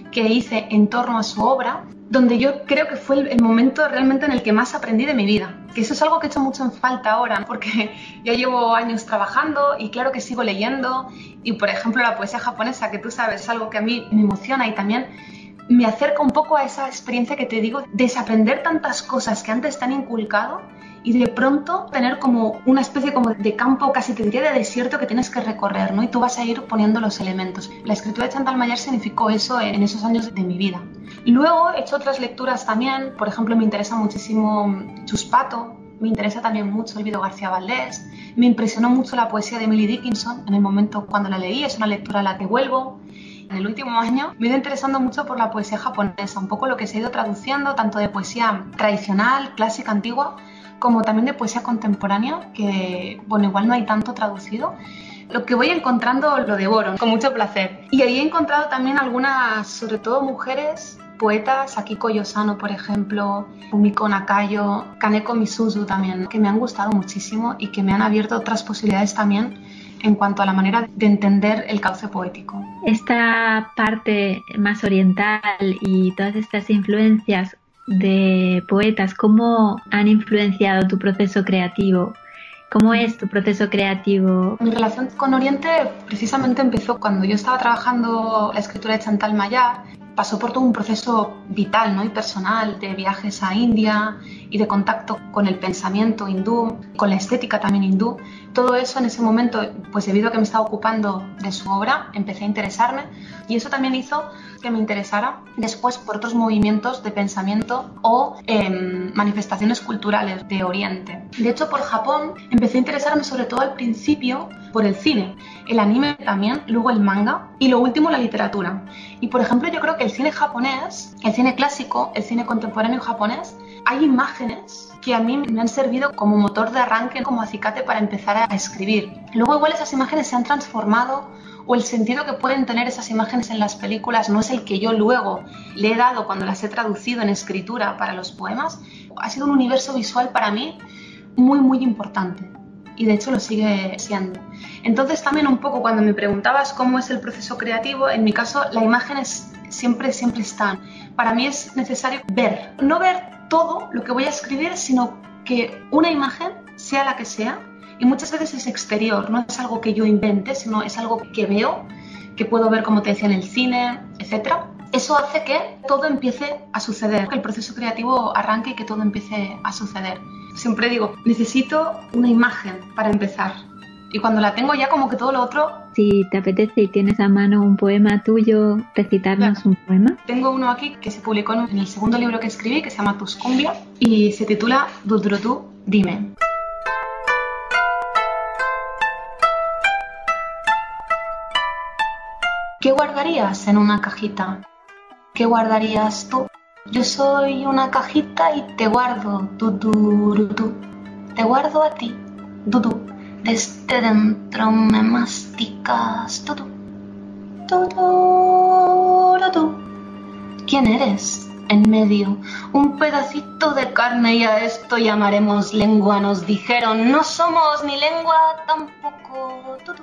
S16: que hice en torno a su obra, donde yo creo que fue el, el momento realmente en el que más aprendí de mi vida. Que eso es algo que he hecho mucho en falta ahora, porque ya llevo años trabajando y claro que sigo leyendo. Y por ejemplo la poesía japonesa, que tú sabes, es algo que a mí me emociona y también me acerca un poco a esa experiencia que te digo, de desaprender tantas cosas que antes te han inculcado y de pronto tener como una especie como de campo, casi te diría de desierto, que tienes que recorrer, ¿no? Y tú vas a ir poniendo los elementos. La escritura de Chantal Mayar significó eso en esos años de mi vida. Luego he hecho otras lecturas también, por ejemplo me interesa muchísimo Chus Pato, me interesa también mucho Elvido García Valdés, me impresionó mucho la poesía de Emily Dickinson en el momento cuando la leí, es una lectura a la que vuelvo. En el último año me he ido interesando mucho por la poesía japonesa, un poco lo que se ha ido traduciendo, tanto de poesía tradicional, clásica, antigua, como también de poesía contemporánea, que, bueno, igual no hay tanto traducido. Lo que voy encontrando lo devoro, con mucho placer. Y ahí he encontrado también algunas, sobre todo mujeres, poetas, Akiko Yosano, por ejemplo, Fumiko Nakayo, Kaneko Misuzu también, que me han gustado muchísimo y que me han abierto otras posibilidades también en cuanto a la manera de entender el cauce poético.
S15: Esta parte más oriental y todas estas influencias de poetas, ¿cómo han influenciado tu proceso creativo? ¿Cómo es tu proceso creativo?
S16: Mi relación con Oriente precisamente empezó cuando yo estaba trabajando la escritura de Chantal Mayar. Pasó por todo un proceso vital, ¿no? Y personal, de viajes a India y de contacto con el pensamiento hindú, con la estética también hindú. Todo eso en ese momento, pues debido a que me estaba ocupando de su obra, empecé a interesarme y eso también hizo que me interesara después por otros movimientos de pensamiento o eh, manifestaciones culturales de Oriente. De hecho, por Japón empecé a interesarme sobre todo al principio por el cine, el anime también, luego el manga y lo último la literatura. Y por ejemplo, yo creo que el cine japonés, el cine clásico, el cine contemporáneo japonés, hay imágenes que a mí me han servido como motor de arranque, como acicate para empezar a escribir. Luego igual esas imágenes se han transformado o el sentido que pueden tener esas imágenes en las películas no es el que yo luego le he dado cuando las he traducido en escritura para los poemas. Ha sido un universo visual para mí muy, muy importante y de hecho lo sigue siendo. Entonces también un poco cuando me preguntabas cómo es el proceso creativo, en mi caso las imágenes siempre, siempre están. Para mí es necesario ver, no ver todo lo que voy a escribir, sino que una imagen, sea la que sea, y muchas veces es exterior, no es algo que yo invente, sino es algo que veo, que puedo ver, como te decía, en el cine, etcétera. Eso hace que todo empiece a suceder, que el proceso creativo arranque y que todo empiece a suceder. Siempre digo, necesito una imagen para empezar. Y cuando la tengo ya, como que todo lo otro...
S15: Si te apetece y tienes a mano un poema tuyo, recitarnos claro. Un poema.
S16: Tengo uno aquí que se publicó en el segundo libro que escribí, que se llama Tuscumbia, y se titula Dudrutu, dime. ¿Qué guardarías en una cajita? ¿Qué guardarías tú? Yo soy una cajita y te guardo, Dudrutu. Te guardo a ti, Dudu. Desde dentro me masticas, Dudu. Dudu, Dudu. ¿Quién eres? En medio, un pedacito de carne y a esto llamaremos lengua. Nos dijeron, no somos ni lengua tampoco, Dudu.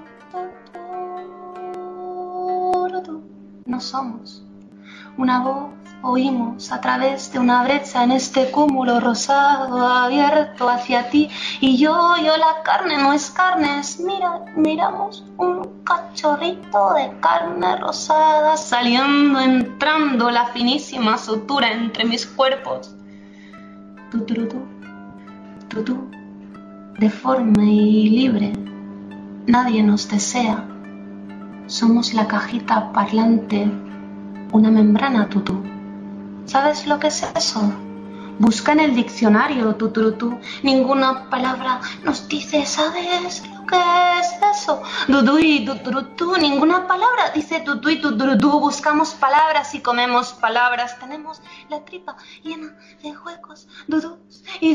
S16: No somos. Una voz oímos a través de una brecha en este cúmulo rosado abierto hacia ti. Y yo, yo la carne no es carne, es mira, miramos un cachorrito de carne rosada saliendo, entrando la finísima sutura entre mis cuerpos. Tu, tu, tu, tu, tu, deforme y libre, nadie nos desea. Somos la cajita parlante, una membrana, tutú. ¿Sabes lo que es eso? Busca en el diccionario, tuturutú. Ninguna palabra nos dice, ¿sabes lo que es eso? Dudú y tuturutú. Ninguna palabra dice tutú y tuturutú. Buscamos palabras y comemos palabras. Tenemos la tripa llena de huecos. Dudús y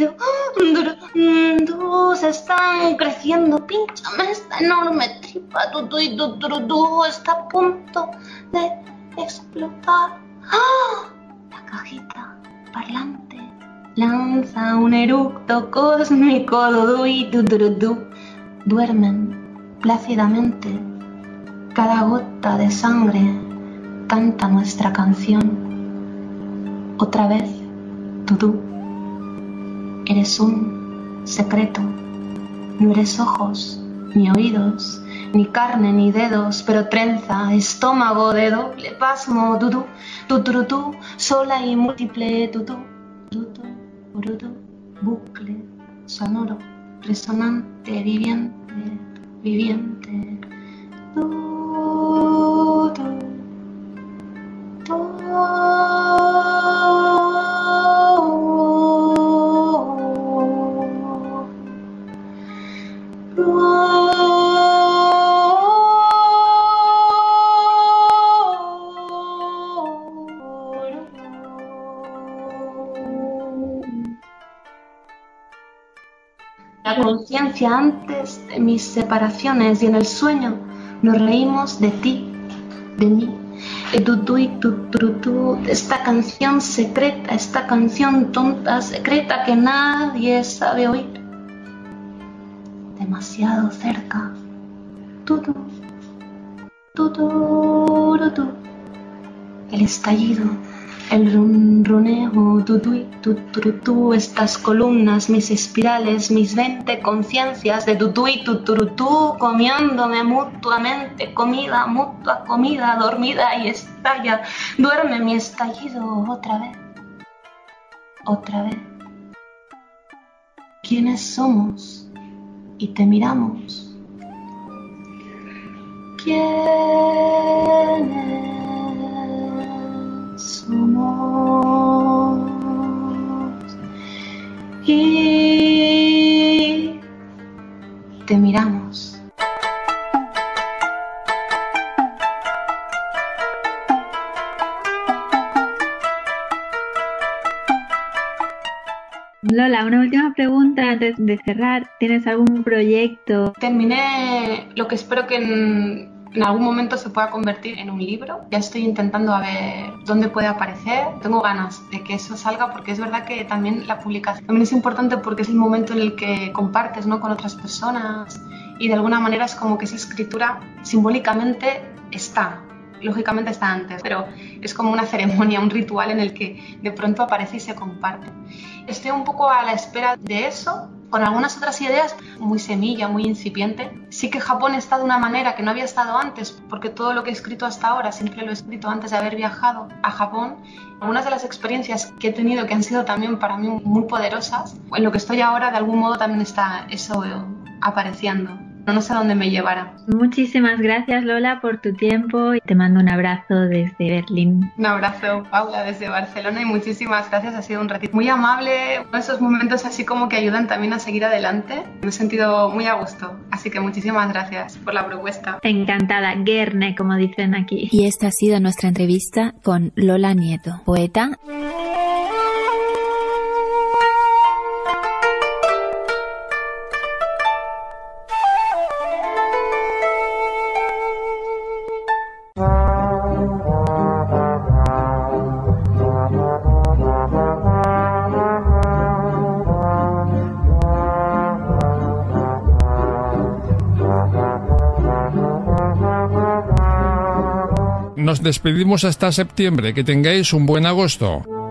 S16: dudús están creciendo. Pínchame esta enorme tripa. Tutú y tuturutú está a punto de explotar. ¡Ah! La cajita parlante lanza un eructo cósmico. Dudú y tuturutú duermen plácidamente. Cada gota de sangre, canta nuestra canción. Otra vez, Dudu. Eres un secreto. No eres ojos, ni oídos, ni carne, ni dedos, pero trenza, estómago de doble pasmo, Dudu. Tuturutú, sola y múltiple, Dudu. Dudu, urudu, bucle, sonoro, resonante, viviente, viviente. Dudu, la conciencia antes de mis separaciones, y en el sueño nos reímos de ti, de mí, de tu y tu tu, de esta canción secreta, esta canción tonta, secreta que nadie sabe oír. Demasiado cerca, tutu, tutu, tutu, el estallido, el ronroneo, tutu, tutu, tu, estas columnas, mis espirales, mis veinte conciencias de tutu y tuturutú, comiéndome mutuamente, comida, mutua comida, dormida y estalla, duerme mi estallido otra vez, otra vez. ¿Quiénes somos? Y te miramos. ¿Quiénes somos? Y te miramos.
S15: Lola, una última pregunta antes de cerrar. ¿Tienes algún proyecto?
S16: Terminé lo que espero que en, en algún momento se pueda convertir en un libro. Ya estoy intentando a ver dónde puede aparecer. Tengo ganas de que eso salga, porque es verdad que también la publicación también es importante, porque es el momento en el que compartes, ¿no?, con otras personas, y de alguna manera es como que esa escritura simbólicamente está. Lógicamente está antes, pero es como una ceremonia, un ritual en el que de pronto aparece y se comparte. Estoy un poco a la espera de eso, con algunas otras ideas, muy semilla, muy incipiente. Sí que Japón está de una manera que no había estado antes, porque todo lo que he escrito hasta ahora siempre lo he escrito antes de haber viajado a Japón. Algunas de las experiencias que he tenido, que han sido también para mí muy poderosas, en lo que estoy ahora de algún modo también está eso apareciendo. No sé a dónde me llevará.
S15: Muchísimas gracias, Lola, por tu tiempo, y te mando un abrazo desde Berlín.
S16: Un abrazo, Paula, desde Barcelona, y muchísimas gracias. Ha sido un ratito muy amable. Esos momentos así como que ayudan también a seguir adelante. Me he sentido muy a gusto, así que muchísimas gracias por la propuesta.
S15: Encantada, Gerne, como dicen aquí.
S14: Y esta ha sido nuestra entrevista con Lola Nieto, poeta.
S1: Nos despedimos hasta septiembre. Que tengáis un buen agosto.